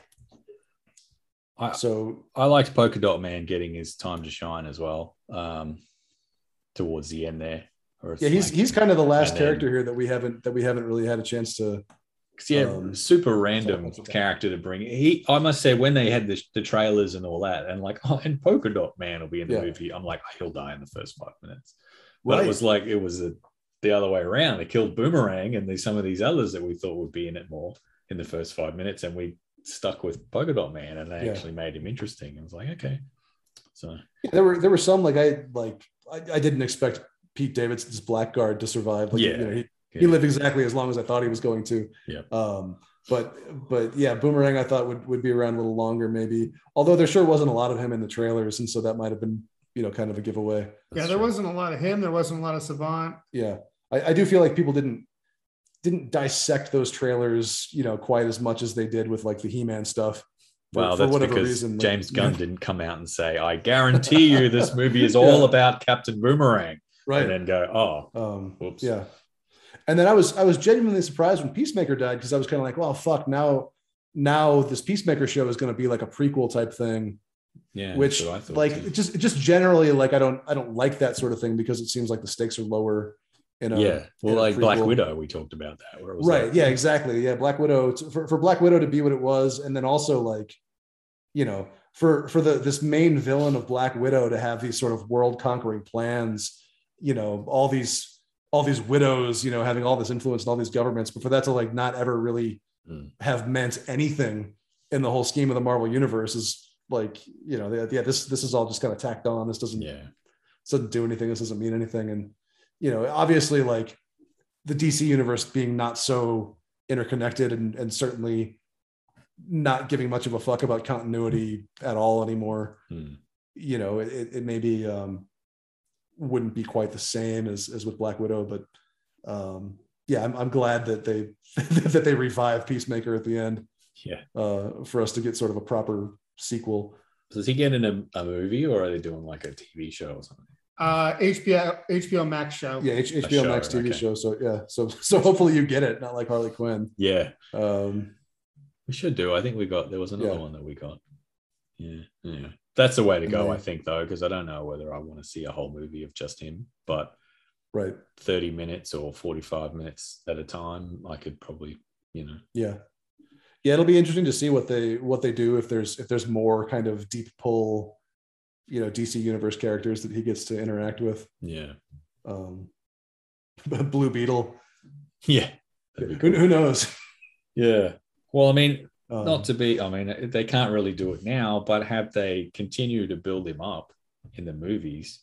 I, so I liked Polka Dot Man getting his time to shine as well. Um, towards the end there. Or yeah, he's like, he's kind of the last then, character here that we haven't that we haven't really had a chance to. yeah, um, super random character to bring. He, I must say, when they had the, the trailers and all that, and like, oh, and Polka Dot Man will be in the Yeah. movie. I'm like, oh, he'll die in the first five minutes. But Right. it was like it was a, the other way around. They killed Boomerang, and there's some of these others that we thought would be in it more in the first five minutes, and we stuck with Polka Dot Man, and they Yeah. actually made him interesting. I was like, okay, so Yeah, there were there were some like I like I, I didn't expect Pete Davidson's Blackguard to survive. Like, Yeah. you know, he, yeah. he lived exactly as long as I thought he was going to. Yeah. Um, but but yeah, Boomerang I thought would would be around a little longer maybe. Although there sure wasn't a lot of him in the trailers, and so that might have been you know kind of a giveaway. Yeah, That's there true. wasn't a lot of him. There wasn't a lot of Savant. Yeah, I, I do feel like people didn't didn't dissect those trailers you know quite as much as they did with like the He-Man stuff. For, Well, for that's whatever because reason, like, James Gunn yeah, didn't come out and say, I guarantee you this movie is all Yeah. about Captain Boomerang. right. And then go, oh, Um, Whoops. Yeah. And then I was I was genuinely surprised when Peacemaker died because I was kind of like, well, fuck, now now this Peacemaker show is going to be like a prequel type thing, yeah. which that's what I thought like too. just just generally like I don't I don't like that sort of thing because it seems like the stakes are lower. In a, yeah. Well, in a like Black prequel. Widow, we talked about that. Where it was Right. like, Yeah. Exactly. Yeah. Black Widow to- for for Black Widow to be what it was, and then also like, you know, for for the this main villain of Black Widow to have these sort of world conquering plans, you know, all these all these widows, you know, having all this influence in all these governments, but for that to like not ever really Mm. have meant anything in the whole scheme of the Marvel universe is like, you know, yeah, this this is all just kind of tacked on. This doesn't Yeah. this doesn't do anything. This doesn't mean anything. And, you know, obviously like the D C universe being not so interconnected and, and certainly not giving much of a fuck about continuity at all anymore. Mm. You know, it, it maybe um, wouldn't be quite the same as, as with Black Widow, but um, yeah, I'm, I'm glad that they, that they revive Peacemaker at the end Yeah. uh, for us to get sort of a proper sequel. Does he get in a, a movie, or are they doing like a T V show or something? Uh, H B O H B O Max show. Yeah, H- HBO show, Max T V okay. show. So yeah, so so hopefully you get it, not like Harley Quinn. Yeah. Um, We should do. I think we got, there was another Yeah. one that we got. Yeah. Yeah. That's the way to go, And I they- think, though, because I don't know whether I want to see a whole movie of just him, but right. thirty minutes or forty-five minutes at a time, I could probably, you know, Yeah. Yeah, it'll be interesting to see what they what they do if there's if there's more kind of deep pull, you know, D C universe characters that he gets to interact with. yeah. Um, Blue Beetle. Yeah. Who, who knows? Yeah. Well, I mean, Um, not to be, I mean, they can't really do it now, but have they continue to build him up in the movies?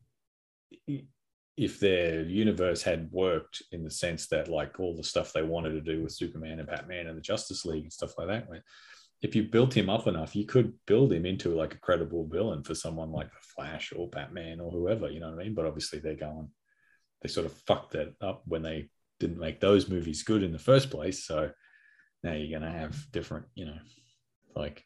If their universe had worked in the sense that, like, all the stuff they wanted to do with Superman and Batman and the Justice League and stuff like that, if you built him up enough, you could build him into like a credible villain for someone like the Flash or Batman or whoever, you know what I mean? But obviously they're going, they sort of fucked that up when they didn't make those movies good in the first place. So now you're going to have different, you know, like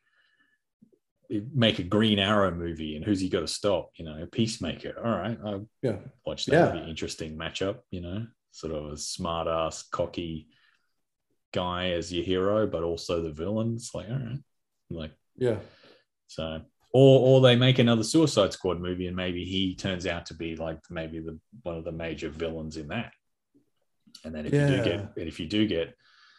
make a Green Arrow movie and who's he got to stop? You know, Peacemaker. All right. I'll yeah. watch that. Yeah. Be interesting matchup, you know, sort of a smart ass, cocky guy as your hero, but also the villains. Like, all right. Like, yeah. So, or or they make another Suicide Squad movie and maybe he turns out to be like maybe the one of the major villains in that. And then if yeah. you do get, and if you do get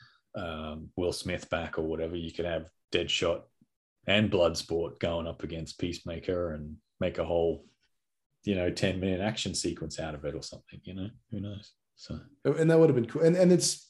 um, Will Smith back or whatever, you could have Deadshot and Bloodsport going up against Peacemaker and make a whole, you know, ten minute action sequence out of it or something. You know, who knows? So, and that would have been cool. And and it's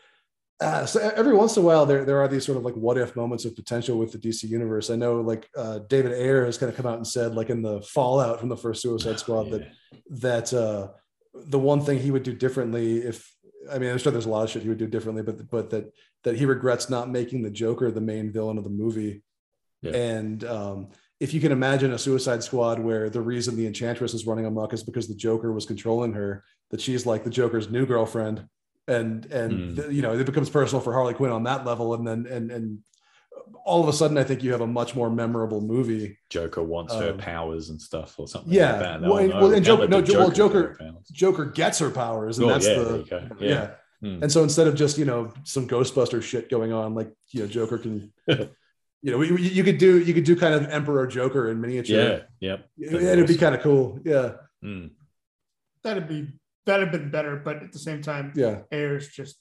uh, so every once in a while there there are these sort of like what if moments of potential with the D C universe. I know like uh, David Ayer has kind of come out and said like in the fallout from the first Suicide Squad yeah. that that uh, the one thing he would do differently if. I mean, I'm sure there's a lot of shit he would do differently, but but that that he regrets not making the Joker the main villain of the movie. Yeah. And um, if you can imagine a Suicide Squad where the reason the Enchantress is running amok is because the Joker was controlling her, that she's like the Joker's new girlfriend, and and mm. the, you know it becomes personal for Harley Quinn on that level, and then and and all of a sudden, I think you have a much more memorable movie. Joker wants um, her powers and stuff, or something. Yeah, like that. well, and, well, and Joker, no, Joker, well, Joker, Joker gets her powers, and oh, that's yeah, the yeah. yeah. Hmm. And so instead of just you know some Ghostbuster shit going on, like you know Joker can, you know, you, you could do you could do kind of Emperor Joker in miniature. Yeah, yeah, it'd awesome. be kind of cool. Yeah, hmm. that'd be that'd have been better, but at the same time, yeah, Ayer's just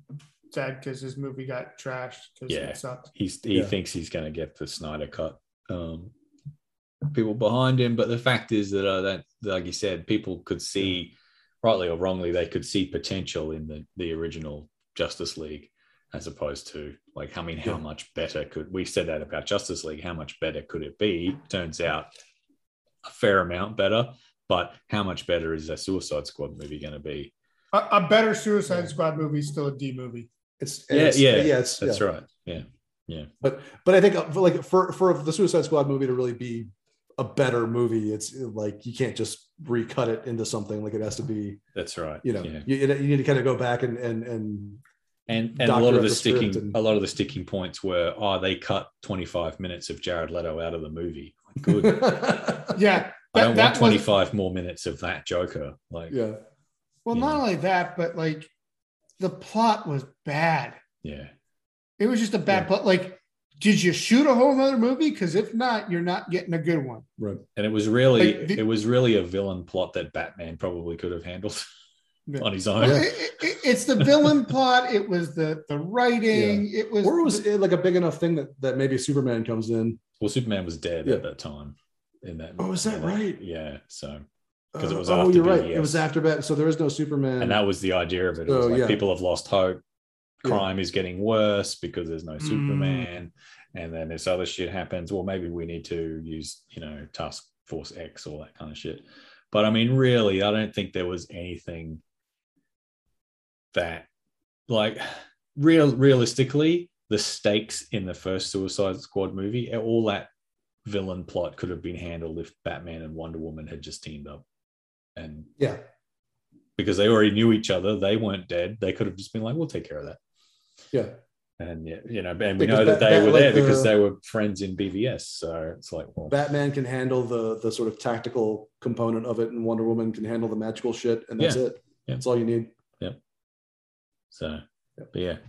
sad because his movie got trashed because yeah. it sucked. He's he yeah. thinks he's going to get the Snyder cut. Um, people behind him, but the fact is that uh, that like you said, people could see, rightly or wrongly, they could see potential in the the original Justice League, as opposed to like, I mean, how yeah. much better could we said that about Justice League? How much better could it be? Turns out a fair amount better, but how much better is a Suicide Squad movie going to be? A, a better Suicide Squad movie is still a D movie. It's yeah, it's, yeah, yeah. It's, that's yeah. right. Yeah, yeah. But but I think for like for for the Suicide Squad movie to really be a better movie, it's like you can't just recut it into something. Like it has to be. That's right. You know, yeah. you, you need to kind of go back and and and and, and a lot of the, the sticking and, a lot of the sticking points were oh they cut twenty-five minutes of Jared Leto out of the movie. Good. yeah, that, I don't want twenty-five was, more minutes of that Joker. Like yeah. Well, not know. only that, but like the plot was bad. Yeah. It was just a bad yeah. plot. Like, did you shoot a whole other movie? Because if not, you're not getting a good one. Right. And it was really like the, it was really a villain plot that Batman probably could have handled yeah. on his own. Yeah. It, it, it's the villain plot. It was the the writing. Yeah. It was or was it like a big enough thing that, that maybe Superman comes in. Well, Superman was dead yeah. at that time. In that. Oh, is that right? Yeah. So because uh, it was oh, after you're B V S. right. It was after Batman. So there is no Superman. And that was the idea of it. It was oh, like yeah. people have lost hope. Crime yeah. is getting worse because there's no Mm. Superman. And then this other shit happens. Well, maybe we need to use, you know, Task Force X, all that kind of shit. But I mean, really, I don't think there was anything that, like, real realistically, the stakes in the first Suicide Squad movie, all that villain plot could have been handled if Batman and Wonder Woman had just teamed up. And yeah, because they already knew each other, they weren't dead. They could have just been like, we'll take care of that. Yeah. And, you know, and we because know that Bat- they Bat- were like there the, because they were friends in B V S. So it's like, well, Batman can handle the the sort of tactical component of it, and Wonder Woman can handle the magical shit, and that's yeah. it. Yeah. That's all you need. Yeah. So, but yeah.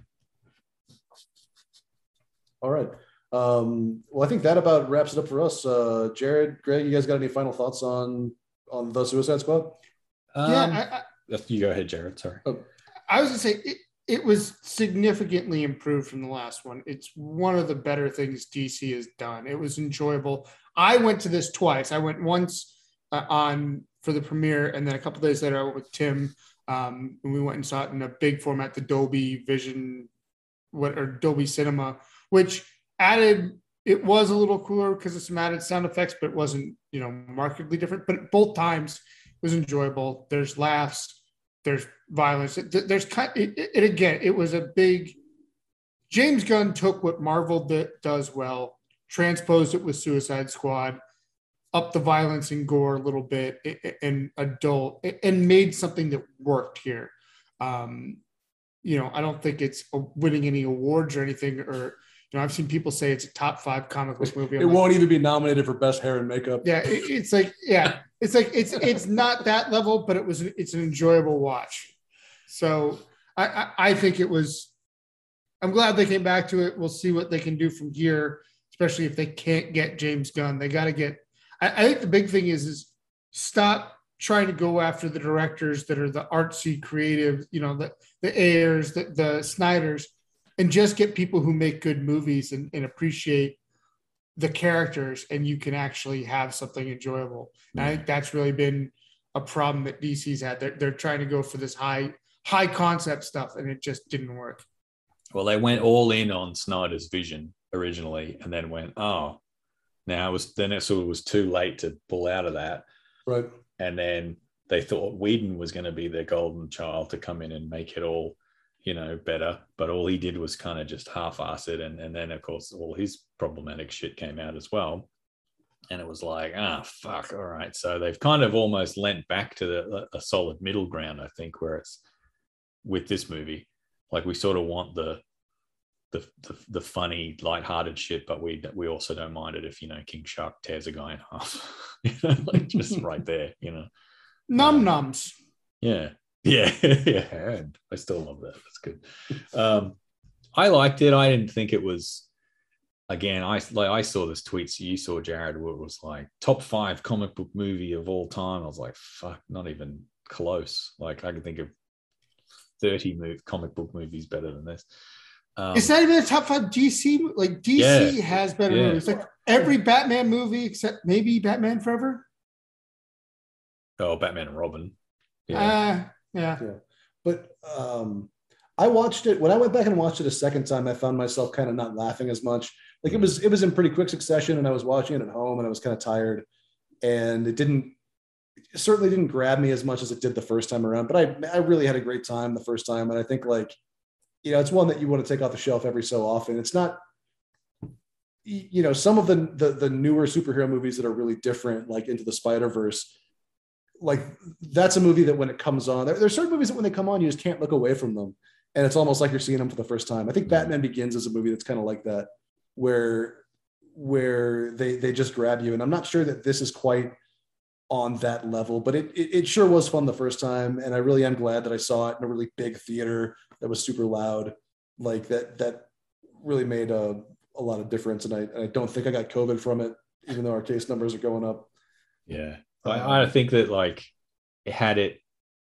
All right. Um, well, I think that about wraps it up for us. Uh, Jared, Greg, you guys got any final thoughts on on the Suicide Squad? Um, yeah, I, I, you go ahead, Jared. Sorry. Oh. I was gonna say it, it was significantly improved from the last one. It's one of the better things D C has done. It was enjoyable. I went to this twice. I went once uh, on for the premiere, and then a couple days later I went with Tim, um, and we went and saw it in a big format, the Dolby Vision, what or Dolby Cinema, which added. It was a little cooler because of some added sound effects, but it wasn't, you know, markedly different. But both times it was enjoyable. There's laughs. There's violence. There's kind. It, it, it again. It was a big James Gunn took what Marvel d- does well, transposed it with Suicide Squad, up the violence and gore a little bit, and adult, and made something that worked here. Um, you know, I don't think it's winning any awards or anything, or, you know, I've seen people say it's a top five comic book movie. I'm it like, won't even be nominated for best hair and makeup. Yeah, it, it's like, yeah, it's like it's it's not that level, but it was it's an enjoyable watch. So I, I, I think it was. I'm glad they came back to it. We'll see what they can do from here, especially if they can't get James Gunn. They got to get. I, I think the big thing is is stop trying to go after the directors that are the artsy, creative, you know, the the Ayers, the, the Snyders, and just get people who make good movies and, and appreciate the characters, and you can actually have something enjoyable. And I think that's really been a problem that D C's had. They're, they're trying to go for this high high concept stuff, and it just didn't work. Well, they went all in on Snyder's vision originally, and then went, oh, now it was then it sort of was too late to pull out of that. Right. And then they thought Whedon was going to be their golden child to come in and make it all, you know, better. But all he did was kind of just half-ass it. And, and then, of course, all his problematic shit came out as well. And it was like, ah, fuck, all right. So they've kind of almost lent back to the, a solid middle ground, I think, where it's with this movie. Like, we sort of want the the the, the funny, lighthearted shit, but we we also don't mind it if, you know, King Shark tears a guy in half. You know, like just right there, you know. Num nums. Yeah. Yeah. Yeah. And I still love that. That's good. Um, I liked it. I didn't think it was, again, I like I saw this tweet, so you saw, Jared, where it was like top five comic book movie of all time. I was like, fuck, not even close. Like, I can think of thirty move, comic book movies better than this. Um, it's not even a top five D C. Like, D C yeah, has better yeah. movies. Like every Batman movie except maybe Batman Forever. Oh, Batman and Robin. Yeah. Uh, yeah. yeah. But um, I watched it when I went back and watched it a second time. I found myself kind of not laughing as much. Like, it was it was in pretty quick succession, and I was watching it at home, and I was kind of tired, and it didn't it certainly didn't grab me as much as it did the first time around. But I I really had a great time the first time, and I think, like, you know, it's one that you want to take off the shelf every so often. It's not, you know, some of the, the, the newer superhero movies that are really different, like Into the Spider-Verse, like that's a movie that when it comes on, there, there's certain movies that when they come on, you just can't look away from them. And it's almost like you're seeing them for the first time. I think Batman Begins is a movie that's kind of like that, where, where they, they just grab you. And I'm not sure that this is quite on that level, but it, it, it sure was fun the first time. And I really am glad that I saw it in a really big theater that was super loud. Like that, that really made a, a lot of difference. And I, and I don't think I got COVID from it, even though our case numbers are going up. Yeah. I, I think that, like, it had it,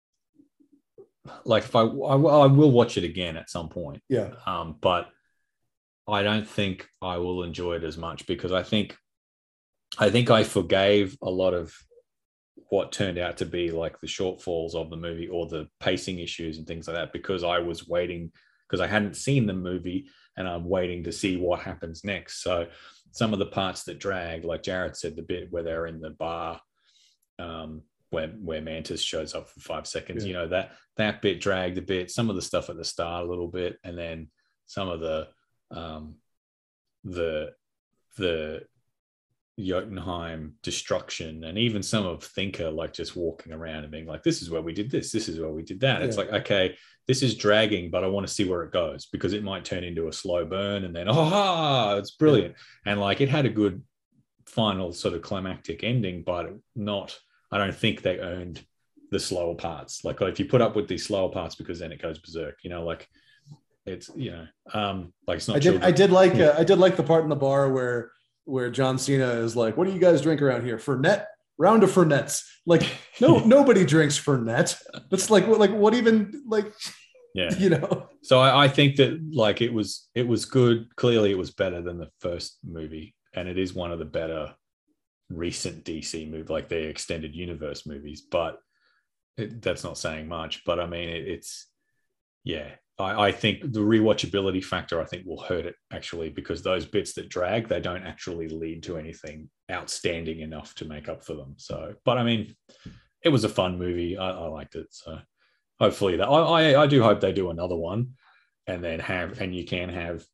like, if I, I, I will watch it again at some point. Yeah. Um, but I don't think I will enjoy it as much, because I think, I think I forgave a lot of what turned out to be like the shortfalls of the movie or the pacing issues and things like that, because I was waiting, because I hadn't seen the movie and I'm waiting to see what happens next. So some of the parts that drag, like Jared said, the bit where they're in the bar, um, where, where Mantis shows up for five seconds, yeah. you know, that, that bit dragged a bit, some of the stuff at the start a little bit. And then some of the, um, the, the, Jotunheim destruction, and even some of Thinker, like just walking around and being like, this is where we did this, this is where we did that. Yeah. It's like, okay, this is dragging, but I want to see where it goes, because it might turn into a slow burn and then, oh, it's brilliant. Yeah. And like, it had a good final sort of climactic ending, but not, I don't think they earned the slower parts. Like, if you put up with these slower parts, because then it goes berserk, you know, like it's, you know, um, like it's not. I did, I did like, uh, I did like the part in the bar where, where John Cena is like, what do you guys drink around here? Fernet? Round of Fernets. Like, no, nobody drinks Fernet. That's like, like what even, like, yeah, you know? So I, I think that, like, it was, it was good. Clearly it was better than the first movie. And it is one of the better recent D C movies, like the extended universe movies, but it, that's not saying much. But I mean, it, it's, yeah, I, I think the rewatchability factor, I think, will hurt it, actually, because those bits that drag, they don't actually lead to anything outstanding enough to make up for them. So, but I mean, it was a fun movie. I, I liked it. So hopefully that, I, I, I do hope they do another one, and then have, and you can have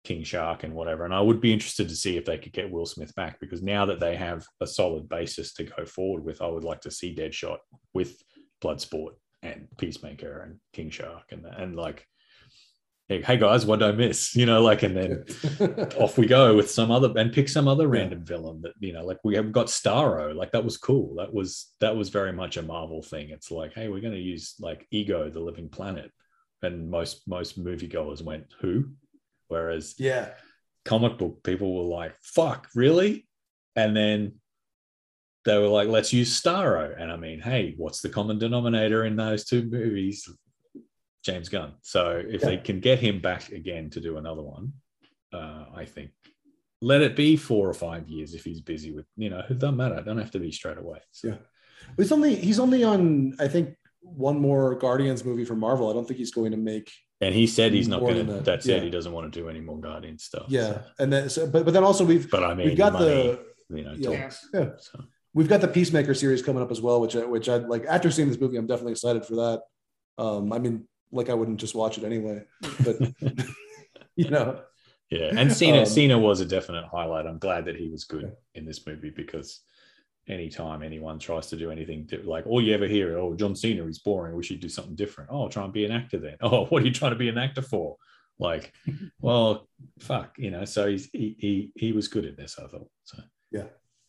King Shark and whatever. And I would be interested to see if they could get Will Smith back, because now that they have a solid basis to go forward with, I would like to see Deadshot with Bloodsport and Peacemaker and King Shark and and like, hey, hey guys, what did I miss? You know, like, and then off we go with some other and pick some other random yeah. villain that, you know, like we have got Starro, like that was cool. That was that was very much a Marvel thing. It's like, hey, we're going to use like Ego, the Living Planet, and most most moviegoers went who. Whereas yeah, comic book people were like, fuck, really? And then they were like, let's use Starro. And I mean, hey, what's the common denominator in those two movies? James Gunn. So if yeah. they can get him back again to do another one, uh, I think let it be four or five years if he's busy with, you know, it doesn't matter. It don't have to be straight away. So. Yeah. He's only, he's only on, I think, one more Guardians movie for Marvel. I don't think he's going to make. And he said he's not going to. That. That's yeah. it. He doesn't want to do any more Guardian stuff. Yeah, so. and then, so, but but then also we've. But I mean, we've got money, the. You know, yeah, talks, yeah. So. We've got the Peacemaker series coming up as well, which I, which I like. After seeing this movie, I'm definitely excited for that. Um, I mean, like I wouldn't just watch it anyway, but you know. Yeah, and Cena um, Cena was a definite highlight. I'm glad that he was good yeah. in this movie, because anytime anyone tries to do anything like all you ever hear, oh, John Cena, he's boring, we should do something different. Oh, try and be an actor then. Oh, what are you trying to be an actor for? Like, well, fuck, you know. So he's he he he was good at this, I thought. So yeah.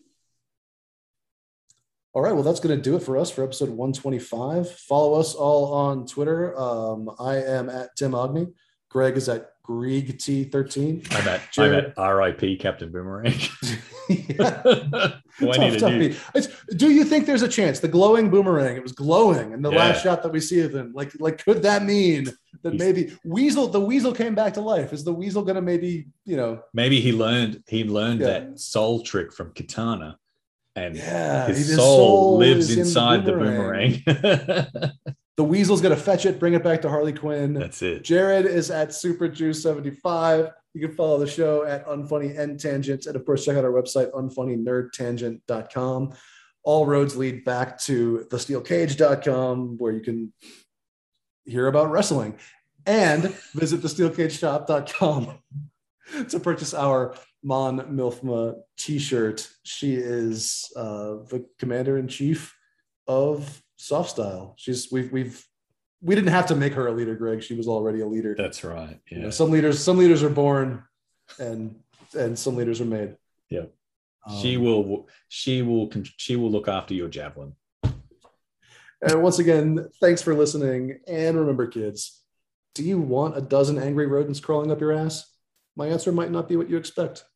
All right, well, that's going to do it for us for episode one twenty-five. Follow us all on Twitter. Um, I am at Tim Ogney. Greg is at Greg T thirteen. I'm at, I'm at R I P Captain Boomerang. tough, tough do you think there's a chance? The glowing boomerang, it was glowing in the yeah. last shot that we see of him. Like, like could that mean that He's, maybe Weasel, the Weasel came back to life? Is the Weasel going to maybe, you know. Maybe he learned, he learned yeah. that soul trick from Katana. And yeah, his, his soul, soul lives in inside the the boomerang. The boomerang. The Weasel's going to fetch it, bring it back to Harley Quinn. That's it. Jared is at Super Juice seventy-five. You can follow the show at Unfunny End Tangents. And of course, check out our website, unfunny nerd tangent dot com. All roads lead back to the steel cage dot com, where you can hear about wrestling. And visit the steel cage shop dot com to purchase our Mon Milfma t-shirt. She is uh, the commander-in-chief of Soft Style. She's we've we've we didn't have to make her a leader, Greg. She was already a leader. That's right. Yeah. You know, some leaders, some leaders are born, and and some leaders are made. Yeah. Um, she will. She will. She will look after your javelin. And once again, thanks for listening. And remember, kids, do you want a dozen angry rodents crawling up your ass? My answer might not be what you expect.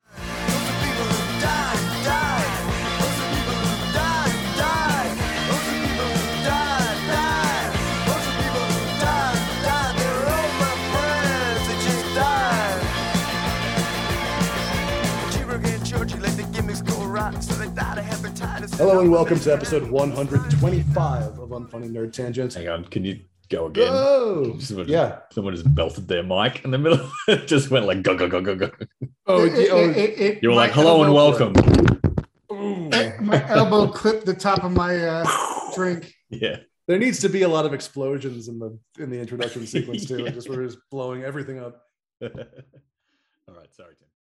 Hello and welcome to episode one twenty-five of Unfunny Nerd Tangents. Hang on, can you go again? Oh, someone yeah. Just, someone just belted their mic in the middle. It just went like go go go go go. Oh, it, oh it, it, it, you were like hello and welcome. It, my elbow clipped the top of my uh, drink. Yeah. There needs to be a lot of explosions in the in the introduction sequence too, yeah. just where it's blowing everything up. All right, sorry, Tim.